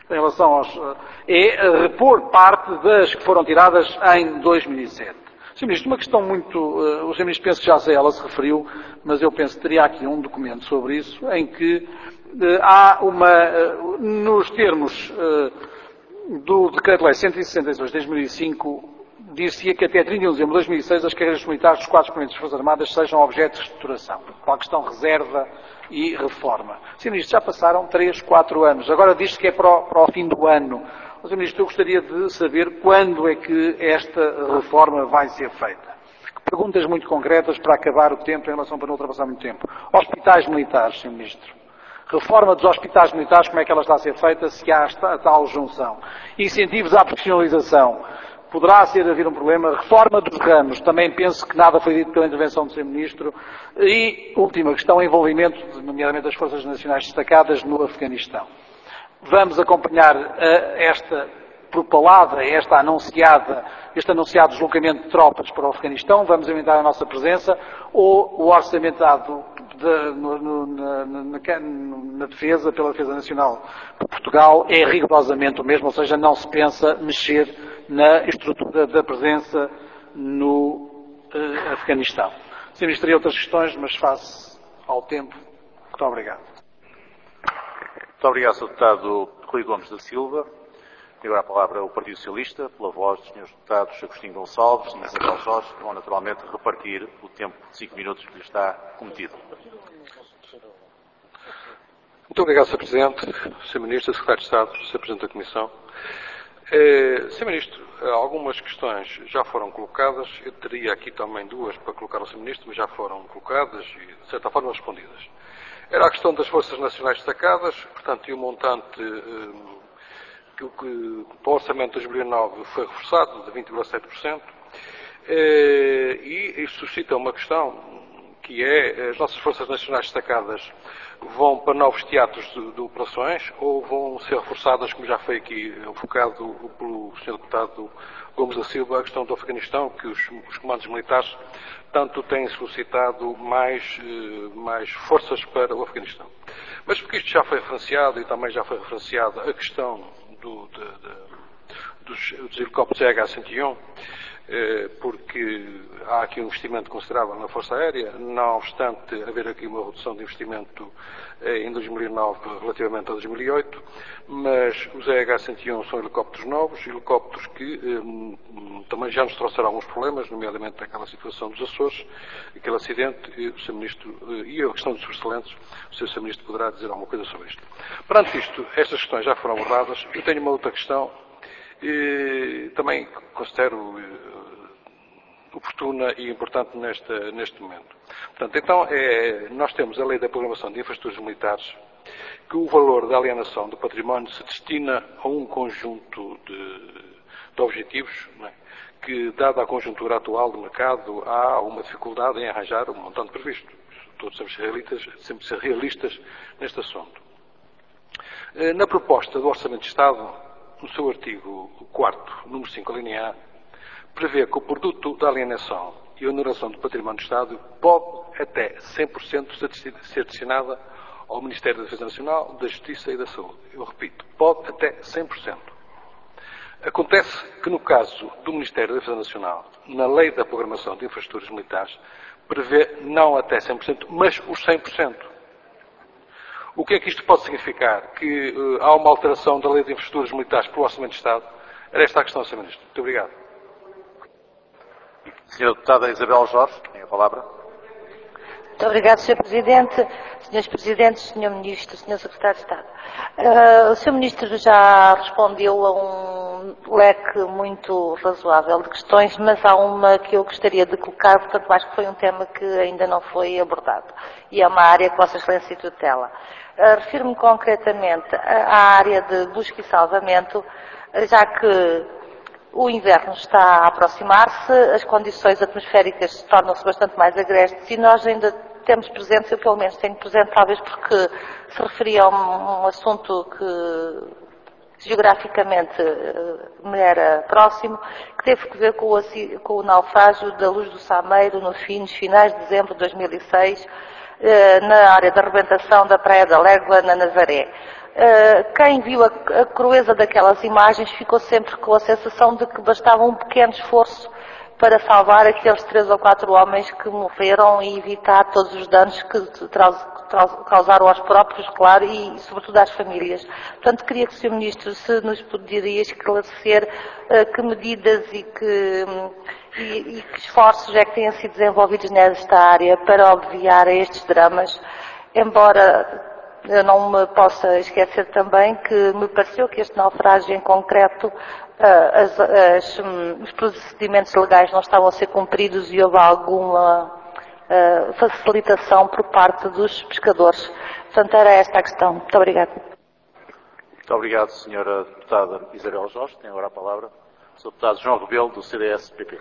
é repor parte das que foram tiradas em 2007. Sr. Ministro, uma questão muito... o Sr. Ministro penso que já sei, ela se referiu, mas eu penso que teria aqui um documento sobre isso, em que há nos termos do Decreto-Lei 162 de 2005, dir-se-ia que até 31 de dezembro de 2006 as carreiras militares dos quadros permanentes das Forças Armadas sejam objeto de reestruturação, com a questão reserva e reforma. Sr. Ministro, já passaram 3, 4 anos. Agora diz-se que é para o fim do ano. Sr. Ministro, eu gostaria de saber quando é que esta reforma vai ser feita. Perguntas muito concretas para acabar o tempo em relação para não ultrapassar muito tempo. Hospitais militares, Sr. Ministro. Reforma dos hospitais militares, como é que ela está a ser feita, se há a tal junção. Incentivos à profissionalização. Poderá haver um problema. Reforma dos ramos. Também penso que nada foi dito pela intervenção do Sr. Ministro. E, última questão, envolvimento, nomeadamente das Forças Nacionais destacadas no Afeganistão. Vamos acompanhar esta propalada, este anunciado deslocamento de tropas para o Afeganistão. Vamos aumentar a nossa presença ou o orçamentado na defesa, pela Defesa Nacional de Portugal, é rigorosamente o mesmo, ou seja, não se pensa mexer na estrutura da presença no Afeganistão. Sr. Ministro, teria outras questões, mas face ao tempo. Muito obrigado. Muito obrigado, Sr. Deputado Rui Gomes da Silva. E agora a palavra ao Partido Socialista, pela voz dos Srs. Deputados Agostinho Gonçalves e Isabel Jorge, que vão naturalmente repartir o tempo de 5 minutos que lhe está cometido. Muito obrigado, Sr. Presidente, Sr. Ministro, Secretário de Estado, Sr. Presidente da Comissão. Sr. Ministro, algumas questões já foram colocadas. Eu teria aqui também 2 para colocar ao Sr. Ministro, mas já foram colocadas e, de certa forma, respondidas. Era a questão das Forças Nacionais destacadas, portanto, e o montante que para o orçamento de 2009 foi reforçado, de 20,7%, e isso suscita uma questão, que é, as nossas Forças Nacionais destacadas vão para novos teatros de operações ou vão ser reforçadas, como já foi aqui enfocado pelo Sr. Deputado Gomes da Silva, a questão do Afeganistão, que os comandos militares tanto têm solicitado mais forças para o Afeganistão. Mas porque isto já foi referenciado e também já foi referenciada a questão dos helicópteros EH-101, porque há aqui um investimento considerável na Força Aérea, não obstante haver aqui uma redução de investimento em 2009 relativamente a 2008, mas os EH-101 são helicópteros novos, helicópteros que também já nos trouxeram alguns problemas, nomeadamente aquela situação dos Açores, aquele acidente, e o Sr. Ministro, e a questão dos subexcelentes, o Sr. Ministro poderá dizer alguma coisa sobre isto. Perante isto, estas questões já foram abordadas. Eu tenho uma outra questão, também considero oportuna e importante neste momento. Portanto, então, nós temos a Lei da Programação de Infraestruturas Militares, que o valor da alienação do património se destina a um conjunto de objetivos, não é? Que, dada a conjuntura atual do mercado, há uma dificuldade em arranjar um montante previsto. Todos temos de ser realistas neste assunto. Na proposta do Orçamento de Estado, no seu artigo 4º, número 5, a linha A, prevê que o produto da alienação e oneração do património do Estado pode até 100% ser destinada ao Ministério da Defesa Nacional, da Justiça e da Saúde. Eu repito, pode até 100%. Acontece que no caso do Ministério da Defesa Nacional, na Lei da Programação de Infraestruturas Militares, prevê não até 100%, mas os 100%. O que é que isto pode significar? Que há uma alteração da Lei de Infraestruturas Militares pelo Orçamento de Estado? Era esta a questão, Sr. Ministro. Muito obrigado. Senhora Deputada Isabel Jorge, tem a palavra. Muito obrigado, Sr. Presidente, Srs. Presidentes, Sr. Ministro, Sr. Secretário de Estado. O Sr. Ministro já respondeu a um leque muito razoável de questões, mas há uma que eu gostaria de colocar, portanto, acho que foi um tema que ainda não foi abordado. E é uma área que Vossa Excelência tutela. Refiro-me concretamente à área de busca e salvamento, já que o inverno está a aproximar-se, as condições atmosféricas tornam-se bastante mais agrestes e nós ainda temos presente, eu pelo menos tenho presente, talvez porque se referia a um assunto que geograficamente me era próximo, que teve que ver com o naufrágio da Luz do Sameiro nos finais de dezembro de 2006, na área da arrebentação da Praia da Légua, na Nazaré. Quem viu a crueza daquelas imagens ficou sempre com a sensação de que bastava um pequeno esforço para salvar aqueles 3 ou 4 homens que morreram e evitar todos os danos que causaram aos próprios, claro, e sobretudo às famílias. Portanto, queria que o Sr. Ministro se nos poderia esclarecer que medidas e que esforços é que têm sido desenvolvidos nesta área para obviar a estes dramas, embora eu não me possa esquecer também que me pareceu que este naufrágio em concreto, os procedimentos legais não estavam a ser cumpridos e houve alguma facilitação por parte dos pescadores. Portanto, era esta a questão. Muito obrigada. Muito obrigado, Sra. Deputada Isabel Jorge. Tem agora a palavra o Sr. Deputado João Rebelo, do CDS-PP.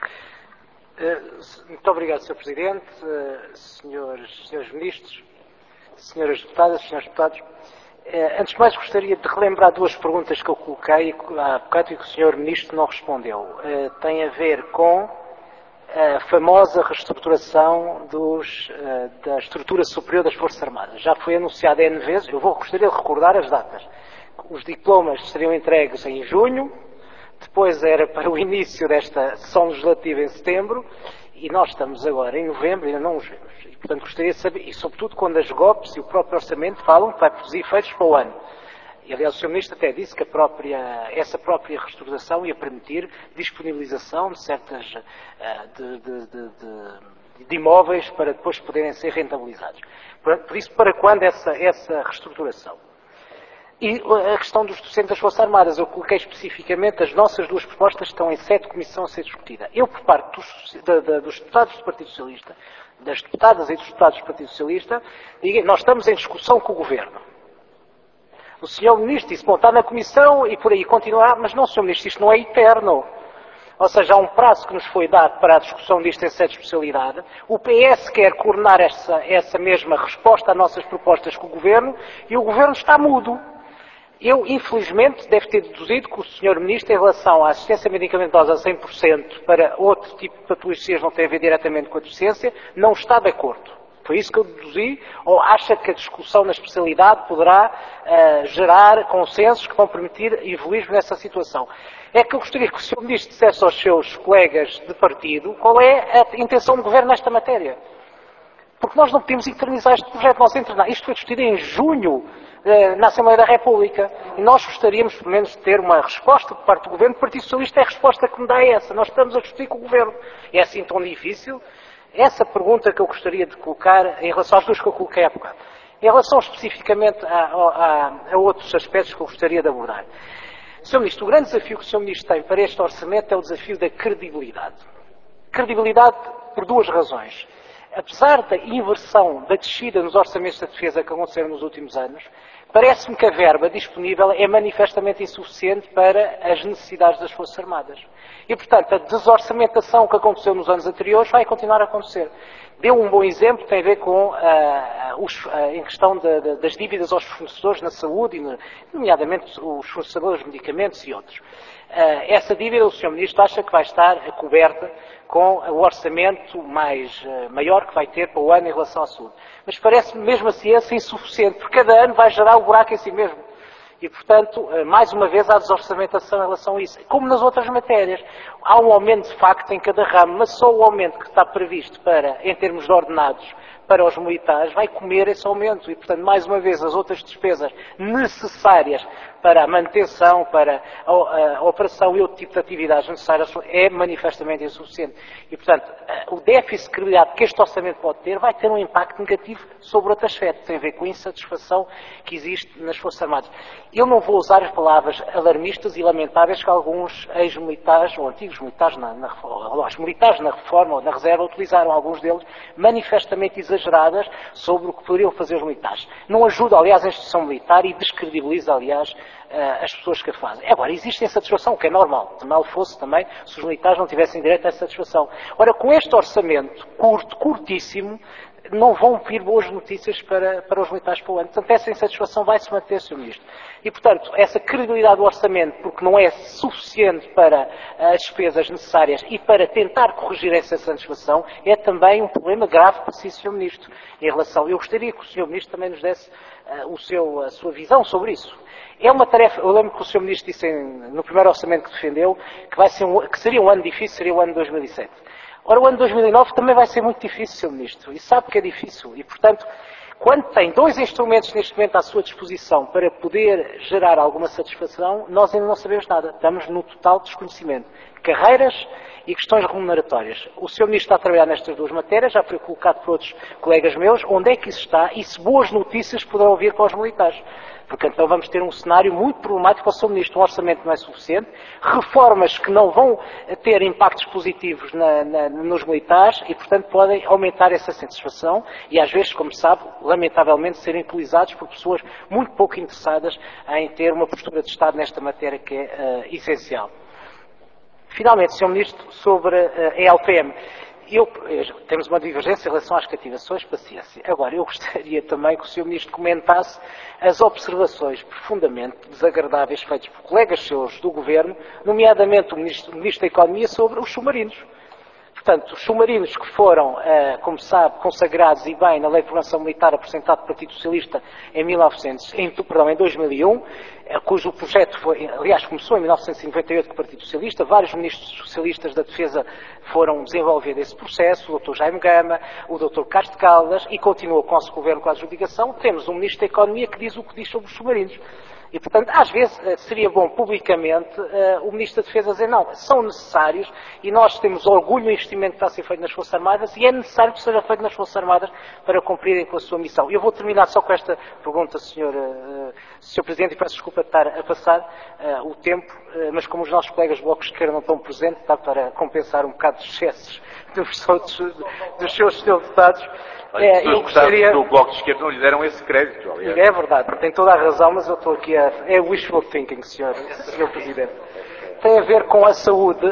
Muito obrigado, Sr. Presidente, senhores Ministros, Senhoras Deputadas, Senhores Deputados. Antes de mais, gostaria de relembrar 2 perguntas que eu coloquei há bocado e que o Sr. Ministro não respondeu. Tem a ver com a famosa reestruturação da estrutura superior das Forças Armadas. Já foi anunciada N vezes, gostaria de recordar as datas. Os diplomas seriam entregues em junho, depois era para o início desta sessão legislativa em setembro, e nós estamos agora em novembro e ainda não os vemos. E, portanto, gostaria de saber, e sobretudo quando as GOPs e o próprio orçamento falam que vai produzir efeitos para o ano. E, aliás, o Sr. Ministro até disse que essa própria reestruturação ia permitir disponibilização de certas de imóveis para depois poderem ser rentabilizados. Por isso, para quando essa reestruturação? E a questão dos docentes das Forças Armadas, eu coloquei especificamente, as nossas 2 propostas estão em sede de comissão a ser discutida. Eu, por parte dos deputados do Partido Socialista, das deputadas e dos deputados do Partido Socialista, digo, nós estamos em discussão com o Governo. O Sr. Ministro disse, bom, está na comissão e por aí continuar, mas não, Sr. Ministro, isto não é eterno. Ou seja, há um prazo que nos foi dado para a discussão disto em sede de especialidade. O PS quer coordenar essa mesma resposta às nossas propostas com o Governo e o Governo está mudo. Eu, infelizmente, devo ter deduzido que o Sr. Ministro, em relação à assistência medicamentosa a 100% para outro tipo de patologias não tem a ver diretamente com a deficiência, não está de acordo. Foi isso que eu deduzi? Ou acha que a discussão na especialidade poderá gerar consensos que vão permitir evoluir nessa situação? É que eu gostaria que o Sr. Ministro dissesse aos seus colegas de partido qual é a intenção do Governo nesta matéria. Porque nós não podemos internalizar este projeto. Isto foi discutido em junho na Assembleia da República. E nós gostaríamos, pelo menos, de ter uma resposta por parte do Governo. O Partido Socialista é a resposta que me dá essa. Nós estamos a discutir com o Governo. É assim tão difícil? Essa pergunta que eu gostaria de colocar, em relação às duas que eu coloquei há bocado. Em relação especificamente a outros aspectos que eu gostaria de abordar. Sr. Ministro, o grande desafio que o Sr. Ministro tem para este orçamento é o desafio da credibilidade. Credibilidade por duas razões. Apesar da inversão da descida nos orçamentos da defesa que aconteceram nos últimos anos, parece-me que a verba disponível é manifestamente insuficiente para as necessidades das Forças Armadas. E, portanto, a desorçamentação que aconteceu nos anos anteriores vai continuar a acontecer. Deu um bom exemplo, tem a ver com em questão das dívidas aos fornecedores na saúde, nomeadamente os fornecedores de medicamentos e outros. Essa dívida, o Sr. Ministro acha que vai estar coberta com o orçamento maior que vai ter para o ano em relação à saúde. Mas parece-me mesmo assim insuficiente, porque cada ano vai gerar o buraco em si mesmo. E, portanto, mais uma vez há desorçamentação em relação a isso. Como nas outras matérias. Há um aumento de facto em cada ramo, mas só o aumento que está previsto em termos de ordenados para os militares vai comer esse aumento. E, portanto, mais uma vez, as outras despesas necessárias para a manutenção, para a operação e outro tipo de atividades necessárias é manifestamente insuficiente. E, portanto, o déficit de credibilidade que este orçamento pode ter vai ter um impacto negativo sobre outras esferas. Tem a ver com a insatisfação que existe nas Forças Armadas. Eu não vou usar as palavras alarmistas e lamentáveis que alguns ex-militares, ou antigos militares, os militares na reforma ou na reserva, utilizaram, alguns deles, manifestamente exageradas sobre o que poderiam fazer os militares. Não ajuda, aliás, a instituição militar e descredibiliza, aliás, as pessoas que a fazem. Agora, existe insatisfação, o que é normal. Mal fosse também se os militares não tivessem direito a essa satisfação. Ora, com este orçamento curtíssimo, não vão vir boas notícias para os militares para o ano. Portanto, essa insatisfação vai se manter, Sr. Ministro. E, portanto, essa credibilidade do orçamento, porque não é suficiente para as despesas necessárias e para tentar corrigir essa insatisfação, é também um problema grave para si, Sr. Ministro. Eu gostaria que o Sr. Ministro também nos desse a sua visão sobre isso. É uma tarefa, eu lembro que o Sr. Ministro disse no primeiro orçamento que defendeu que seria um ano difícil, seria o ano de 2007. Ora, o ano de 2009 também vai ser muito difícil, Sr. Ministro, e sabe que é difícil. E, portanto, quando tem dois instrumentos neste momento à sua disposição para poder gerar alguma satisfação, nós ainda não sabemos nada. Estamos no total desconhecimento. Carreiras e questões remuneratórias. O Sr. Ministro está a trabalhar nestas duas matérias, já foi colocado por outros colegas meus. Onde é que isso está e se boas notícias poderão vir para os militares? Porque então vamos ter um cenário muito problemático ao Sr. Ministro. Um orçamento não é suficiente, reformas que não vão ter impactos positivos nos militares e, portanto, podem aumentar essa satisfação e, às vezes, como sabe, lamentavelmente, serem utilizados por pessoas muito pouco interessadas em ter uma postura de Estado nesta matéria que é essencial. Finalmente, Sr. Ministro, sobre a LPM. Temos uma divergência em relação às cativações, paciência. Agora, eu gostaria também que o Sr. Ministro comentasse as observações profundamente desagradáveis feitas por colegas seus do Governo, nomeadamente o Ministro da Economia, sobre os submarinos. Portanto, os submarinos que foram, como sabe, consagrados e bem na Lei de Programação Militar apresentada pelo Partido Socialista em 2001, cujo projeto começou em 1998 com o Partido Socialista, vários ministros socialistas da Defesa foram desenvolver esse processo, o Dr. Jaime Gama, o Dr. Castro Caldas, e continua com o nosso Governo com a adjudicação. Temos um Ministro da Economia que diz o que diz sobre os submarinos. E, portanto, às vezes seria bom publicamente o Ministro da Defesa dizer não, são necessários e nós temos orgulho no investimento que está a ser feito nas Forças Armadas e é necessário que seja feito nas Forças Armadas para cumprirem com a sua missão. Eu vou terminar só com esta pergunta, Sr. Presidente, e peço desculpa de estar a passar o tempo, mas como os nossos colegas do Bloco de Esquerda não estão presentes, está para compensar um bocado dos excessos dos seus deputados. Eu gostaria do Bloco de Esquerda não lhe deram esse crédito, aliás. É verdade, tem toda a razão, mas eu estou aqui é wishful thinking, Sr. Presidente. Tem a ver com a saúde,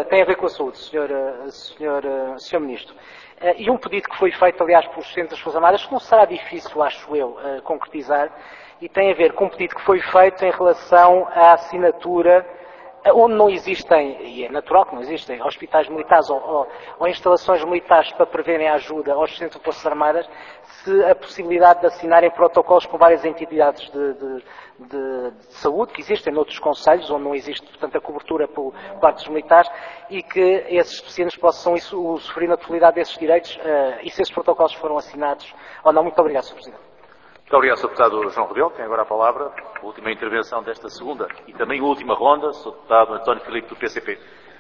Sr. Ministro. E um pedido que foi feito, aliás, pelos Centros das Forças Armadas, que não será difícil, acho eu, concretizar, e tem a ver com um pedido que foi feito em relação à assinatura onde não existem, e é natural que não existem, hospitais militares ou instalações militares para preverem a ajuda aos centros de Forças Armadas, se a possibilidade de assinarem protocolos com várias entidades de saúde, que existem noutros concelhos, onde não existe, portanto, a cobertura por parte dos militares, e que esses pacientes possam usufruir na totalidade desses direitos, e se esses protocolos foram assinados ou não. Muito obrigado, Sr. Presidente. Muito obrigado, Sr. Deputado João Rebelo. Tem agora a palavra, a última intervenção desta segunda e também a última ronda, Sr. Deputado António Filipe, do PCP.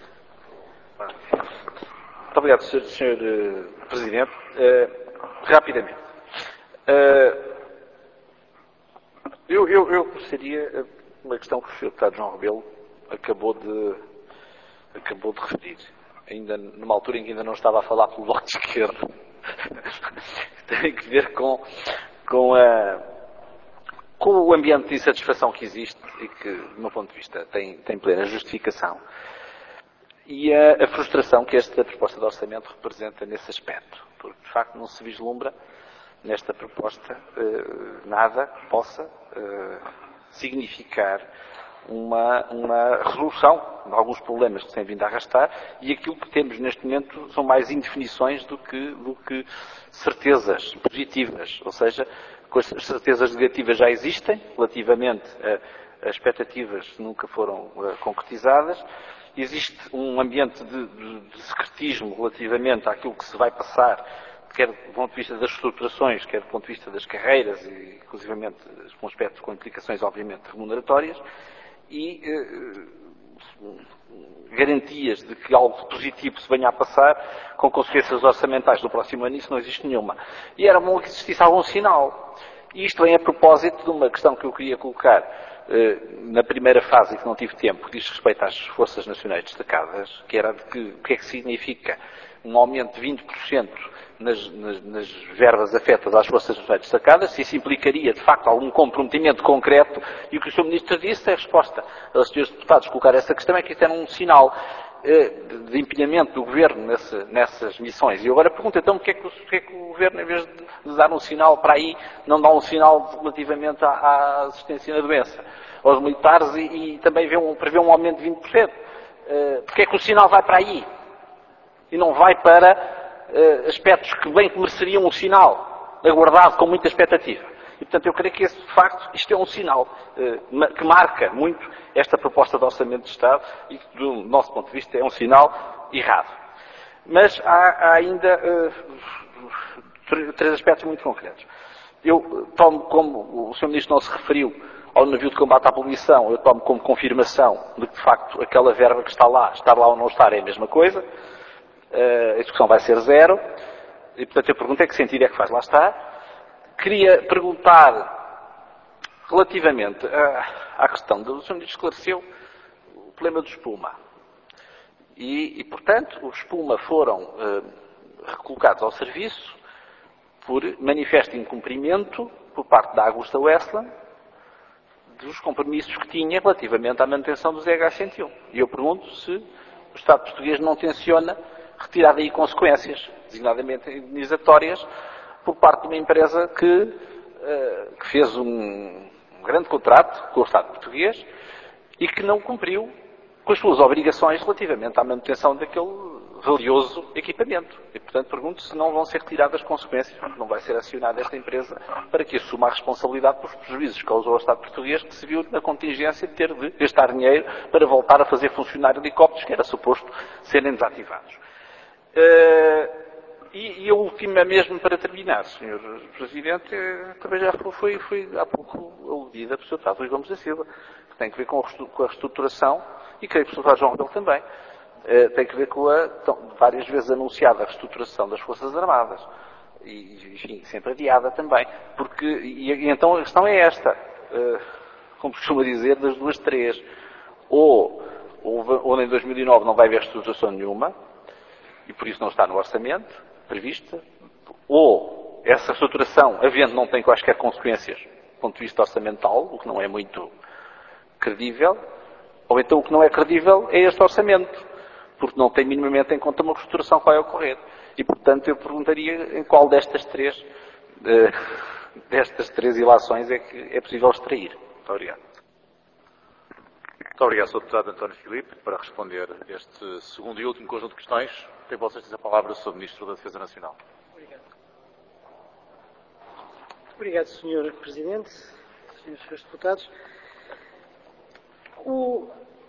Muito obrigado, Sr. Presidente. Rapidamente. Eu gostaria, uma questão que o Sr. Deputado João Rebelo acabou de referir, ainda numa altura em que ainda não estava a falar pelo Bloco de Esquerda, tem que ver com o ambiente de insatisfação que existe e que, do meu ponto de vista, tem plena justificação. E a frustração que esta proposta de orçamento representa nesse aspecto. Porque, de facto, não se vislumbra nesta proposta nada que possa significar uma resolução de alguns problemas que se têm vindo a arrastar, e aquilo que temos neste momento são mais indefinições do que certezas positivas. Ou seja, as certezas negativas já existem relativamente a expectativas que nunca foram concretizadas. Existe um ambiente de secretismo relativamente àquilo que se vai passar, quer do ponto de vista das estruturações, quer do ponto de vista das carreiras, e inclusivamente com aspectos com implicações obviamente remuneratórias, e garantias de que algo positivo se venha a passar com consequências orçamentais do próximo ano, isso não existe nenhuma. E era bom que existisse algum sinal. E isto vem a propósito de uma questão que eu queria colocar na primeira fase, e que não tive tempo, que diz respeito às Forças Nacionais Destacadas, que era de que o que é que significa um aumento de 20% nas verbas afetas às Forças Nacionais Destacadas, se isso implicaria, de facto, algum comprometimento concreto, e o que o Sr. Ministro disse, a resposta aos senhores deputados colocar essa questão é que isso era um sinal de empenhamento do Governo nessas missões. E eu agora pergunto, então, porque é que o Governo, em vez de dar um sinal para aí, não dá um sinal relativamente à assistência na doença aos militares e também prevê um aumento de 20%? Porque é que o sinal vai para aí e não vai para aspectos que bem que mereceriam um sinal aguardado com muita expectativa? E, portanto, eu creio que esse, de facto, isto é um sinal que marca muito esta proposta de Orçamento de Estado e que, do nosso ponto de vista, é um sinal errado. Mas há ainda três aspectos muito concretos. Eu tomo, como o Sr. Ministro não se referiu ao navio de combate à poluição, eu tomo como confirmação de que, de facto, aquela verba que está lá, estar lá ou não estar, é a mesma coisa. A execução vai ser zero. E, portanto, eu pergunto que sentido é que faz lá estar. Queria perguntar, relativamente à questão do Sr. Ministro esclareceu o problema do espuma. E portanto, os espuma foram recolocados ao serviço por manifesto incumprimento por parte da Augusta Westland dos compromissos que tinha relativamente à manutenção do ZH-101. E eu pergunto se o Estado português não tenciona retirar daí consequências, designadamente indenizatórias, por parte de uma empresa que fez um grande contrato com o Estado português e que não cumpriu com as suas obrigações relativamente à manutenção daquele valioso equipamento. E, portanto, pergunto se não vão ser retiradas consequências, não vai ser acionada esta empresa para que assuma a responsabilidade pelos prejuízos que causou ao Estado português, que se viu na contingência de ter de gastar dinheiro para voltar a fazer funcionar helicópteros que era suposto serem desativados. E a última mesmo para terminar, Sr. Presidente, também já foi há pouco aludida pelo Sr. Deputado Luís Gomes da Silva, que tem que ver com a reestruturação, e creio que o Sr. Deputado João Rebelo também, tem que ver com a várias vezes anunciada reestruturação das Forças Armadas, e enfim, sempre adiada também, porque, e então a questão é esta, como costuma dizer, das duas três, ou em 2009 não vai haver reestruturação nenhuma, e por isso não está no orçamento prevista, ou essa reestruturação, havendo, não tem quaisquer consequências do ponto de vista orçamental, o que não é muito credível, ou então o que não é credível é este orçamento, porque não tem minimamente em conta uma reestruturação que vai ocorrer. E, portanto, eu perguntaria em qual destas três ilações é que é possível extrair. Muito obrigado. Muito obrigado, Sr. Deputado António Filipe. Para responder este segundo e último conjunto de questões, tem vocês a palavra o Sr. Ministro da Defesa Nacional. Obrigado, Sr. Presidente, Srs. e Srs. Deputados. O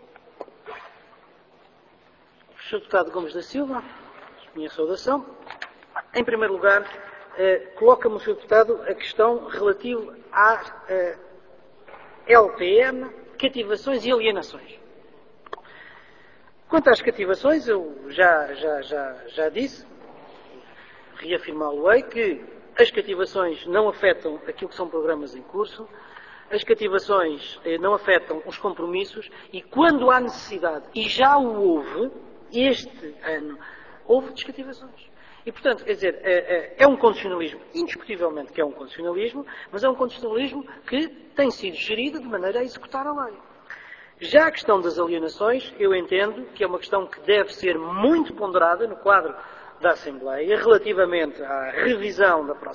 Sr. Deputado Gomes da Silva, minha saudação. Em primeiro lugar, coloca-me o Sr. Deputado a questão relativa à LPM, cativações e alienações. Quanto às cativações, eu já disse, reafirmá-lo-ei, que as cativações não afetam aquilo que são programas em curso, as cativações não afetam os compromissos e quando há necessidade, e já o houve, este ano, houve descativações. E, portanto, quer dizer, é um condicionalismo, indiscutivelmente que é um condicionalismo, mas é um condicionalismo que tem sido gerido de maneira a executar a lei. Já a questão das alienações, eu entendo que é uma questão que deve ser muito ponderada no quadro da Assembleia, relativamente à revisão na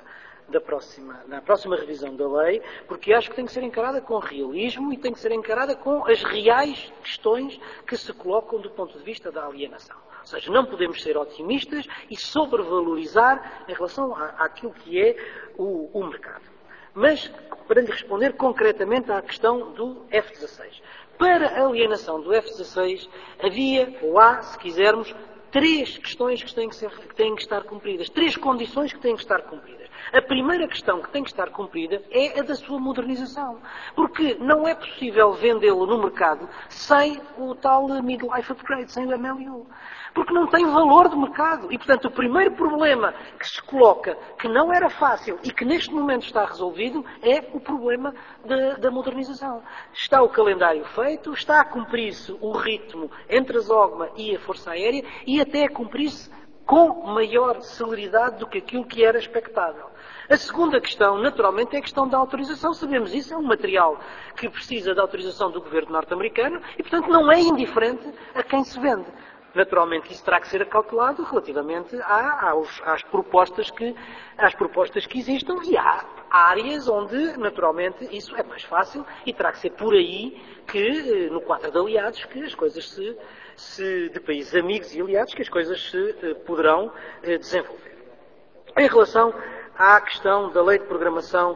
próxima revisão da lei, porque acho que tem que ser encarada com realismo e tem que ser encarada com as reais questões que se colocam do ponto de vista da alienação. Ou seja, não podemos ser otimistas e sobrevalorizar em relação àquilo que é o mercado. Mas, para lhe responder concretamente à questão do F-16. Para a alienação do F-16, havia, ou há, se quisermos, três questões que têm que estar cumpridas, três condições que têm que estar cumpridas. A primeira questão que tem que estar cumprida é a da sua modernização. Porque não é possível vendê-lo no mercado sem o tal Midlife Upgrade, sem o MLU. Porque não tem valor de mercado. E, portanto, o primeiro problema que se coloca, que não era fácil e que neste momento está resolvido, é o problema da modernização. Está o calendário feito, está a cumprir-se o ritmo entre a ZOGMA e a Força Aérea e até a cumprir-se com maior celeridade do que aquilo que era expectável. A segunda questão, naturalmente, é a questão da autorização. Sabemos isso, é um material que precisa da autorização do governo norte-americano e, portanto, não é indiferente a quem se vende. Naturalmente, isso terá que ser acautelado relativamente às propostas que existam e há áreas onde, naturalmente, isso é mais fácil e terá que ser por aí que, no quadro de aliados, que as coisas de países amigos e aliados, que as coisas se poderão desenvolver. Em relação à questão da lei de programação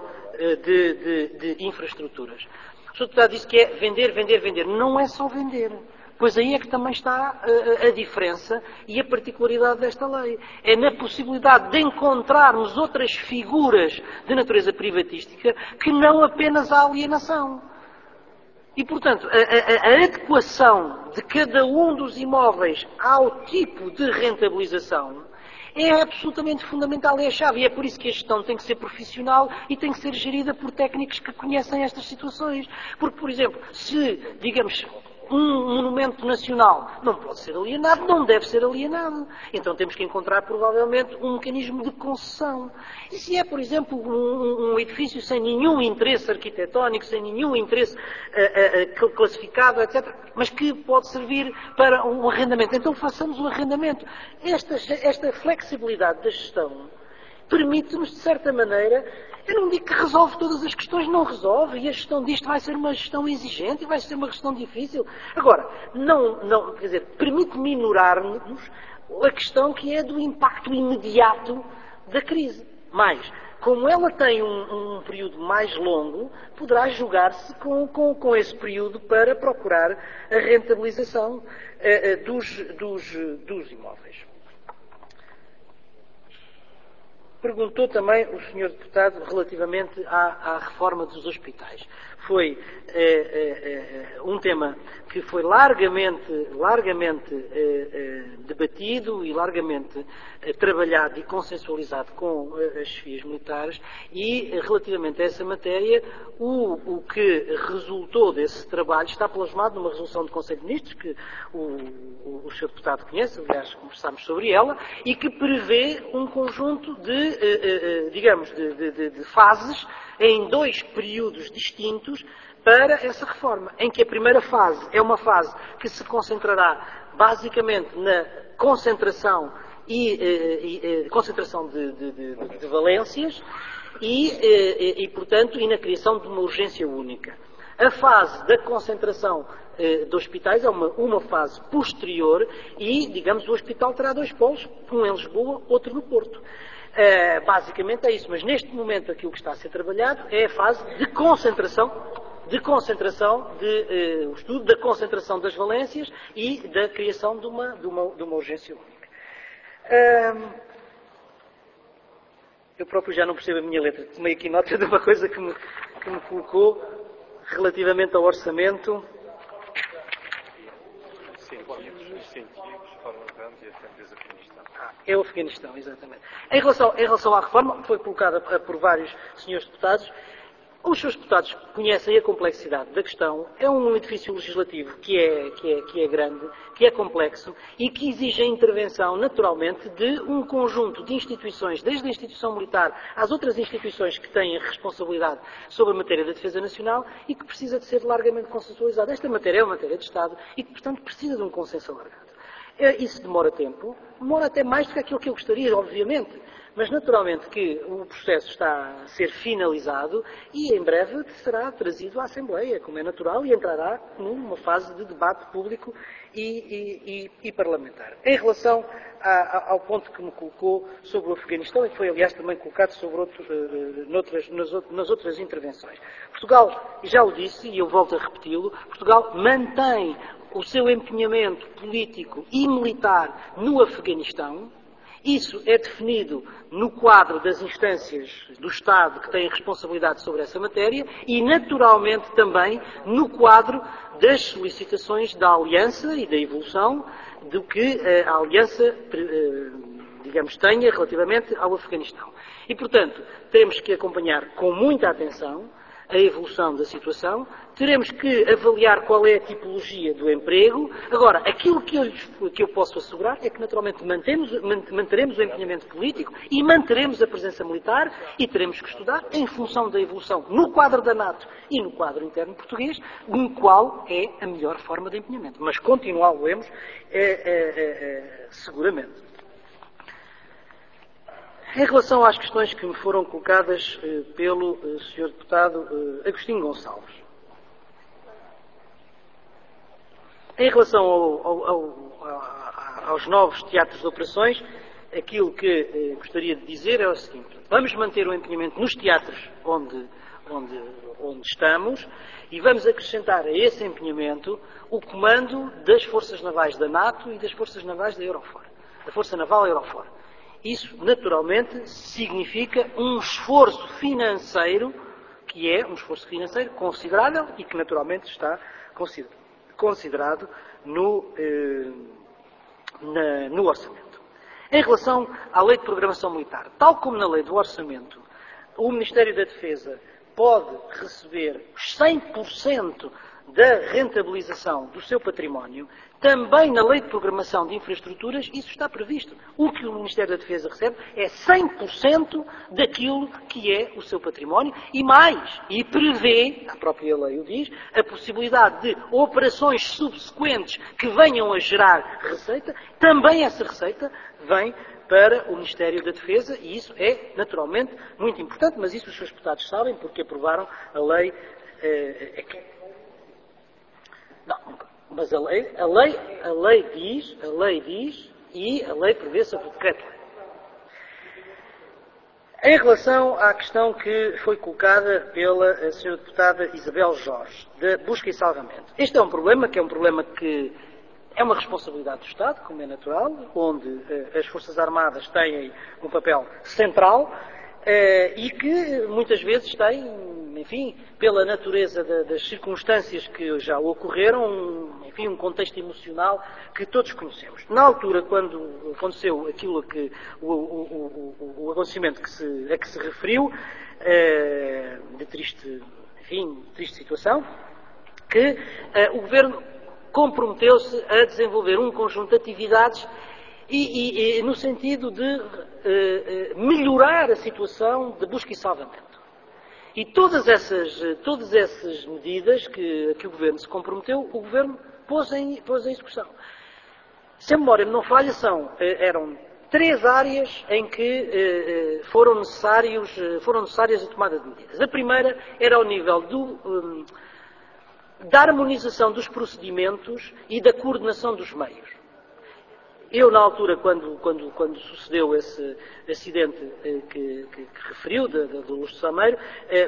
de infraestruturas. O Sr. Deputado disse que é vender, vender, vender. Não é só vender. Pois aí é que também está a diferença e a particularidade desta lei. É na possibilidade de encontrarmos outras figuras de natureza privatística que não apenas a alienação. E, portanto, a adequação de cada um dos imóveis ao tipo de rentabilização é absolutamente fundamental, é a chave. E é por isso que a gestão tem que ser profissional e tem que ser gerida por técnicos que conhecem estas situações. Porque, por exemplo, se, digamos, um monumento nacional não pode ser alienado, não deve ser alienado. Então temos que encontrar, provavelmente, um mecanismo de concessão. E se é, por exemplo, um edifício sem nenhum interesse arquitetónico, sem nenhum interesse classificado, etc., mas que pode servir para um arrendamento, então façamos o arrendamento. Esta flexibilidade da gestão permite-nos, de certa maneira, eu não digo que resolve todas as questões, não resolve, e a gestão disto vai ser uma gestão exigente e vai ser uma gestão difícil. Agora, quer dizer, permite minorar-nos a questão que é do impacto imediato da crise. Mas, como ela tem um período mais longo, poderá jogar-se com esse período para procurar a rentabilização dos imóveis. Perguntou também o Sr. Deputado relativamente à reforma dos hospitais. Foi um tema que foi largamente debatido e largamente trabalhado e consensualizado com as chefias militares e, relativamente a essa matéria, o que resultou desse trabalho está plasmado numa resolução do Conselho de Ministros, que o Sr. Deputado conhece, aliás, conversámos sobre ela, e que prevê um conjunto de fases em dois períodos distintos para essa reforma, em que a primeira fase é uma fase que se concentrará basicamente na concentração de valências e, portanto, na criação de uma urgência única. A fase da concentração de hospitais é uma fase posterior e, digamos, o hospital terá 2 polos, um em Lisboa, outro no Porto. Basicamente é isso, mas neste momento aquilo que está a ser trabalhado é a fase de concentração, o estudo da concentração das valências e da criação de uma urgência única. Eu próprio já não percebo a minha letra, tomei aqui nota de uma coisa que me colocou relativamente ao orçamento. É o Afeganistão, exatamente. Em relação à reforma, foi colocada por vários senhores deputados. Os senhores deputados conhecem a complexidade da questão. É um edifício legislativo que é grande, que é complexo e que exige a intervenção, naturalmente, de um conjunto de instituições, desde a instituição militar às outras instituições que têm a responsabilidade sobre a matéria da defesa nacional e que precisa de ser largamente consensualizada. Esta matéria é uma matéria de Estado e que, portanto, precisa de um consenso alargado. Isso demora tempo, demora até mais do que aquilo que eu gostaria, obviamente, mas naturalmente que o processo está a ser finalizado e em breve será trazido à Assembleia, como é natural, e entrará numa fase de debate público e parlamentar. Em relação ao ponto que me colocou sobre o Afeganistão, e que foi aliás também colocado sobre nas outras intervenções. Portugal, já o disse e eu volto a repeti-lo, Portugal mantém o seu empenhamento político e militar no Afeganistão. Isso é definido no quadro das instâncias do Estado que têm responsabilidade sobre essa matéria e, naturalmente, também no quadro das solicitações da Aliança e da evolução do que a Aliança, digamos, tenha relativamente ao Afeganistão. E, portanto, teremos que acompanhar com muita atenção a evolução da situação, teremos que avaliar qual é a tipologia do emprego. Agora, aquilo que eu posso assegurar é que, naturalmente, manteremos o empenhamento político e manteremos a presença militar e teremos que estudar em função da evolução no quadro da NATO e no quadro interno português, qual é a melhor forma de empenhamento. Mas continuá-lo-emos seguramente. Em relação às questões que me foram colocadas pelo Sr. Deputado Agostinho Gonçalves, em relação aos novos teatros de operações, aquilo que gostaria de dizer é o seguinte: vamos manter o empenhamento nos teatros onde estamos e vamos acrescentar a esse empenhamento o comando das Forças Navais da NATO e das Forças Navais da Eurofor, da Força Naval Eurofor. Isso, naturalmente, significa um esforço financeiro, que é um esforço financeiro considerável e que, naturalmente, está considerado no orçamento. Em relação à Lei de Programação Militar, tal como na Lei do Orçamento, o Ministério da Defesa pode receber 100% da rentabilização do seu património, também na Lei de Programação de Infraestruturas isso está previsto. O que o Ministério da Defesa recebe é 100% daquilo que é o seu património e mais, e prevê, a própria lei o diz, a possibilidade de operações subsequentes que venham a gerar receita, também essa receita vem para o Ministério da Defesa e isso é naturalmente muito importante, mas isso os seus deputados sabem porque aprovaram a lei. Mas a lei diz e a lei prevê sobre o decreto-lei. Em relação à questão que foi colocada pela Sra. Deputada Isabel Jorge, da busca e salvamento. Este é um problema que é uma responsabilidade do Estado, como é natural, onde as Forças Armadas têm um papel central e que muitas vezes têm, enfim, pela natureza das circunstâncias que já ocorreram, enfim, um contexto emocional que todos conhecemos. Na altura, quando aconteceu aquilo que o acontecimento a que se referiu, de triste situação, que o Governo comprometeu-se a desenvolver um conjunto de atividades e no sentido de melhorar a situação de busca e salvamento. E todas essas medidas que o Governo se comprometeu, o Governo pôs em execução. Se a memória não falha, eram 3 áreas em que foram necessárias a tomada de medidas. A primeira era ao nível da harmonização dos procedimentos e da coordenação dos meios. Eu, na altura, quando sucedeu esse acidente que referiu, do Luz de Sameiro,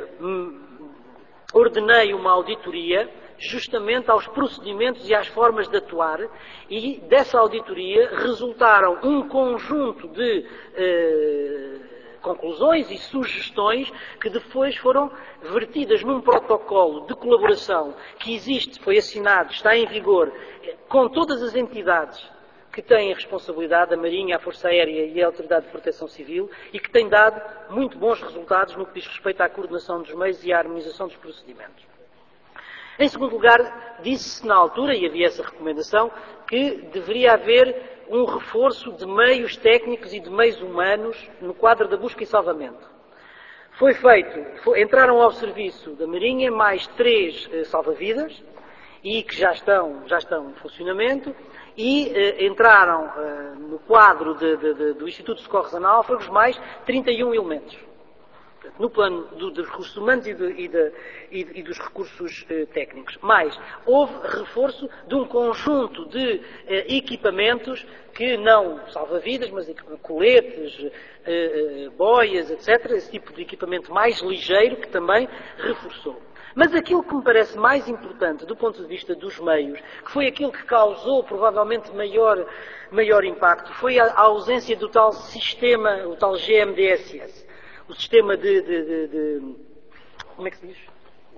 ordenei uma auditoria justamente aos procedimentos e às formas de atuar, e dessa auditoria resultaram um conjunto de conclusões e sugestões que depois foram vertidas num protocolo de colaboração que existe, foi assinado, está em vigor, com todas as entidades que têm a responsabilidade, a Marinha, a Força Aérea e a Autoridade de Proteção Civil, e que tem dado muito bons resultados no que diz respeito à coordenação dos meios e à harmonização dos procedimentos. Em segundo lugar, disse-se na altura, e havia essa recomendação, que deveria haver um reforço de meios técnicos e de meios humanos no quadro da busca e salvamento. Foi feito, entraram ao serviço da Marinha mais 3 salva-vidas, e que já estão em funcionamento, e entraram no quadro do Instituto de Socorros a Náufragos mais 31 elementos, no plano dos recursos humanos e dos recursos técnicos. Mas houve reforço de um conjunto de equipamentos que não salva-vidas, mas coletes, boias, etc., esse tipo de equipamento mais ligeiro que também reforçou. Mas aquilo que me parece mais importante do ponto de vista dos meios, que foi aquilo que causou provavelmente maior impacto, foi a ausência do tal sistema, o tal GMDSS, o sistema como é que se diz?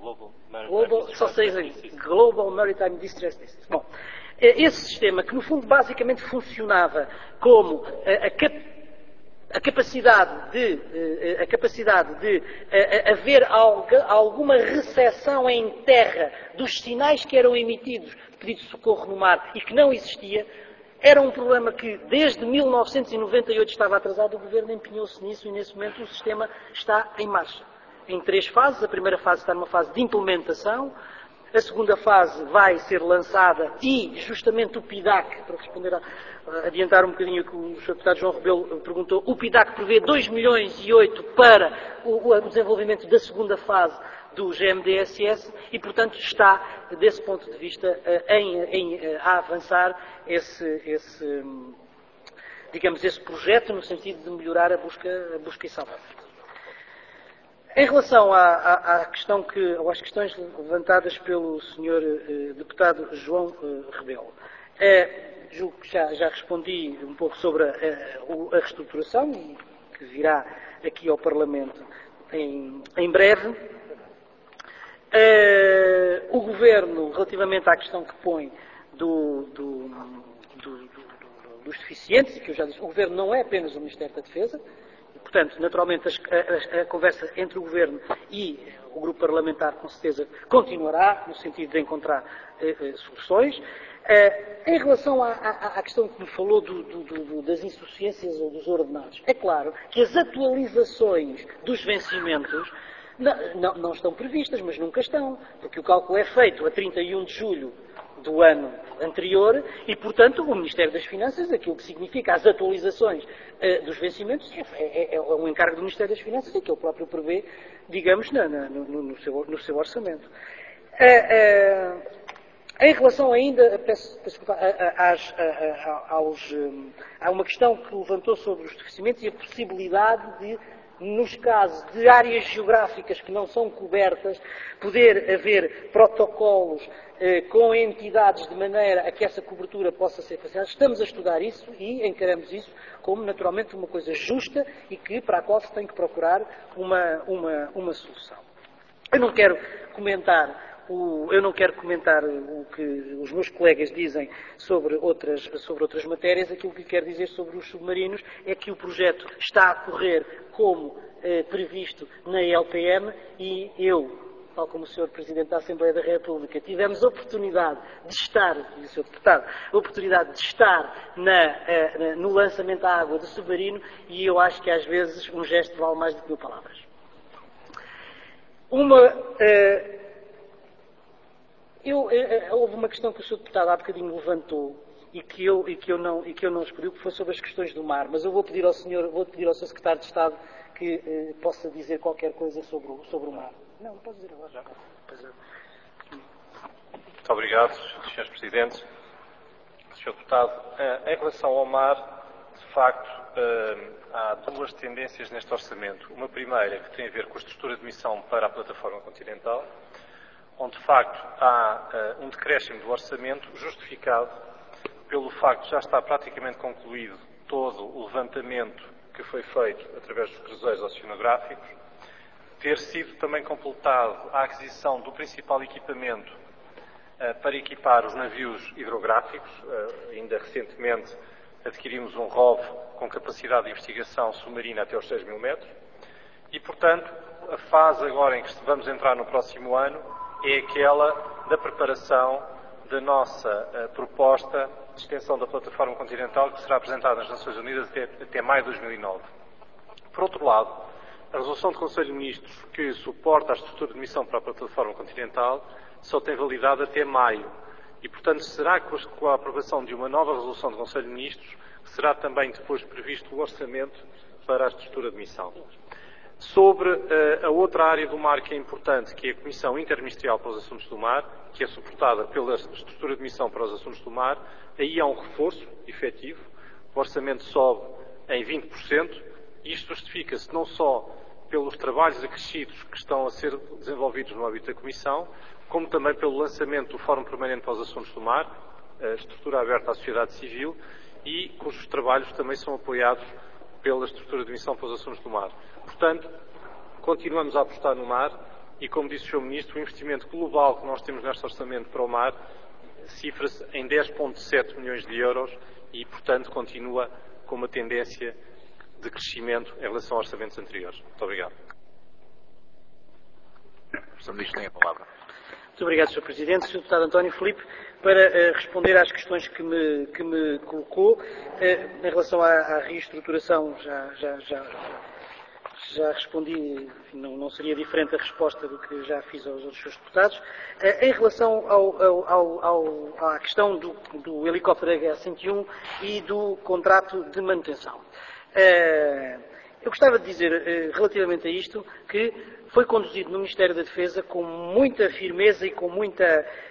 Global Maritime Distress System. Bom, esse sistema que no fundo basicamente funcionava como a capacidade de haver alguma recepção em terra dos sinais que eram emitidos de pedido de socorro no mar e que não existia, era um problema que desde 1998 estava atrasado. O Governo empenhou-se nisso e nesse momento o sistema está em marcha. Em 3 fases. A primeira fase está numa fase de implementação. A segunda fase vai ser lançada e justamente o PIDAC, para responder adiantar um bocadinho o que o Sr. Deputado João Rebelo perguntou, o PIDAC prevê 2,8 milhões para o desenvolvimento da segunda fase do GMDSS e, portanto, está, desse ponto de vista, a avançar esse projeto no sentido de melhorar a busca e salvamento. Em relação às questões levantadas pelo Sr. Deputado João Rebelo, julgo que já respondi um pouco sobre a reestruturação, que virá aqui ao Parlamento em breve. O Governo, relativamente à questão que põe dos deficientes, e que eu já disse, o Governo não é apenas o Ministério da Defesa. Portanto, naturalmente, a conversa entre o Governo e o Grupo Parlamentar, com certeza, continuará, no sentido de encontrar soluções. Em relação à questão que me falou das insuficiências ou dos ordenados, é claro que as atualizações dos vencimentos não estão previstas, mas nunca estão, porque o cálculo é feito a 31 de julho do ano anterior e, portanto, o Ministério das Finanças, aquilo que significa as atualizações dos vencimentos, é um encargo do Ministério das Finanças e que ele próprio prevê, digamos, no seu orçamento. Em relação ainda, há uma questão que levantou sobre os deficientes e a possibilidade de, nos casos de áreas geográficas que não são cobertas, poder haver protocolos com entidades de maneira a que essa cobertura possa ser facilitada. Estamos a estudar isso e encaramos isso como, naturalmente, uma coisa justa e para a qual se tem que procurar uma solução. Eu não quero comentar o que os meus colegas dizem sobre outras matérias. Aquilo que quero dizer sobre os submarinos é que o projeto está a correr como previsto na LPM e eu, tal como o Sr. Presidente da Assembleia da República, tivemos a oportunidade de estar, e o Sr. Deputado, no lançamento à água do submarino, e eu acho que às vezes um gesto vale mais do que 1000 palavras. Houve uma questão que o Sr. Deputado há bocadinho levantou e que eu não escolhi, que foi sobre as questões do mar, mas eu vou pedir ao Sr. Secretário de Estado que possa dizer qualquer coisa sobre o mar. Não pode dizer agora. Muito obrigado, Srs. Presidentes. Sr. Deputado, em relação ao mar, de facto, há duas tendências neste orçamento. Uma primeira que tem a ver com a estrutura de missão para a plataforma continental, onde de facto há um decréscimo do orçamento justificado pelo facto de já estar praticamente concluído todo o levantamento que foi feito através dos cruzeiros oceanográficos, ter sido também completado a aquisição do principal equipamento para equipar os navios hidrográficos. Ainda recentemente adquirimos um ROV com capacidade de investigação submarina até aos 6.000 metros e, portanto, a fase agora em que vamos entrar no próximo ano é aquela da preparação da nossa proposta de extensão da plataforma continental que será apresentada nas Nações Unidas até maio de 2009. Por outro lado, a resolução do Conselho de Ministros que suporta a estrutura de missão para a plataforma continental só tem validade até maio e, portanto, será com a aprovação de uma nova resolução do Conselho de Ministros que será também depois previsto o orçamento para a estrutura de missão. Sobre a outra área do mar que é importante, que é a Comissão Interministerial para os Assuntos do Mar, que é suportada pela estrutura de missão para os assuntos do mar, aí há um reforço efetivo, o orçamento sobe em 20%, e isto justifica-se não só pelos trabalhos acrescidos que estão a ser desenvolvidos no âmbito da Comissão, como também pelo lançamento do Fórum Permanente para os Assuntos do Mar, a estrutura aberta à sociedade civil, e cujos trabalhos também são apoiados pela estrutura de missão para os assuntos do mar. Portanto, continuamos a apostar no mar e, como disse o Sr. Ministro, o investimento global que nós temos neste orçamento para o mar cifra-se em 10,7 milhões de euros e, portanto, continua com uma tendência de crescimento em relação a orçamentos anteriores. Muito obrigado. O Sr. Ministro tem a palavra. Muito obrigado, Sr. Presidente. Sr. Deputado António Filipe, para responder às questões que me colocou, em relação à reestruturação, já respondi, enfim, não seria diferente a resposta do que já fiz aos outros Srs. Deputados. Em relação à questão do helicóptero H-101 e do contrato de manutenção. Eu gostava de dizer, relativamente a isto, que foi conduzido no Ministério da Defesa com muita firmeza e com muito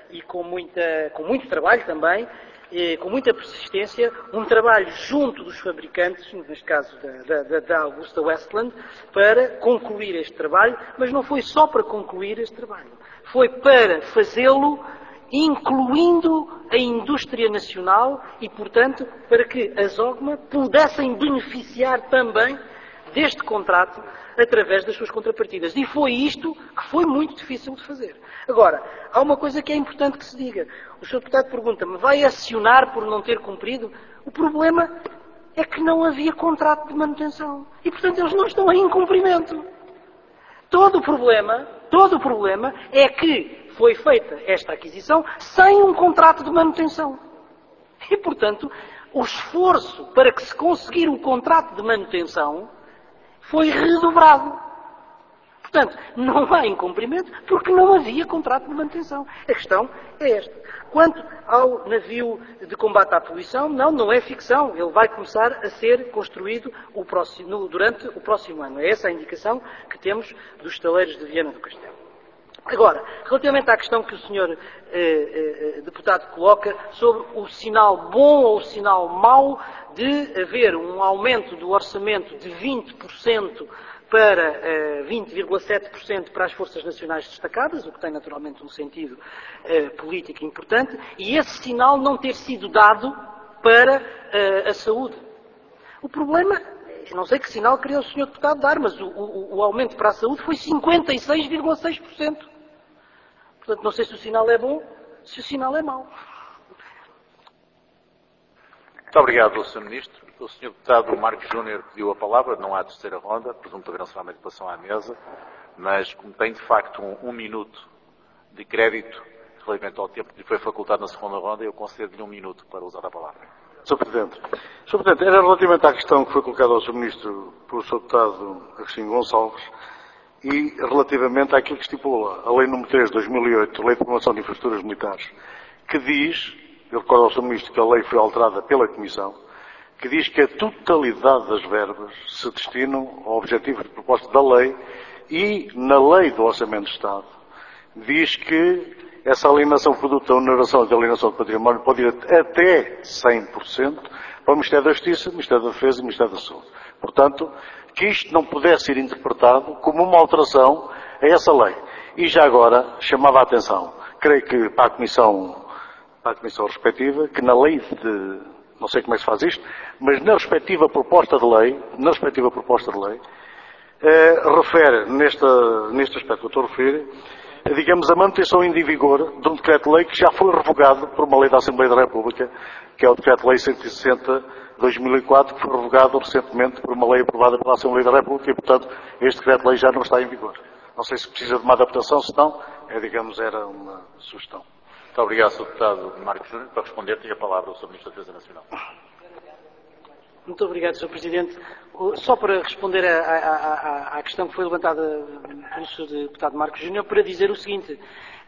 trabalho também, com muita persistência, um trabalho junto dos fabricantes, neste caso da Augusta Westland, para concluir este trabalho, mas não foi só para concluir este trabalho, foi para fazê-lo incluindo a indústria nacional e, portanto, para que as OGMA pudessem beneficiar também deste contrato através das suas contrapartidas. E foi isto que foi muito difícil de fazer. Agora, há uma coisa que é importante que se diga. O Sr. Deputado pergunta-me, vai acionar por não ter cumprido? O problema é que não havia contrato de manutenção. E, portanto, eles não estão em incumprimento. Todo o problema é que foi feita esta aquisição sem um contrato de manutenção. E, portanto, o esforço para que se conseguir o contrato de manutenção foi redobrado. Portanto, não há incumprimento porque não havia contrato de manutenção. A questão é esta. Quanto ao navio de combate à poluição, não é ficção. Ele vai começar a ser construído durante o próximo ano. É essa a indicação que temos dos estaleiros de Viana do Castelo. Agora, relativamente à questão que o Sr. Deputado coloca sobre o sinal bom ou o sinal mau de haver um aumento do orçamento de 20% para 20,7% para as Forças Nacionais Destacadas, o que tem naturalmente um sentido político importante, e esse sinal não ter sido dado para a saúde. O problema, não sei que sinal queria o Sr. Deputado dar, mas o aumento para a saúde foi 56,6%. Portanto, não sei se o sinal é bom, se o sinal é mau. Muito obrigado, Sr. Ministro. O Sr. Deputado Marcos Júnior pediu a palavra, não há terceira ronda, presumo que haverá só uma ocupação à mesa, mas como tem de facto um minuto de crédito relativamente ao tempo que lhe foi facultado na segunda ronda, eu concedo-lhe 1 minuto para usar a palavra. Sr. Presidente, era relativamente à questão que foi colocada ao Sr. Ministro pelo Sr. Deputado Agostinho Gonçalves e relativamente àquilo que estipula a Lei nº 3 de 2008, Lei de Promoção de Infraestruturas Militares, que diz, eu recordo ao Sr. Ministro que a lei foi alterada pela Comissão, que diz que a totalidade das verbas se destinam ao objetivo de propósito da lei e, na Lei do Orçamento de Estado, diz que essa alienação produto da oneração de alienação de património pode ir até 100% para o Ministério da Justiça, o Ministério da Defesa e o Ministério da Saúde. Portanto, que isto não pudesse ser interpretado como uma alteração a essa lei. E já agora, chamava a atenção, creio que para a Comissão respectiva, que na lei de, não sei como é que se faz isto, mas na respectiva proposta de lei, refere, neste aspecto que eu estou a referir, digamos, a manutenção ainda em vigor de um decreto-lei que já foi revogado por uma lei da Assembleia da República, que é o decreto-lei 160/2004, que foi revogado recentemente por uma lei aprovada pela Assembleia da República e, portanto, este decreto-lei já não está em vigor. Não sei se precisa de uma adaptação, se não, era uma sugestão. Muito obrigado, Sr. Deputado Marcos Júnior. Para responder, tem a palavra o Sr. Ministro da Defesa Nacional. Muito obrigado, Sr. Presidente. Só para responder à questão que foi levantada pelo Sr. Deputado Marcos Júnior, para dizer o seguinte.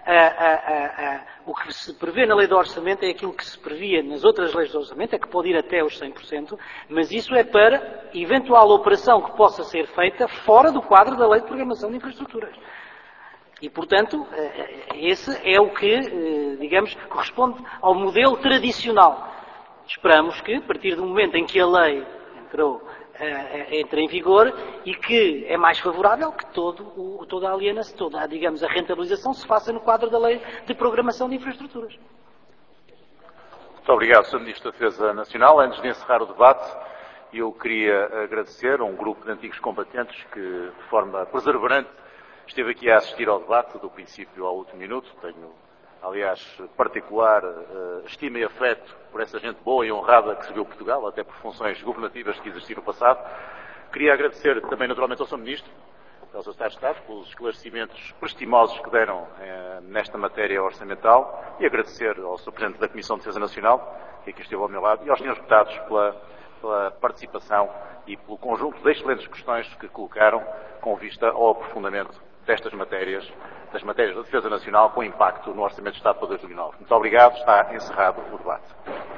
O que se prevê na lei do orçamento é aquilo que se previa nas outras leis do orçamento, é que pode ir até os 100%, mas isso é para eventual operação que possa ser feita fora do quadro da lei de programação de infraestruturas. E, portanto, esse é o que, digamos, corresponde ao modelo tradicional. Esperamos que, a partir do momento em que a lei entra em vigor e que é mais favorável que toda a alienação, toda, digamos, a rentabilização se faça no quadro da lei de programação de infraestruturas. Muito obrigado, Sr. Ministro da Defesa Nacional. Antes de encerrar o debate, eu queria agradecer a um grupo de antigos combatentes que, de forma perseverante, esteve aqui a assistir ao debate, do princípio ao último minuto. Tenho, aliás, particular estima e afeto por essa gente boa e honrada que serviu Portugal, até por funções governativas que exerceram no passado. Queria agradecer também, naturalmente, ao Sr. Ministro, ao Sr. Secretário de Estado, pelos esclarecimentos prestimosos que deram nesta matéria orçamental e agradecer ao Sr. Presidente da Comissão de Defesa Nacional, que aqui esteve ao meu lado, e aos senhores deputados pela participação e pelo conjunto de excelentes questões que colocaram com vista ao aprofundamento destas matérias, das matérias da Defesa Nacional com impacto no Orçamento de Estado para 2009. Muito obrigado. Está encerrado o debate.